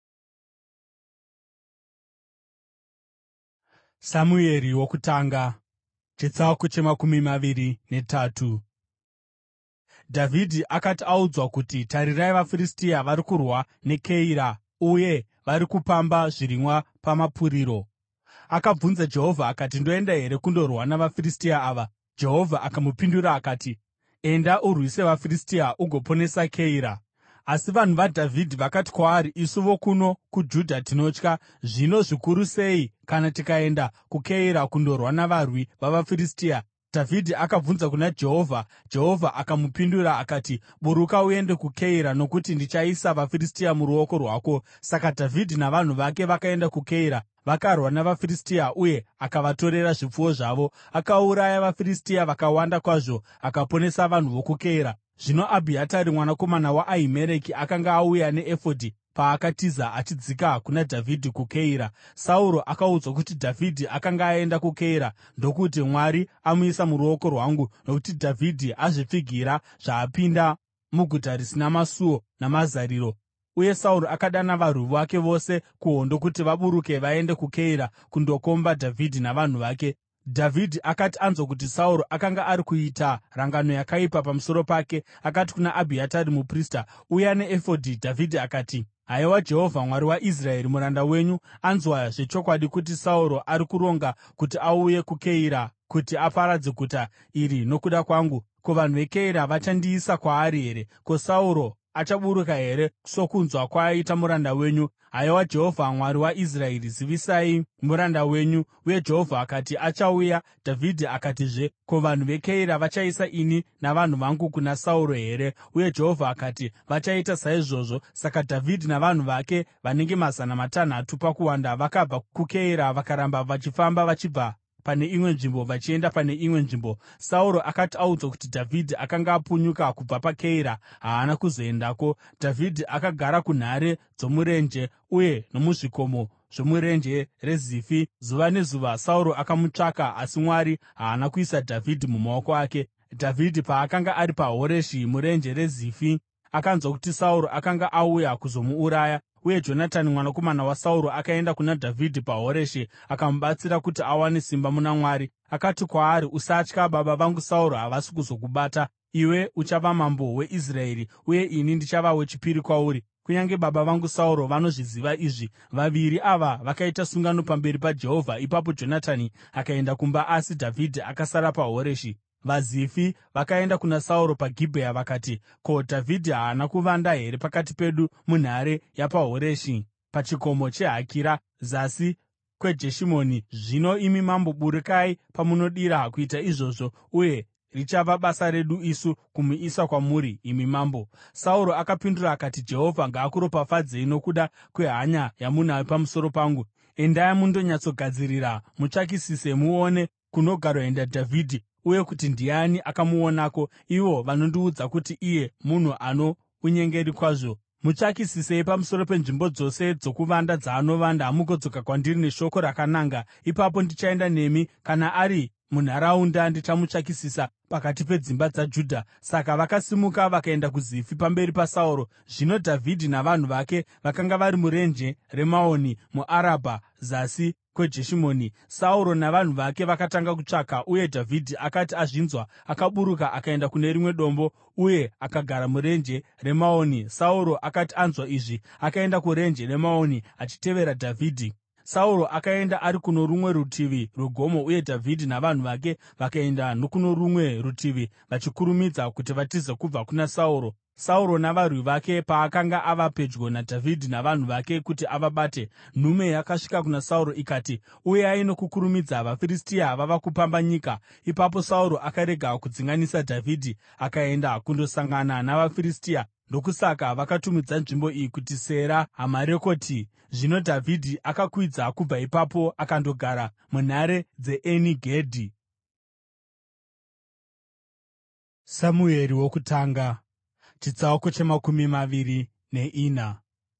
Samueri wokutanga chitsauko chemakumi maviri netatu. Dhavhidhi akati audzwa kuti, “Tarirai, vaFiristia vari kurwa neKeira uye vari kupamba zvirimwa pamapuriro,” akabvunza Jehovha akati, “Ndoenda here kundorwa navaFiristia ava?” Jehovha akamupindura akati, “Enda urwise vaFiristia ugoponesa Keira.” Asi vanhu vaDhavhidhi vakati kwaari, “Isu vokuno kuJudha tinotya. Zvino zvikuru sei kana tikaenda kuKeira kundorwa navarwi vavaFiristia?” Dhavhidhi akabvunza kuna Jehovha, Jehovha akamupindura akati, “Buruka uende kuKeira, nokuti ndichaisa vaFiristia muruoko rwako.” Saka Dhavhidhi navanhu vake vakaenda kuKeira, vakarwa navaFiristia uye akavatorera zvipfuwo zvavo. Akauraya vaFiristia vakawanda kwazvo akaponesa vanhu vokuKeira. Zvino Abhiatari mwanakomana waAhimereki akanga auya neefodhi paakatiza achidzika kuna Dhavhidhi kuKeira. Sauro akaudzwa kuti Dhavhidhi akanga aenda kuKeira, ndokuti, “Mwari amuisa muruoko rwangu, nokuti Dhavhidhi azvipfigira zvaapinda muguta risina masuo namazariro.” Uye Sauro akadana varwi vake vose kuhondo kuti vaburuke vaende kuKeira kundokomba Dhavhidhi navanhu vake. Dhavhidhi akati anzwa kuti Sauro akanga ari kuita rangano yakaipa pamusoro pake, akati kuna Abhiatari muprista, “Uya neefodhi.” Dhavhidhi akati, “Haiwa Jehovha, Mwari waIsraeri, muranda wenyu anzwa zvechokwadi kuti Sauro ari kuronga kuti auye kuKeira kuti aparadze guta iri nokuda kwangu. Ko, vanhu veKeira vachandiisa kwaari here? Ko, Sauro achaburuka here sokunzwa kwaaita muranda wenyu? Haiwa Jehovha, Mwari waIsraeri, zivisai muranda wenyu.” Uye Jehovha akati, “Achauya.” Dhavhidhi akatizve, “Ko, vanhu veKeira vachaisa ini navanhu vangu kuna Sauro here?” Uye Jehovha akati, “Vachaita saizvozvo.” Saka Dhavhidhi navanhu vake vanenge 600 pakuwanda vakabva kuKeira vakaramba vachifamba vachibva pane imwe nzvimbo vachienda pane imwe nzvimbo. Sauro akati audzwa kuti Dhavhidhi akanga apunyuka kubva paKeira, haana kuzoendako. Dhavhidhi akagara kunhare dzomurenje uye nomuzvikomo zvomurenje reZifi. Zuva nezuva Sauro akamutsvaka, asi Mwari haana kuisa Dhavhidhi mumaoko ake. Dhavhidhi paakanga ari paHoreshi murenje reZifi, akanzwa kuti Sauro akanga auya kuzomuuraya. Uye Jonatani mwanakomana waSauro akaenda kuna Dhavhidhi paHoreshi akamubatsira kuti awane simba muna Mwari. Akati kwaari, “Usatya, baba vangu Sauro havasi kuzokubata. Iwe uchava mambo weIsraeri, uye ini ndichava wechipiri kwauri. Kunyange baba vangu Sauro vanozviziva izvi.” Vaviri ava vakaita sungano pamberi paJehovha. Ipapo Jonatani akaenda kumba, asi Dhavhidhi akasara paHoreshi. VaZifi vakaenda kuna Sauro paGibhea vakati, “Ko, Dhavhidhi haana kuvanda here pakati pedu munhare yapaHoreshi, pachikomo cheHakira, zasi kweJeshimoni? Zvino imi mambo, burukai pamunodira kuita izvozvo, uye richava basa redu isu kumuisa kwamuri, imi mambo.” Sauro akapindura akati, “Jehovha ngaakuropafadzei nokuda kwehanya yamunayo pamusoro pangu. Endai mundonyatsogadzirira mutsvakisise muone kunogaroenda Dhavhidhi, uye kuti ndiani akamuonako. Ivo vanondiudza kuti iye munhu ano unyengeri kwazvo. Mutsvakisisei pamusoro penzvimbo dzose dzokuvanda dzaanovanda, mugodzoka kwandiri neshoko rakananga. Ipapo ndichaenda nemi. Kana ari munharaunda, ndichamutsvakisisa pakati pedzimba dzaJudha.” Saka vakasimuka vakaenda kuZifi pamberi paSauro. Zvino Dhavhidhi navanhu vake vakanga vari murenje reMaoni muArabha, zasi kweJeshimoni. Sauro navanhu vake vakatanga kutsvaka, uye Dhavhidhi akati azvinzwa, akaburuka akaenda kune rimwe dombo uye akagara murenje reMaoni. Sauro akati anzwa izvi, akaenda kurenje reMaoni achitevera Dhavhidhi. Sauro akaenda ari kuno rumwe rutivi rwegomo, uye Dhavhidhi navanhu vake vakaenda nokuno rumwe rutivi, vachikurumidza kuti vatize kubva kuna Sauro. Sauro navarwi vake paakanga ava pedyo naDhavhidhi navanhu vake kuti avabate, nhume yakasvika kuna Sauro ikati, “Uyai nokukurumidza, vaFiristia vava kupamba nyika.” Ipapo Sauro akarega kudzinganisa Dhavhidhi akaenda kundosangana navaFiristia. Ndokusaka vakatumidza nzvimbo iyi kuti Sera Hamarekoti. Zvino Dhavhidhi akakwidza kubva ipapo akandogara munhare dzeEni Gedhi. Samueri wokutanga chitsauko chemakumi maviri neina.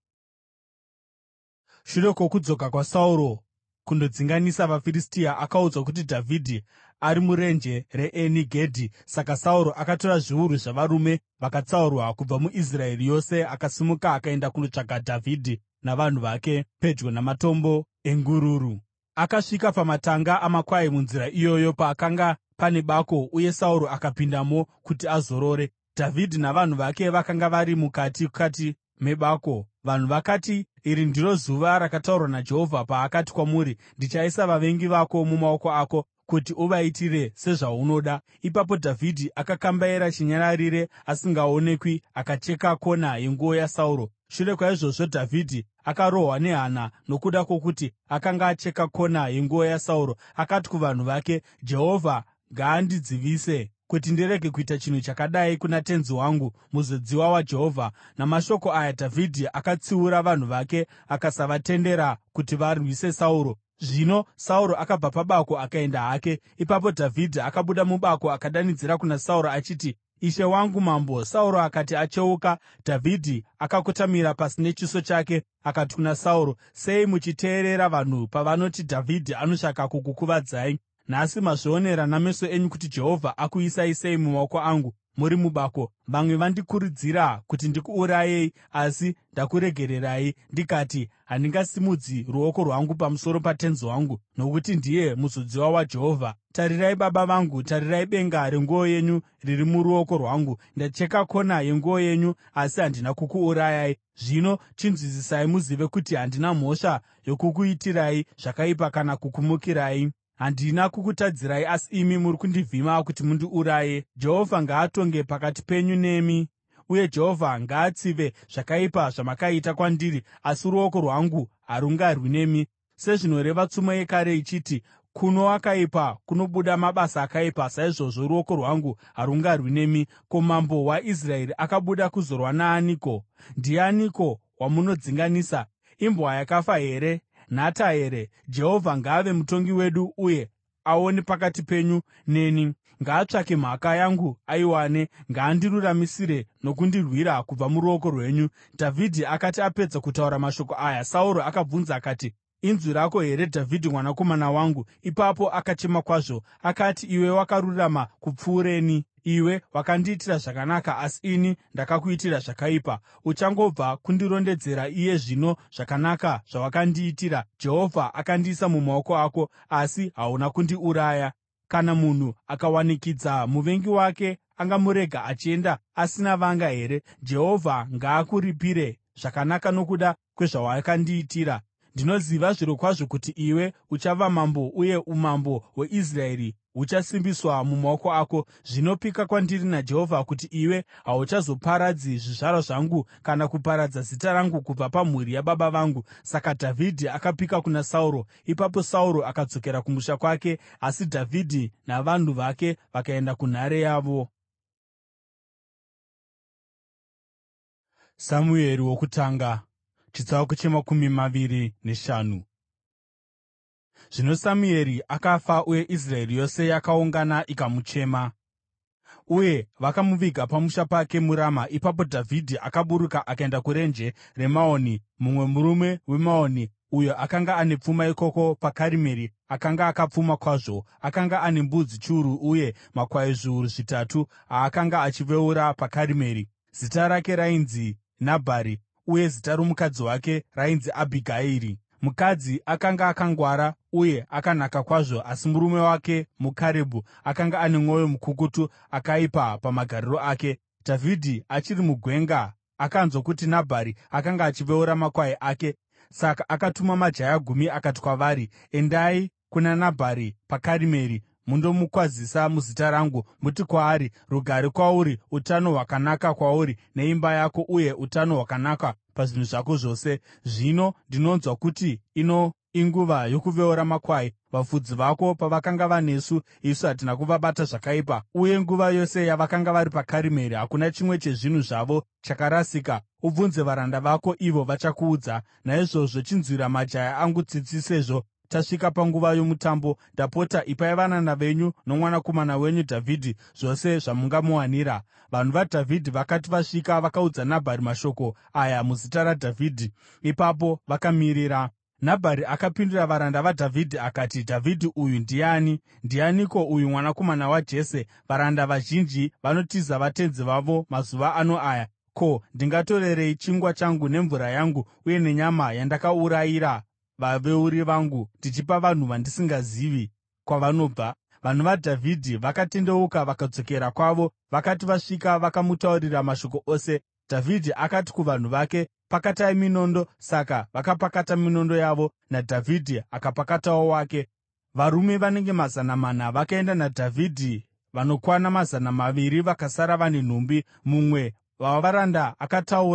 Shure kwokudzoka kwaSauro kundodzinganisa vaFiristia, akaudzwa kuti Dhavhidhi ari murenje reEni Gedhi. Saka Sauro akatora zviuru zvavarume vakatsaurwa kubva muIsraeri yose, akasimuka akaenda kundotsvaka Dhavhidhi navanhu vake pedyo namatombo engururu. Akasvika pamatanga amakwai munzira iyoyo pakanga pane bako, uye Sauro akapindamo kuti azorore. Dhavhidhi navanhu vake vakanga vari mukati mebako. Vanhu vakati, “Iri ndiro zuva rakataurwa naJehovha paakati kwamuri, ‘Ndichaisa vavengi vako mumaoko ako, kuti uvaitire sezvaunoda.’ ” Ipapo Dhavhidhi akakambaira chinyararire asingaonekwi, akacheka kona yenguo yaSauro. Shure kwaizvozvo Dhavhidhi akarohwa nehana nokuda kwokuti akanga acheka kona yenguo yaSauro. Akati kuvanhu vake, “Jehovha ngaandidzivise kuti ndirege kuita chinhu chakadai kuna tenzi wangu, muzodziwa waJehovha.” Namashoko aya Dhavhidhi akatsiura vanhu vake akasavatendera kuti varwise Sauro. Zvino Sauro akabva pabako akaenda hake. Ipapo Dhavhidhi akabuda mubako akadanidzira kuna Sauro achiti, “Ishe wangu mambo.” Sauro akati acheuka, Dhavhidhi akakotamira pasi nechiso chake akati kuna Sauro, “Sei muchiteerera vanhu pavanoti, ‘Dhavhidhi anotsvaka kukukuvadzai’? Nhasi mazvionera nameso enyu kuti Jehovha akuisai sei mumaoko angu muri mubako. Vamwe vandikurudzira kuti ndikuurayei, asi ndakuregererai ndikati, ‘Handingasimudzi ruoko rwangu pamusoro patenzi wangu, nokuti ndiye muzodziwa waJehovha.’ Tarirai, baba vangu, tarirai benga renguo yenyu riri muruoko rwangu. Ndacheka kona yenguo yenyu, asi handina kukuurayai. Zvino chinzwisisai muzive kuti handina mhosva yokukuitirai zvakaipa kana kukumukirai. Handina kukutadzirai, asi imi muri kundivhima kuti mundiuraye. Jehovha ngaatonge pakati penyu nemi, uye Jehovha ngaatsive zvakaipa zvamakaita kwandiri, asi ruoko rwangu harungarwi nemi. Sezvinoreva tsumo yekare ichiti, kuno wakaipa kunobuda mabasa akaipa, saizvozvo ruoko rwangu harungarwi nemi. Ko, mambo waIsraeri akabuda kuzorwa naaniko? Ndianiko wamunodzinganisa? Imbwa yakafa here? Nhata here? Jehovha ngaave mutongi wedu uye aone pakati penyu neni. Ngaatsvake mhaka yangu aiwane. Ngaandiruramisire nokundirwira kubva muruoko rwenyu.” Dhavhidhi akati apedza kutaura mashoko aya, Sauro akabvunza akati, “Inzwi rako here, Dhavhidhi mwanakomana wangu?” Ipapo akachema kwazvo akati, “Iwe wakarurama kupfuureni. Iwe wakandiitira zvakanaka, asi ini ndakakuitira zvakaipa. Uchangobva kundirondedzera iye zvino zvakanaka zvawakandiitira. Jehovha akandiisa mumaoko ako, asi hauna kundiuraya. Kana munhu akawanikidza muvengi wake, angamurega achienda asina vanga here? Jehovha ngaakuripire zvakanaka nokuda kwezvawakandiitira. Ndinoziva zvirokwazvo kuti iwe uchava mambo, uye umambo hweIsraeri huchasimbiswa mumaoko ako. Zvino pika kwandiri naJehovha kuti iwe hauchazoparadzi zvizvarwa zvangu kana kuparadza zita rangu kubva pamhuri yababa vangu.” Saka Dhavhidhi akapika kuna Sauro. Ipapo Sauro akadzokera kumusha kwake, asi Dhavhidhi navanhu vake vakaenda kunhare yavo. Samueri wokutanga chitsauko chemakumi maviri neshanu. Zvino Samueri akafa, uye Israeri yose yakaungana ikamuchema, uye vakamuviga pamusha pake muRama. Ipapo Dhavhidhi akaburuka akaenda kurenje reMaoni. Mumwe murume weMaoni, uyo akanga ane pfuma ikoko paKarimeri, akanga akapfuma kwazvo. Akanga ane mbudzi chiuru uye makwai zviuru zvitatu aakanga achiveura paKarimeri. Zita rake rainzi Nabhari, uye zita romukadzi wake rainzi Abhigairi. Mukadzi akanga akangwara uye akanaka kwazvo, asi murume wake muKarebhu akanga ane mwoyo mukukutu, akaipa pamagariro ake. Dhavhidhi achiri mugwenga akanzwa kuti Nabhari akanga achiveura makwai ake. Saka akatuma majaya gumi akati kwavari, “Endai kuna Nabhari paKarimeri mundomukwazisa muzita rangu. Muti kwaari, ‘Rugare kwauri, utano hwakanaka kwauri neimba yako, uye utano hwakanaka pazvinhu zvako zvose. Zvino ndinonzwa kuti ino inguva yokuveura makwai. Vafudzi vako pavakanga vanesu, isu hatina kuvabata zvakaipa, uye nguva yose yavakanga vari paKarimeri hakuna chimwe chezvinhu zvavo chakarasika. Ubvunze varanda vako, ivo vachakuudza. Naizvozvo chinzwira majaya angu tsitsi sezvo tasvika panguva yomutambo. Ndapota ipai vanana venyu nomwanakomana wenyu Dhavhidhi zvose zvamungamuwanira.” Vanhu vaDhavhidhi vakati vasvika, vakaudza Nabhari mashoko aya muzita raDhavhidhi. Ipapo vakamirira. Nabhari akapindura varanda vaDhavhidhi akati, “Dhavhidhi uyu ndiani? Ndianiko uyu mwanakomana waJese? Varanda vazhinji vanotiza vatenzi vavo mazuva ano aya. Ko, ndingatorerei chingwa changu nemvura yangu uye nenyama yandakaurayira vaveuri vangu, ndichipa vanhu vandisingazivi kwavanobva?” Vanhu vaDhavhidhi vakatendeuka vakadzokera kwavo. Vakati vasvika, vakamutaurira mashoko ose. Dhavhidhi akati kuvanhu vake, “Pakatai minondo.” Saka vakapakata minondo yavo, naDhavhidhi akapakatawo wake. Varume vanenge 400 vakaenda naDhavhidhi, vanokwana 200 vakasara vane nhumbi. Mumwe wavaranda akataura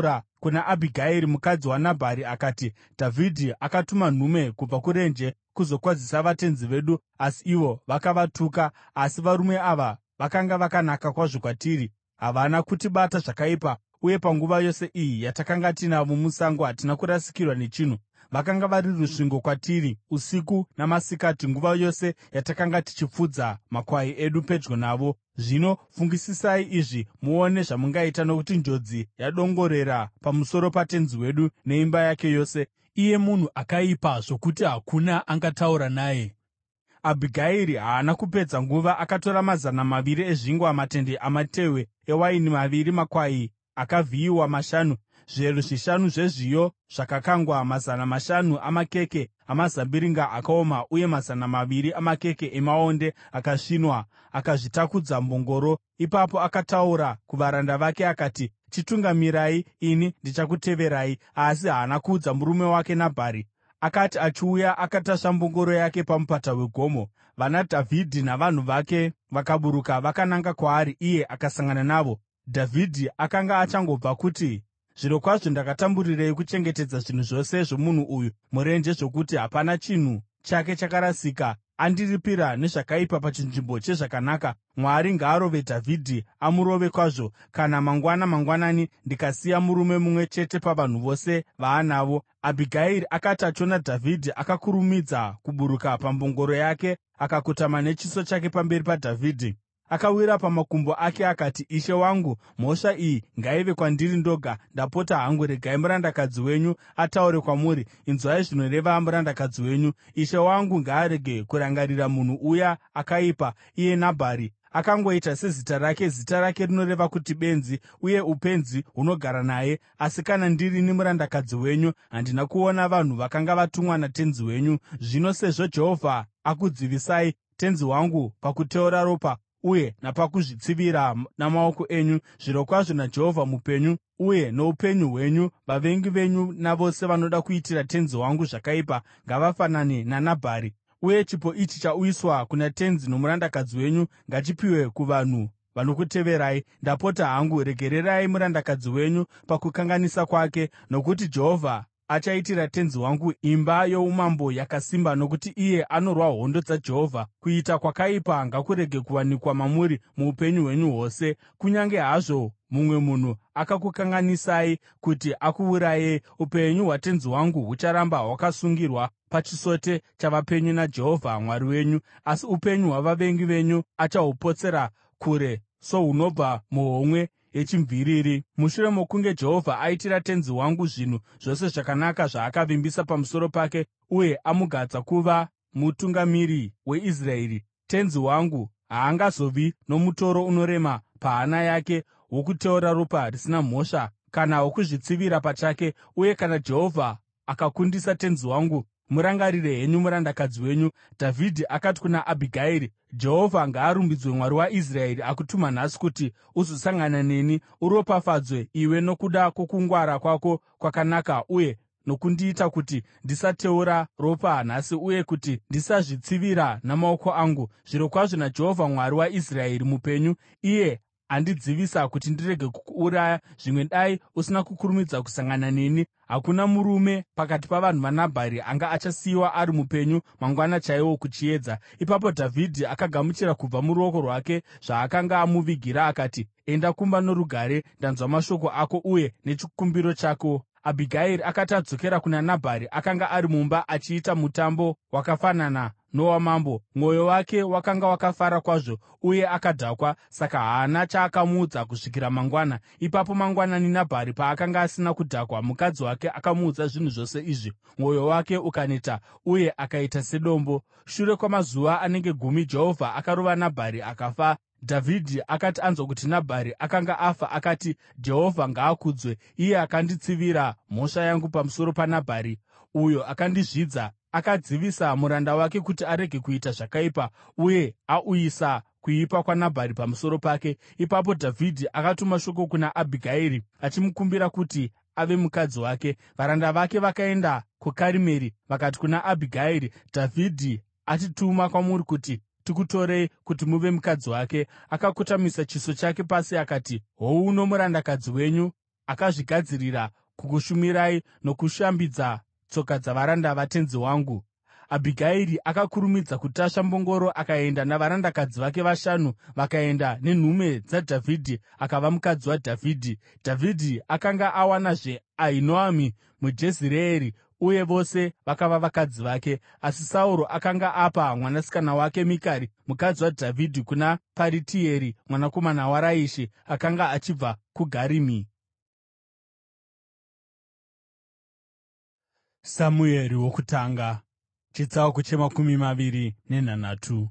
kuna Abhigairi mukadzi waNabhari akati, “Dhavhidhi akatuma nhume kubva kurenje kuzokwazisa vatenzi vedu, asi ivo vakavatuka. Asi varume ava vakanga vakanaka kwazvo kwatiri, havana kutibata zvakaipa, uye panguva yose iyi yatakanga tinavo musango hatina kurasikirwa nechinhu. Vakanga vari rusvingo kwatiri usiku namasikati nguva yose yatakanga tichifudza makwai edu pedyo navo. Zvino fungisisai izvi muone zvamungaita, nokuti njodzi yadongorera pamusoro patenzi wedu neimba yake yose. Iye munhu akaipa zvokuti hakuna angataura naye.” Abhigairi haana kupedza nguva, akatora mazana maviri ezvingwa, matende amatehwe ewaini maviri, makwai akavhiyiwa mashanu, zviyero zvishanu zvezviyo zvakakangwa, mazana mashanu amakeke amazambiringa akaoma, uye mazana maviri amakeke emaonde akasvinwa, akazvitakudza mbongoro. Ipapo akataura kuvaranda vake akati, “Chitungamirai, ini ndichakuteverai.” Asi haana kuudza murume wake Nabhari. Akati achiuya, akatasva mbongoro yake pamupata wegomo. VanaDhavhidhi navanhu vake vakaburuka vakananga kwaari, iye akasangana navo. Dhavhidhi akanga achangobva kuti, “Zvirokwazvo ndakatamburirei kuchengetedza zvinhu zvose zvomunhu uyu murenje, zvokuti hapana chinhu chake chakarasika. Andiripira nezvakaipa pachinzvimbo chezvakanaka. Mwari ngaarove Dhavhidhi, amurove kwazvo, kana mangwanani ndikasiya murume mumwe chete pavanhu vose vaanavo.” Abhigairi akati achiona Dhavhidhi, akakurumidza kuburuka pambongoro yake, akakotama nechiso chake pamberi paDhavhidhi. Akawira pamakumbo ake akati, “Ishe wangu, mhosva iyi ngaive kwandiri ndoga. Ndapota hangu, regai murandakadzi wenyu ataure kwamuri. Inzwai zvinoreva murandakadzi wenyu. Ishe wangu ngaarege kurangarira munhu uya akaipa, iye Nabhari. Akangoita sezita rake; zita rake rinoreva kuti benzi, uye upenzi hunogara naye. Asi kana ndirini murandakadzi wenyu, handina kuona vanhu vakanga vatumwa natenzi wenyu. Zvino sezvo Jehovha akudzivisai, tenzi wangu, pakuteura ropa uye napakuzvitsivira namaoko enyu, zvirokwazvo naJehovha mupenyu uye noupenyu hwenyu, vavengi venyu navose vanoda kuitira tenzi wangu zvakaipa ngavafanane naNabhari. Uye chipo ichi chauyiswa kuna tenzi nomurandakadzi wenyu ngachipiwe kuvanhu vanokuteverai. Ndapota hangu, regererai murandakadzi wenyu pakukanganisa kwake, nokuti Jehovha achaitira tenzi wangu imba youmambo yakasimba, nokuti iye anorwa hondo dzaJehovha. Kuita kwakaipa ngakurege kuwanikwa mamuri muupenyu hwenyu hwose. Kunyange hazvo mumwe munhu akakukanganisai kuti akuurayei, upenyu hwatenzi wangu hucharamba hwakasungirwa pachisote chavapenyu naJehovha Mwari wenyu, asi upenyu hwavavengi venyu achahupotsera kure sohunobva muhomwe yechimviriri. Mushure mokunge Jehovha aitira tenzi wangu zvinhu zvose zvakanaka zvaakavimbisa pamusoro pake uye amugadza kuva mutungamiri weIsraeri, tenzi wangu haangazovi nomutoro unorema pahana yake wokuteura ropa risina mhosva kana wokuzvitsivira pachake. Uye kana Jehovha akakundisa tenzi wangu, murangarire henyu murandakadzi wenyu.” Dhavhidhi akati kuna Abhigairi, “Jehovha ngaarumbidzwe, Mwari waIsraeri, akutuma nhasi kuti uzosangana neni. Uropafadzwe iwe nokuda kwokungwara kwako kwakanaka uye nokundiita kuti ndisateura ropa nhasi uye kuti ndisazvitsivira namaoko angu. Zvirokwazvo naJehovha Mwari waIsraeri mupenyu, iye andidzivisa kuti ndirege kukuuraya, zvimwe dai usina kukurumidza kusangana neni, hakuna murume pakati pavanhu vaNabhari anga achasiyiwa ari mupenyu mangwana chaiwo kuchiedza.” Ipapo Dhavhidhi akagamuchira kubva muruoko rwake zvaakanga amuvigira akati, “Enda kumba norugare. Ndanzwa mashoko ako uye nechikumbiro chako.” Abhigairi akati adzokera kuna Nabhari, akanga ari mumba achiita mutambo wakafanana nowamambo. Mwoyo wake wakanga wakafara kwazvo uye akadhakwa, saka haana chaakamuudza kusvikira mangwana. Ipapo mangwanani Nabhari paakanga asina kudhakwa, mukadzi wake akamuudza zvinhu zvose izvi. Mwoyo wake ukaneta uye akaita sedombo. Shure kwamazuva anenge gumi, Jehovha akarova Nabhari akafa. Dhavhidhi akati anzwa kuti Nabhari akanga afa, akati, “Jehovha ngaakudzwe, iye akanditsivira mhosva yangu pamusoro paNabhari, uyo akandizvidza. Akadzivisa muranda wake kuti arege kuita zvakaipa, uye auyisa kuipa kwaNabhari pamusoro pake.” Ipapo Dhavhidhi akatuma shoko kuna Abhigairi achimukumbira kuti ave mukadzi wake. Varanda vake vakaenda kuKarimeri vakati kuna Abhigairi, “Dhavhidhi atituma kwamuri kuti tikutorei kuti muve mukadzi wake.” Akakotamisa chiso chake pasi akati, “Houno murandakadzi wenyu akazvigadzirira kukushumirai nokushambidza tsoka dzavaranda vatenzi wangu.” Abhigairi akakurumidza kutasva mbongoro akaenda navarandakadzi vake 5 vakaenda nenhume dzaDhavhidhi akava mukadzi waDhavhidhi. Dhavhidhi akanga awanazve Ahinoami muJezireeri, uye vose vakava vakadzi vake. Asi Sauro akanga apa mwanasikana wake Mikari, mukadzi waDhavhidhi, kuna Paritieri mwanakomana waRaishi, akanga achibva kuGarimi. Samueri wokutanga chitsauko chemakumi maviri nenhanhatu.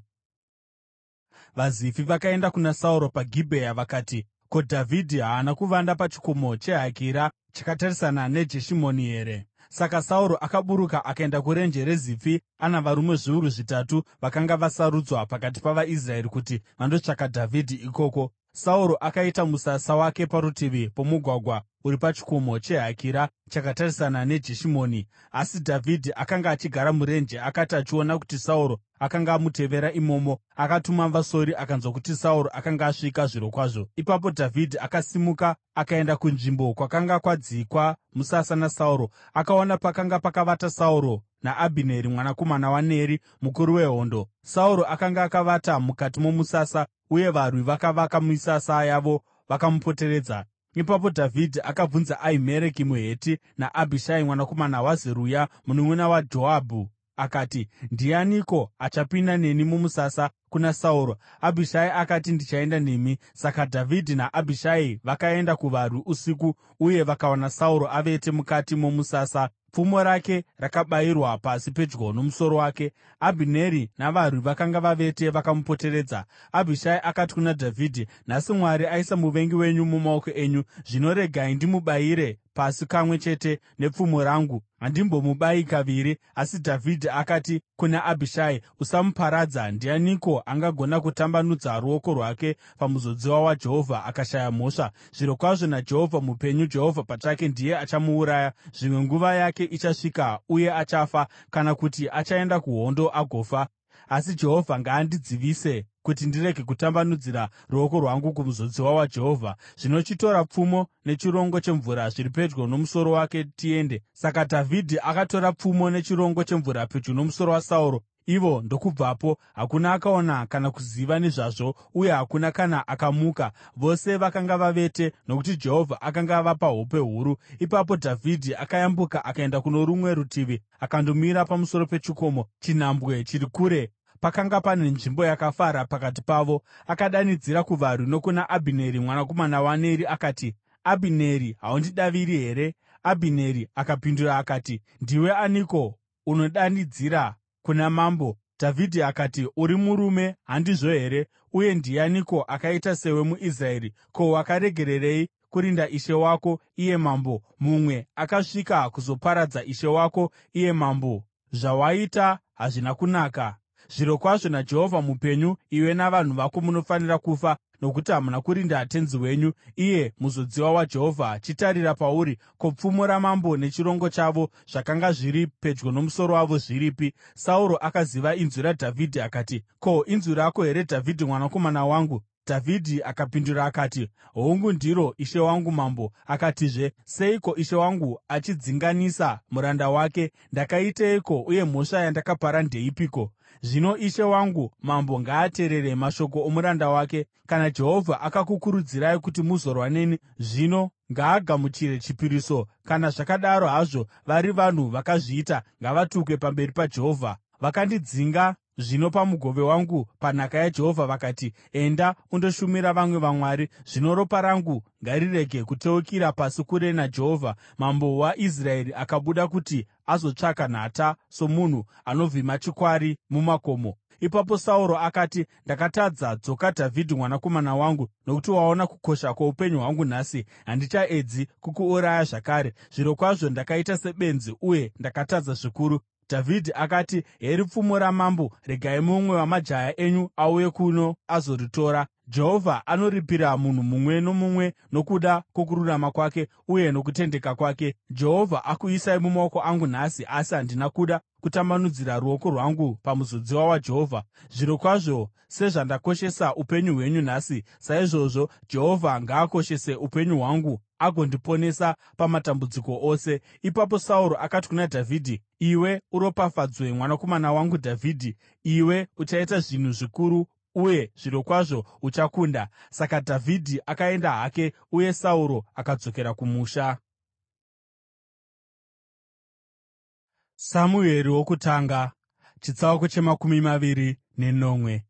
VaZifi vakaenda kuna Sauro paGibhea vakati, “Ko, Dhavhidhi haana kuvanda pachikomo cheHakira chakatarisana neJeshimoni here?” Saka Sauro akaburuka akaenda kurenje reZifi ana varume zviuru zvitatu vakanga vasarudzwa pakati pavaIsraeri kuti vandotsvaka Dhavhidhi ikoko. Sauro akaita musasa wake parutivi pomugwagwa uri pachikomo cheHakira chakatarisana neJeshimoni. Asi Dhavhidhi akanga achigara murenje. Akati achiona kuti Sauro akanga amutevera imomo, akatuma vasori akanzwa kuti Sauro akanga asvika zvirokwazvo. Ipapo Dhavhidhi akasimuka akaenda kunzvimbo kwakanga kwadzikwa musasa naSauro. Akaona pakanga pakavata Sauro naAbhineri mwanakomana waNeri, mukuru wehondo. Sauro akanga akavata mukati momusasa, uye varwi vakavaka misasa yavo vakamupoteredza. Ipapo Dhavhidhi akabvunza Ahimereki muHeti naAbhishai mwanakomana waZeruya munun'una waJoabhu akati, “Ndianiko achapinda neni mumusasa kuna Sauro?” Abhishai akati, “Ndichaenda nemi.” Saka Dhavhidhi naAbhishai vakaenda kuvarwi usiku, uye vakawana Sauro avete mukati momusasa, pfumo rake rakabayirwa pasi pedyo nomusoro wake. Abhineri navarwi vakanga vavete vakamupoteredza. Abhishai akati kuna Dhavhidhi, “Nhasi Mwari aisa muvengi wenyu mumaoko enyu. Zvino regai ndimubayire pasi kamwe chete nepfumo rangu, handimbomubayi kaviri.” Asi Dhavhidhi akati kuna Abhishai, “Usamuparadza. Ndianiko angagona kutambanudza ruoko rwake pamuzodziwa waJehovha akashaya mhosva? Zvirokwazvo naJehovha mupenyu, Jehovha pachake ndiye achamuuraya. Zvimwe nguva yake ichasvika uye achafa, kana kuti achaenda kuhondo agofa. Asi Jehovha ngaandidzivise kuti ndirege kutambanudzira ruoko rwangu kumuzodziwa waJehovha. Zvino chitora pfumo nechirongo chemvura zviri pedyo nomusoro wake tiende.” Saka Dhavhidhi akatora pfumo nechirongo chemvura pedyo nomusoro waSauro. Ivo ndokubvapo hakuna akaona kana kuziva nezvazvo, uye hakuna kana akamuka. Vose vakanga vavete, nokuti Jehovha akanga avapa hope huru. Ipapo Dhavhidhi akayambuka akaenda kuno rumwe rutivi akandomira pamusoro pechikomo, chinhambwe chiri kure. Pakanga pane nzvimbo yakafara pakati pavo. Akadanidzira kuvarwi nokuna Abhineri mwanakomana waNeri akati, “Abhineri, haundidaviri here?” Abhineri akapindura akati, “Ndiwe aniko unodanidzira kuna mambo?” Dhavhidhi akati, “Uri murume, handizvo here? Uye ndianiko akaita sewe muIsraeri? Ko, wakaregererei kurinda ishe wako iye mambo? Mumwe akasvika kuzoparadza ishe wako iye mambo. Zvawaita hazvina kunaka. Zvirokwazvo naJehovha mupenyu, iwe navanhu vako munofanira kufa, nokuti hamuna kurinda tenzi wenyu, iye muzodziwa waJehovha. Chitarira pauri, ko, pfumo ramambo nechirongo chavo zvakanga zviri pedyo nomusoro wavo zviripi?” Sauro akaziva inzwi raDhavhidhi akati, “Ko, inzwi rako here, Dhavhidhi mwanakomana wangu?” Dhavhidhi akapindura akati, “Hongu, ndiro ishe wangu mambo.” Akatizve, “Seiko ishe wangu achidzinganisa muranda wake? Ndakaiteiko, uye mhosva yandakapara ndeipiko? Zvino ishe wangu mambo ngaateerere mashoko omuranda wake. Kana Jehovha akakukurudzirai kuti muzorwa neni, zvino ngaagamuchire chipiriso. Kana zvakadaro hazvo, vari vanhu vakazviita ngavatukwe pamberi paJehovha. Vakandidzinga zvino pamugove wangu panhaka yaJehovha vakati, ‘Enda undoshumira vamwe vamwari.’ Zvino ropa rangu ngarirege kuteukira pasi kure naJehovha.” Mambo waIsraeri akabuda kuti azotsvaka nhata somunhu anovhima chikwari mumakomo. Ipapo Sauro akati, “Ndakatadza. Dzoka, Dhavhidhi mwanakomana wangu, nokuti waona kukosha kwoupenyu hwangu nhasi. Handichaedzi kukuuraya zvakare. Zvirokwazvo ndakaita sebenzi uye ndakatadza zvikuru.” Dhavhidhi akati, “Heri pfumo ramambo. Regai mumwe wamajaya enyu auye kuno azoritora.” Jehovha anoripira munhu mumwe nomumwe nokuda kwokururama kwake uye nokutendeka kwake. Jehovha akuisai mumaoko angu nhasi, asi handina kuda kutambanudzira ruoko rwangu pamuzodziwa waJehovha. Zvirokwazvo sezvandakoshesa upenyu hwenyu nhasi, saizvozvo Jehovha ngaakoshese upenyu hwangu agondiponesa pamatambudziko ose.” Ipapo Sauro akati kuna Dhavhidhi, “Iwe uropafadzwe, mwanakomana wangu Dhavhidhi! Iwe uchaita zvinhu zvikuru uye zvirokwazvo uchakunda.” Saka Dhavhidhi akaenda hake, uye Sauro akadzokera kumusha. Samueri wokutanga chitsauko chemakumi maviri nenomwe.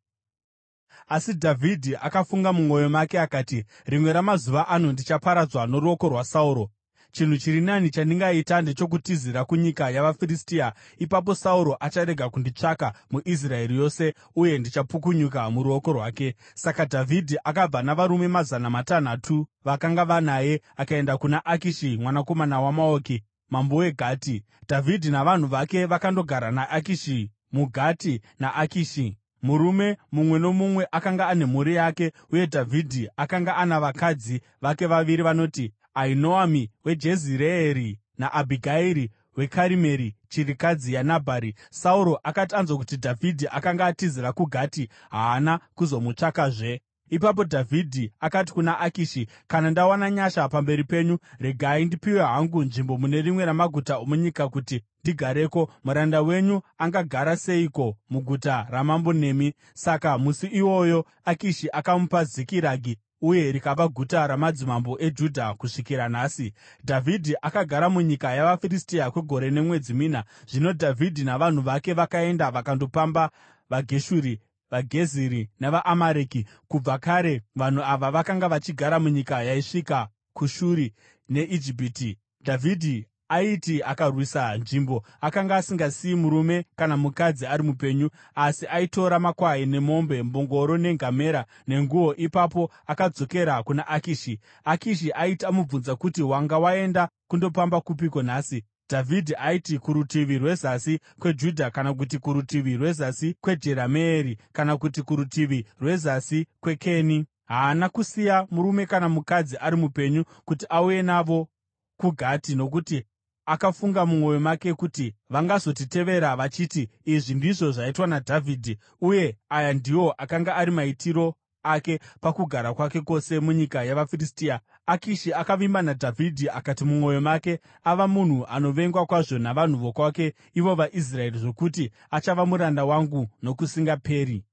Asi Dhavhidhi akafunga mumwoyo make akati, “Rimwe ramazuva ano ndichaparadzwa noruoko rwaSauro. Chinhu chiri nani chandingaita ndechokutizira kunyika yavaFiristia. Ipapo Sauro acharega kunditsvaka muIsraeri yose, uye ndichapukunyuka muruoko rwake.” Saka Dhavhidhi akabva navarume 600 vakanga vanaye akaenda kuna Akishi mwanakomana waMaoki, mambo weGati. Dhavhidhi navanhu vake vakandogara naAkishi muGati naAkishi. Murume mumwe nomumwe akanga ane mhuri yake, uye Dhavhidhi akanga ana vakadzi vake vaviri vanoti Ahinoami weJezireeri naAbhigairi weKarimeri, chirikadzi yaNabhari. Sauro akati anzwa kuti Dhavhidhi akanga atizira kuGati, haana kuzomutsvakazve. Ipapo Dhavhidhi akati kuna Akishi, “Kana ndawana nyasha pamberi penyu, regai ndipiwe hangu nzvimbo mune rimwe ramaguta omunyika kuti ndigareko. Muranda wenyu angagara seiko muguta ramambo nemi?” Saka musi iwoyo Akishi akamupa Zikiragi, uye rikava guta ramadzimambo eJudha kusvikira nhasi. Dhavhidhi akagara munyika yavaFiristia kwegore nemwedzi mina. Zvino Dhavhidhi navanhu vake vakaenda vakandopamba vaGeshuri, vaGeziri navaAmareki. Kubva kare vanhu ava vakanga vachigara munyika yaisvika kuShuri neIjipiti. Dhavhidhi aiti akarwisa nzvimbo, akanga asingasiyi murume kana mukadzi ari mupenyu, asi aitora makwai nemombe, mbongoro nengamera nenguo. Ipapo akadzokera kuna Akishi. Akishi aiti amubvunza kuti, “Wanga waenda kundopamba kupiko nhasi?” Dhavhidhi aiti, “Kurutivi rwezasi kweJudha, kana kuti kurutivi rwezasi kweJerameeri, kana kuti kurutivi rwezasi kweKeni.” Haana kusiya murume kana mukadzi ari mupenyu kuti auye navo kuGati, nokuti akafunga mumwoyo make kuti vangazotitevera vachiti, “Izvi ndizvo zvaitwa naDhavhidhi.” Uye aya ndiwo akanga ari maitiro ake pakugara kwake kwose munyika yavaFiristia. Akishi akavimba naDhavhidhi akati mumwoyo make, “Ava munhu anovengwa kwazvo navanhu vokwake, ivo vaIsraeri, zvokuti achava muranda wangu nokusingaperi.”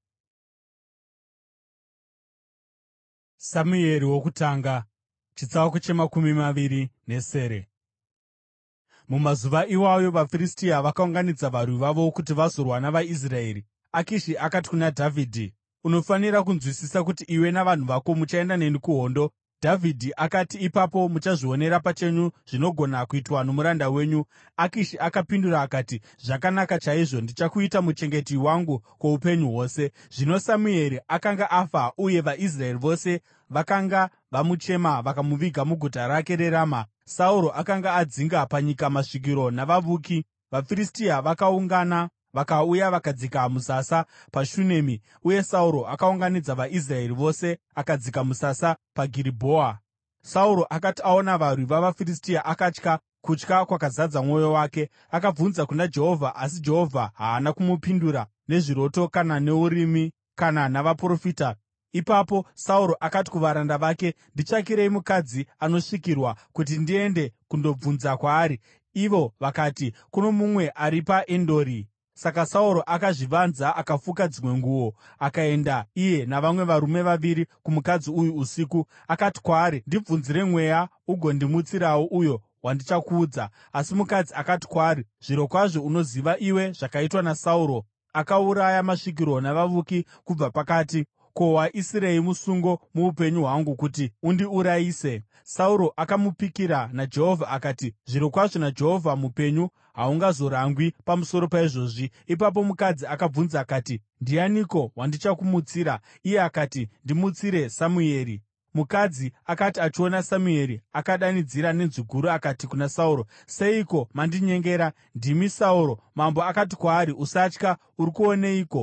Samueri wokutanga chitsauko chemakumi maviri nesere. Mumazuva iwayo vaFiristia vakaunganidza varwi vavo kuti vazorwa navaIsraeri. Akishi akati kuna Dhavhidhi, “Unofanira kunzwisisa kuti iwe navanhu vako muchaenda neni kuhondo.” Dhavhidhi akati, “Ipapo muchazvionera pachenyu zvinogona kuitwa nomuranda wenyu.” Akishi akapindura akati, “Zvakanaka chaizvo, ndichakuita muchengeti wangu kwoupenyu hwose.” Zvino Samueri akanga afa, uye vaIsraeri vose vakanga vamuchema vakamuviga muguta rake reRama. Sauro akanga adzinga panyika masvikiro navavuki. VaFiristia vakaungana vakauya vakadzika musasa paShunemi, uye Sauro akaunganidza vaIsraeri vose akadzika musasa paGiribhoa. Sauro akati aona varwi vavaFiristia akatya, kutya kwakazadza mwoyo wake. Akabvunza kuna Jehovha, asi Jehovha haana kumupindura nezviroto kana neUrimi kana navaprofita. Ipapo Sauro akati kuvaranda vake, “Nditsvakirei mukadzi anosvikirwa kuti ndiende kundobvunza kwaari.” Ivo vakati, “Kuno mumwe ari paEndori.” Saka Sauro akazvivanza akafuka dzimwe nguo akaenda iye navamwe varume vaviri kumukadzi uyu usiku. Akati kwaari, “Ndibvunzire mweya ugondimutsirawo uyo wandichakuudza.” Asi mukadzi akati kwaari, “Zvirokwazvo unoziva iwe zvakaitwa naSauro, akauraya masvikiro navavuki kubva pakati. Ko, waisirei musungo muupenyu hwangu kuti undiurayise?” Sauro akamupikira naJehovha akati, “Zvirokwazvo naJehovha mupenyu, haungazorangwi pamusoro paizvozvi.” Ipapo mukadzi akabvunza akati, “Ndianiko wandichakumutsira?” Iye akati, “Ndimutsire Samueri.” Mukadzi akati achiona Samueri, akadanidzira nenzwi guru akati kuna Sauro, “Seiko mandinyengera? Ndimi Sauro.” Mambo akati kwaari, “Usatya. Uri kuoneiko?”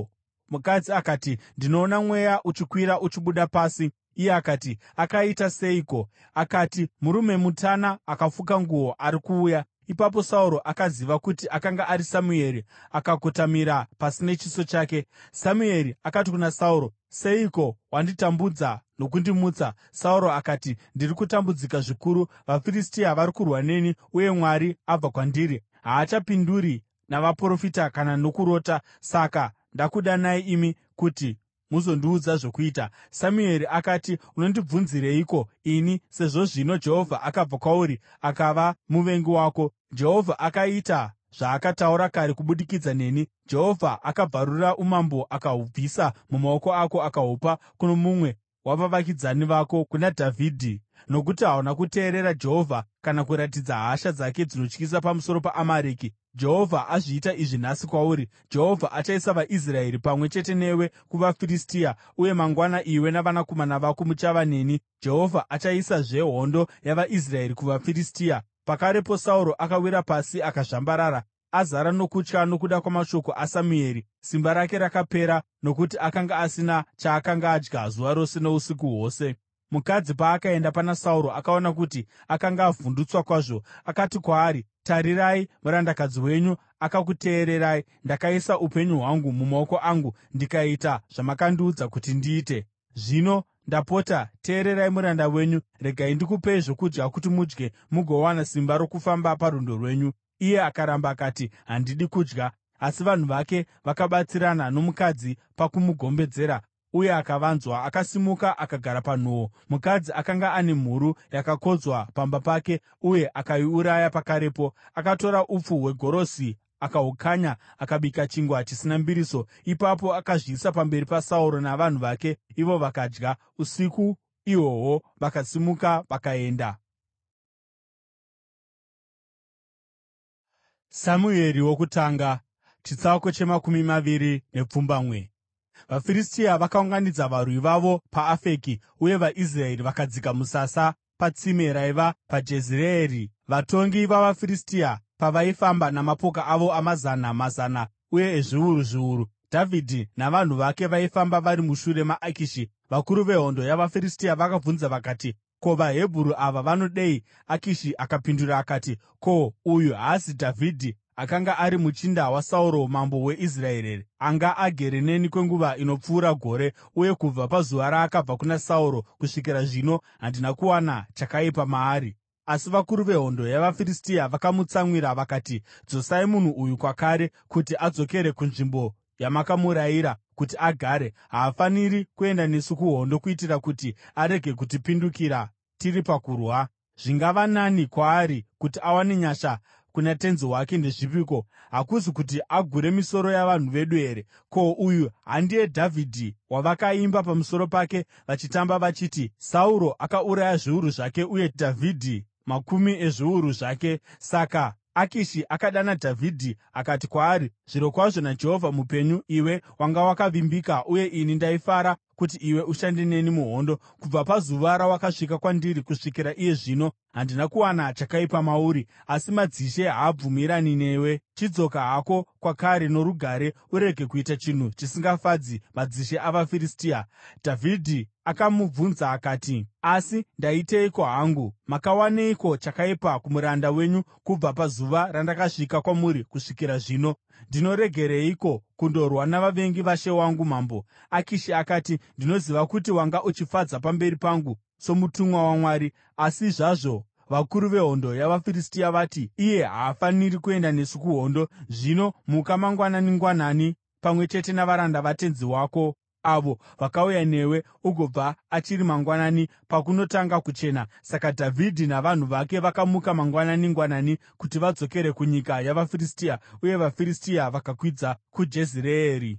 Mukadzi akati, “Ndinoona mweya uchikwira uchibuda pasi.” Iye akati, “Akaita seiko?” Akati, “Murume mutana akafuka nguo ari kuuya.” Ipapo Sauro akaziva kuti akanga ari Samueri, akakotamira pasi nechiso chake. Samueri akati kuna Sauro, “Seiko wanditambudza nokundimutsa?” Sauro akati, “Ndiri kutambudzika zvikuru. VaFiristia vari kurwa neni, uye Mwari abva kwandiri. Haachapinduri navaprofita kana nokurota. Saka ndakudanai imi kuti muzondiudza zvokuita.” Samueri akati, “Unondibvunzireiko ini, sezvo zvino Jehovha akabva kwauri akava muvengi wako? Jehovha akaita zvaakataura kare kubudikidza neni. Jehovha akabvarura umambo akahubvisa mumaoko ako akahupa kuno mumwe wavavakidzani vako, kuna Dhavhidhi. Nokuti hauna kuteerera Jehovha kana kuratidza hasha dzake dzinotyisa pamusoro paAmareki. Jehovha azviita izvi nhasi kwauri. Jehovha achaisa vaIsraeri pamwe chete newe kuvaFiristia, uye mangwana iwe navanakomana vako muchava neni. Jehovha achaisazve hondo yavaIsraeri kuvaFiristia.” Pakarepo Sauro akawira pasi akazvambarara, azara nokutya nokuda kwamashoko aSamueri. Simba rake rakapera, nokuti akanga asina chaakanga adya zuva rose nousiku hwose. Mukadzi paakaenda pana Sauro akaona kuti akanga avhundutswa kwazvo, akati kwaari, “Tarirai, murandakadzi wenyu akakuteererai. Ndakaisa upenyu hwangu mumaoko angu ndikaita zvamakandiudza kuti ndiite. Zvino ndapota, teererai muranda wenyu. Regai ndikupei zvokudya kuti mudye mugowana simba rokufamba parwendo rwenyu.” Iye akaramba akati, “Handidi kudya.” Asi vanhu vake vakabatsirana nomukadzi pakumugombedzera, uye akavanzwa. Akasimuka akagara panhoo. Mukadzi akanga ane mhuru yakakodzwa pamba pake, uye akaiuraya pakarepo. Akatora upfu hwegorosi akahukanya, akabika chingwa chisina mbiriso. Ipapo akazviisa pamberi paSauro navanhu vake, ivo vakadya. Usiku ihwohwo vakasimuka vakaenda. Samueri wokutanga chitsauko chemakumi maviri nepfumbamwe. VaFiristia vakaunganidza varwi vavo paAfeki, uye vaIsraeri vakadzika musasa patsime raiva paJezireeri. Vatongi vavaFiristia pavaifamba namapoka avo amazana uye ezviuru zviuru, Dhavhidhi navanhu vake vaifamba vari mushure maAkishi. Vakuru vehondo yavaFiristia vakabvunza vakati, “Ko, vaHebheru ava vanodei?” Akishi akapindura akati, “Ko, uyu haazi Dhavhidhi akanga ari muchinda waSauro mambo weIsraeri here? Anga agere neni kwenguva inopfuura gore, uye kubva pazuva raakabva kuna Sauro kusvikira zvino handina kuwana chakaipa maari.” Asi vakuru vehondo yavaFiristia vakamutsamwira vakati, “Dzosai munhu uyu kwakare, kuti adzokere kunzvimbo yamakamurayira kuti agare. Haafaniri kuenda nesu kuhondo, kuitira kuti arege kutipindukira tiri pakurwa. Zvingava nani kwaari kuti awane nyasha kuna tenzi wake ndezvipiko? Hakuzi kuti agure misoro yavanhu vedu here? Ko, uyu handiye Dhavhidhi wavakaimba pamusoro pake vachitamba vachiti: “ ‘Sauro akauraya zviuru zvake, uye Dhavhidhi makumi ezviuru zvake’?” Saka Akishi akadana Dhavhidhi akati kwaari, “Zvirokwazvo naJehovha mupenyu, iwe wanga wakavimbika, uye ini ndaifara kuti iwe ushande neni muhondo. Kubva pazuva rawakasvika kwandiri kusvikira iye zvino, handina kuwana chakaipa mauri. Asi madzishe haabvumirani newe. Chidzoka hako kwakare norugare, urege kuita chinhu chisingafadzi madzishe avaFiristia.” Dhavhidhi akamubvunza akati, “Asi ndaiteiko hangu? Makawaneiko chakaipa kumuranda wenyu kubva pazuva randakasvika kwamuri kusvikira zvino? Ndinoregereiko kundorwa navavengi vashe wangu mambo?” Akishi akati, “Ndinoziva kuti wanga uchifadza pamberi pangu somutumwa waMwari. Asi zvazvo vakuru vehondo yavaFiristia vati, ‘Iye haafaniri kuenda nesu kuhondo.’ Zvino muka mangwanani-ngwanani pamwe chete navaranda vatenzi wako avo vakauya newe, ugobva achiri mangwanani pakunotanga kuchena.” Saka Dhavhidhi navanhu vake vakamuka mangwanani-ngwanani kuti vadzokere kunyika yavaFiristia, uye vaFiristia vakakwidza kuJezireeri.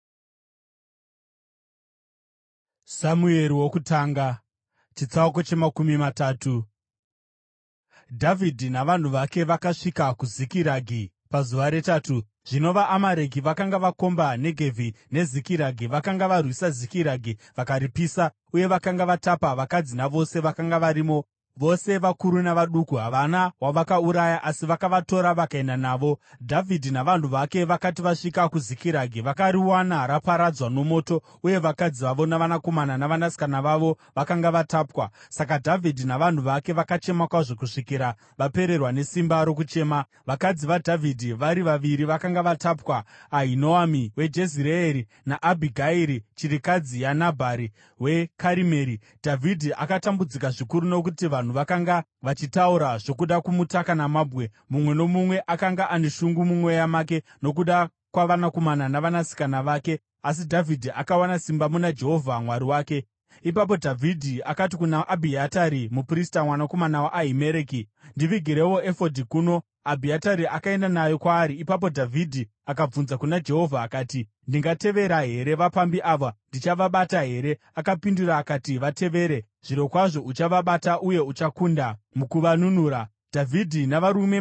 Samueri wokutanga chitsauko chemakumi matatu. Dhavhidhi navanhu vake vakasvika kuZikiragi pazuva retatu. Zvino vaAmareki vakanga vakomba Negevhi neZikiragi. Vakanga varwisa Zikiragi vakaripisa, uye vakanga vatapa vakadzi navose vakanga varimo. Vose vakuru navaduku havana wavakauraya, asi vakavatora vakaenda navo. Dhavhidhi navanhu vake vakati vasvika kuZikiragi, vakariwana raparadzwa nomoto, uye vakadzi vavo navanakomana navanasikana vavo vakanga vatapwa. Saka Dhavhidhi navanhu vake vakachema kwazvo kusvikira vapererwa nesimba rokuchema. Vakadzi vaDhavhidhi vari vaviri vakanga vatapwa, Ahinoami weJezireeri naAbhigairi, chirikadzi yaNabhari weKarimeri. Dhavhidhi akatambudzika zvikuru nokuti vanhu vakanga vachitaura zvokuda kumutaka namabwe. Mumwe nomumwe akanga ane shungu mumweya make nokuda kwavanakomana navanasikana vake, asi Dhavhidhi akawana simba muna Jehovha Mwari wake. Ipapo Dhavhidhi akati kuna Abhiatari muprista, mwanakomana waAhimereki, “Ndivigirewo efodhi kuno.” Abhiatari akaenda nayo kwaari. Ipapo Dhavhidhi akabvunza kuna Jehovha akati, “Ndingatevera here vapambi ava? Ndichavabata here?” Akapindura akati, “Vatevere. Zvirokwazvo uchavabata uye uchakunda mukuvanunura.” Dhavhidhi navarume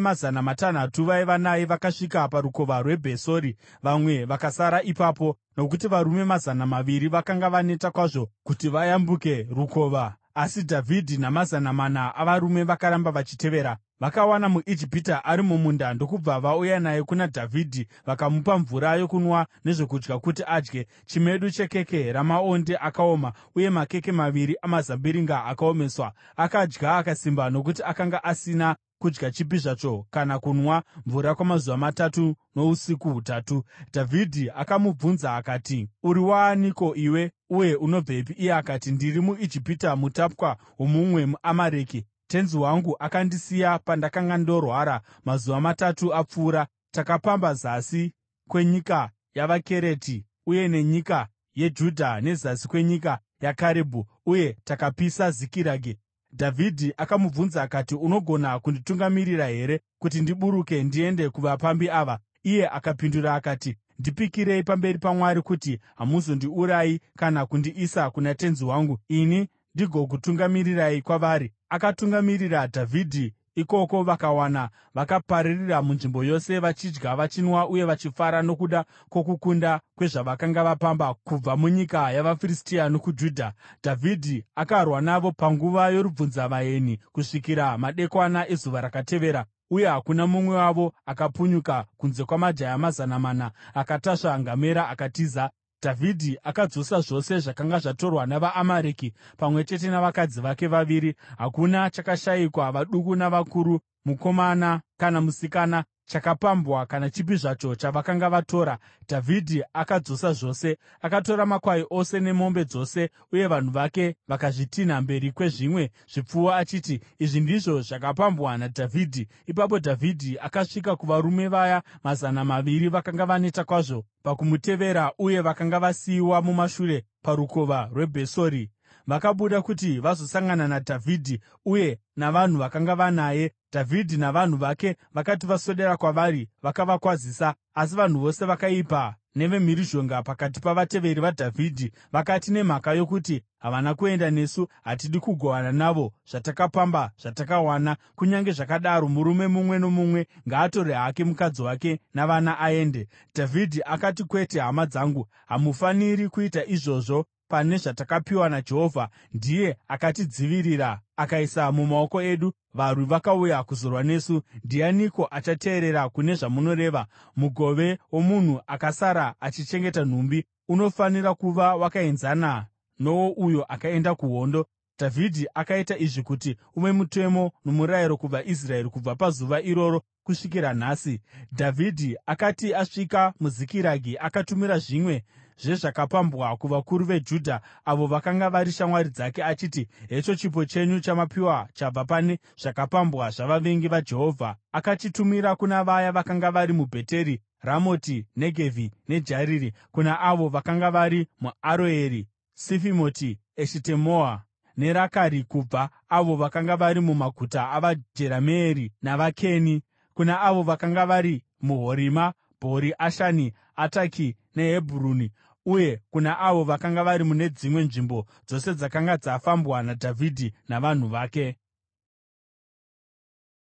600 vaiva naye vakasvika parukova rweBhesori, vamwe vakasara ipapo, nokuti varume 200 vakanga vaneta kwazvo kuti vayambuke rukova. Asi Dhavhidhi na400 avarume vakaramba vachitevera. Vakawana muIjipita ari mumunda ndokubva vauya naye kuna Dhavhidhi vakamupa mvura yokunwa nezvokudya kuti adye, chimedu chekeke ramaonde akaoma uye makeke 2 amazambiringa akaomeswa. Akadya akasimba nokuti akanga asina kudya chipi zvacho kana kunwa mvura kwamazuva 3 nousiku hutatu. Dhavhidhi akamubvunza akati, “Uri waaniko iwe, uye unobvepi?” Iye akati, “Ndiri muIjipita, mutapwa womumwe muAmareki. Tenzi wangu akandisiya pandakanga ndorwara mazuva 3 apfuura. Takapamba zasi kwenyika yavaKereti uye nenyika yeJudha nezasi kwenyika yaKarebhu, uye takapisa Zikiragi.” Dhavhidhi akamubvunza akati, “Unogona kunditungamirira here kuti ndiburuke ndiende kuvapambi ava?” Iye akapindura akati, “Ndipikirei pamberi paMwari kuti hamuzondiurayi kana kundiisa kuna tenzi wangu, ini ndigokutungamirirai kwavari.” Akatungamirira Dhavhidhi ikoko, vakawana vakapararira munzvimbo yose, vachidya, vachinwa uye vachifara nokuda kwokukunda kwezvavakanga vapamba kubva munyika yavaFiristia nokuJudha. Dhavhidhi akarwa navo panguva yorubvunzavaeni kusvikira madekwana ezuva rakatevera, uye hakuna mumwe wavo akapunyuka kunze kwamajaya 400 akatasva ngamera akatiza. Dhavhidhi akadzosa zvose zvakanga zvatorwa navaAmareki pamwe chete navakadzi vake vaviri. Hakuna chakashayikwa, vaduku navakuru, mukomana kana musikana, chakapambwa kana chipi zvacho chavakanga vatora. Dhavhidhi akadzosa zvose. Akatora makwai ose nemombe dzose, uye vanhu vake vakazvitinha mberi kwezvimwe zvipfuwo achiti, “Izvi ndizvo zvakapambwa naDhavhidhi.” Ipapo Dhavhidhi akasvika kuvarume vaya 200 vakanga vaneta kwazvo pakumutevera uye vakanga vasiyiwa mumashure parukova rweBhesori. Vakabuda kuti vazosangana naDhavhidhi uye navanhu vakanga vanaye. Dhavhidhi navanhu vake vakati vaswedera kwavari, vakavakwazisa. Asi vanhu vose vakaipa nevemhirizhonga pakati pavateveri vaDhavhidhi vakati, “Nemhaka yokuti havana kuenda nesu, hatidi kugovana navo zvatakapamba zvatakawana. Kunyange zvakadaro, murume mumwe nomumwe ngaatore hake mukadzi wake navana aende.” Dhavhidhi akati, “Kwete, hama dzangu, hamufaniri kuita izvozvo. Pane zvatakapiwa naJehovha, ndiye akatidzivirira akaisa mumaoko edu. Varwi vakauya kuzorwa nesu. Ndianiko achateerera kune zvamunoreva? Mugove womunhu akasara achichengeta nhumbi unofanira kuva wakaenzana nowouyo akaenda kuhondo.” Dhavhidhi akaita izvi kuti uve mutemo nomurayiro kuvaIsraeri kubva pazuva iroro kusvikira nhasi. Dhavhidhi akati asvika muZikiragi, akatumira zvimwe zvezvakapambwa kuvakuru veJudha, avo vakanga vari shamwari dzake, achiti, “Hecho chipo chenyu chamapiwa chabva pane zvakapambwa zvavavengi vaJehovha.” Akachitumira kuna vaya vakanga vari muBheteri, Ramoti Negevhi neJariri, kuna avo vakanga vari muAroeri, Sifimoti, Eshitemoa neRakari, kubva avo vakanga vari mumaguta avaJerameeri navaKeni, kuna avo vakanga vari muHorima, Bhori Ashani, Ataki neHebhuroni, uye kuna avo vakanga vari mune dzimwe nzvimbo dzose dzakanga dzafambwa naDhavhidhi navanhu vake.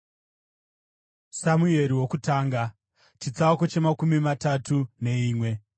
Samueri wokutanga chitsauko 31.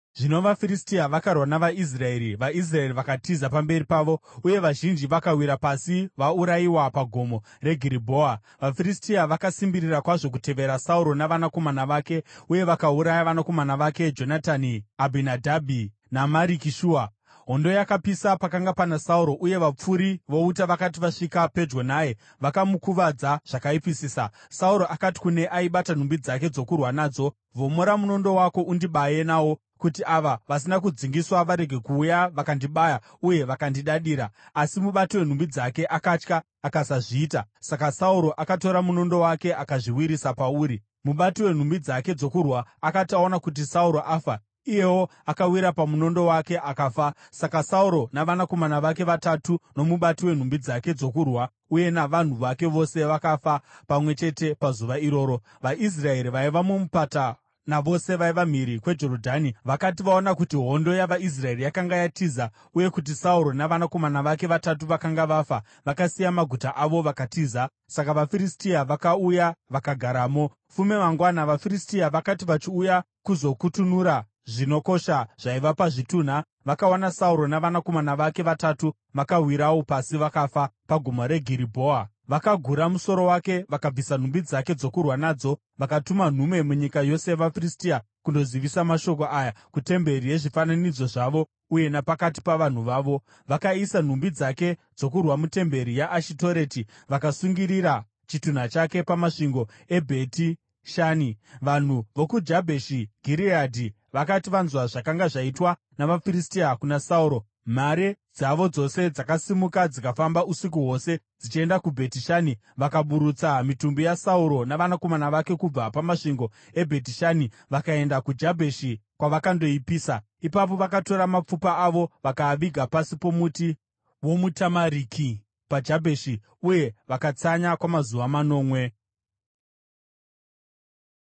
Zvino vaFiristia vakarwa navaIsraeri, vaIsraeri vakatiza pamberi pavo, uye vazhinji vakawira pasi vaurayiwa paGomo reGiribhoa. VaFiristia vakasimbirira kwazvo kutevera Sauro navanakomana vake, uye vakauraya vanakomana vake Jonatani, Abhinadhabhi naMariki-Shua. Hondo yakapisa pakanga pana Sauro, uye vapfuri vouta vakati vasvika pedyo naye, vakamukuvadza zvakaipisisa. Sauro akati kune aibata nhumbi dzake dzokurwa nadzo, “Vhomora munondo wako undibaye nawo, kuti ava vasina kudzingiswa varege kuuya vakandibaya uye vakandidadira.” Asi mubati wenhumbi dzake akatya akasazviita. Saka Sauro akatora munondo wake akazviwisira pauri. Mubati wenhumbi dzake dzokurwa akati aona kuti Sauro afa, iyewo akawira pamunondo wake akafa. Saka Sauro navanakomana vake vatatu nomubati wenhumbi dzake dzokurwa uye navanhu vake vose vakafa pamwe chete pazuva iroro. VaIsraeri vaiva mumupata navose vaiva mhiri kweJorodhani vakati vaona kuti hondo yavaIsraeri yakanga yatiza uye kuti Sauro navanakomana vake vatatu vakanga vafa, vakasiya maguta avo vakatiza. Saka vaFiristia vakauya vakagaramo. Fume mangwana vaFiristia vakati vachiuya kuzokutunura zvinokosha zvaiva pazvitunha, vakawana Sauro navanakomana vake vatatu vakawirawo pasi vakafa paGomo reGiribhoa. Vakagura musoro wake, vakabvisa nhumbi dzake dzokurwa nadzo, vakatuma nhume munyika yose yavaFiristia kundozivisa mashoko aya kutemberi yezvifananidzo zvavo uye napakati pavanhu vavo. Vakaisa nhumbi dzake dzokurwa mutemberi yaAshitoreti vakasungirira chitunha chake pamasvingo eBheti Shani. Vanhu vokuJabheshi Gireadhi vakati vanzwa zvakanga zvaitwa navaFiristia kuna Sauro, mhare dzavo dzose dzakasimuka dzikafamba usiku hwose dzichienda kuBheti Shani. Vakaburutsa mitumbi yaSauro navanakomana vake kubva pamasvingo eBheti Shani vakaenda kuJabheshi kwavakandoipisa. Ipapo vakatora mapfupa avo vakaaviga pasi pomuti womutamariki paJabheshi, uye vakatsanya kwamazuva 8.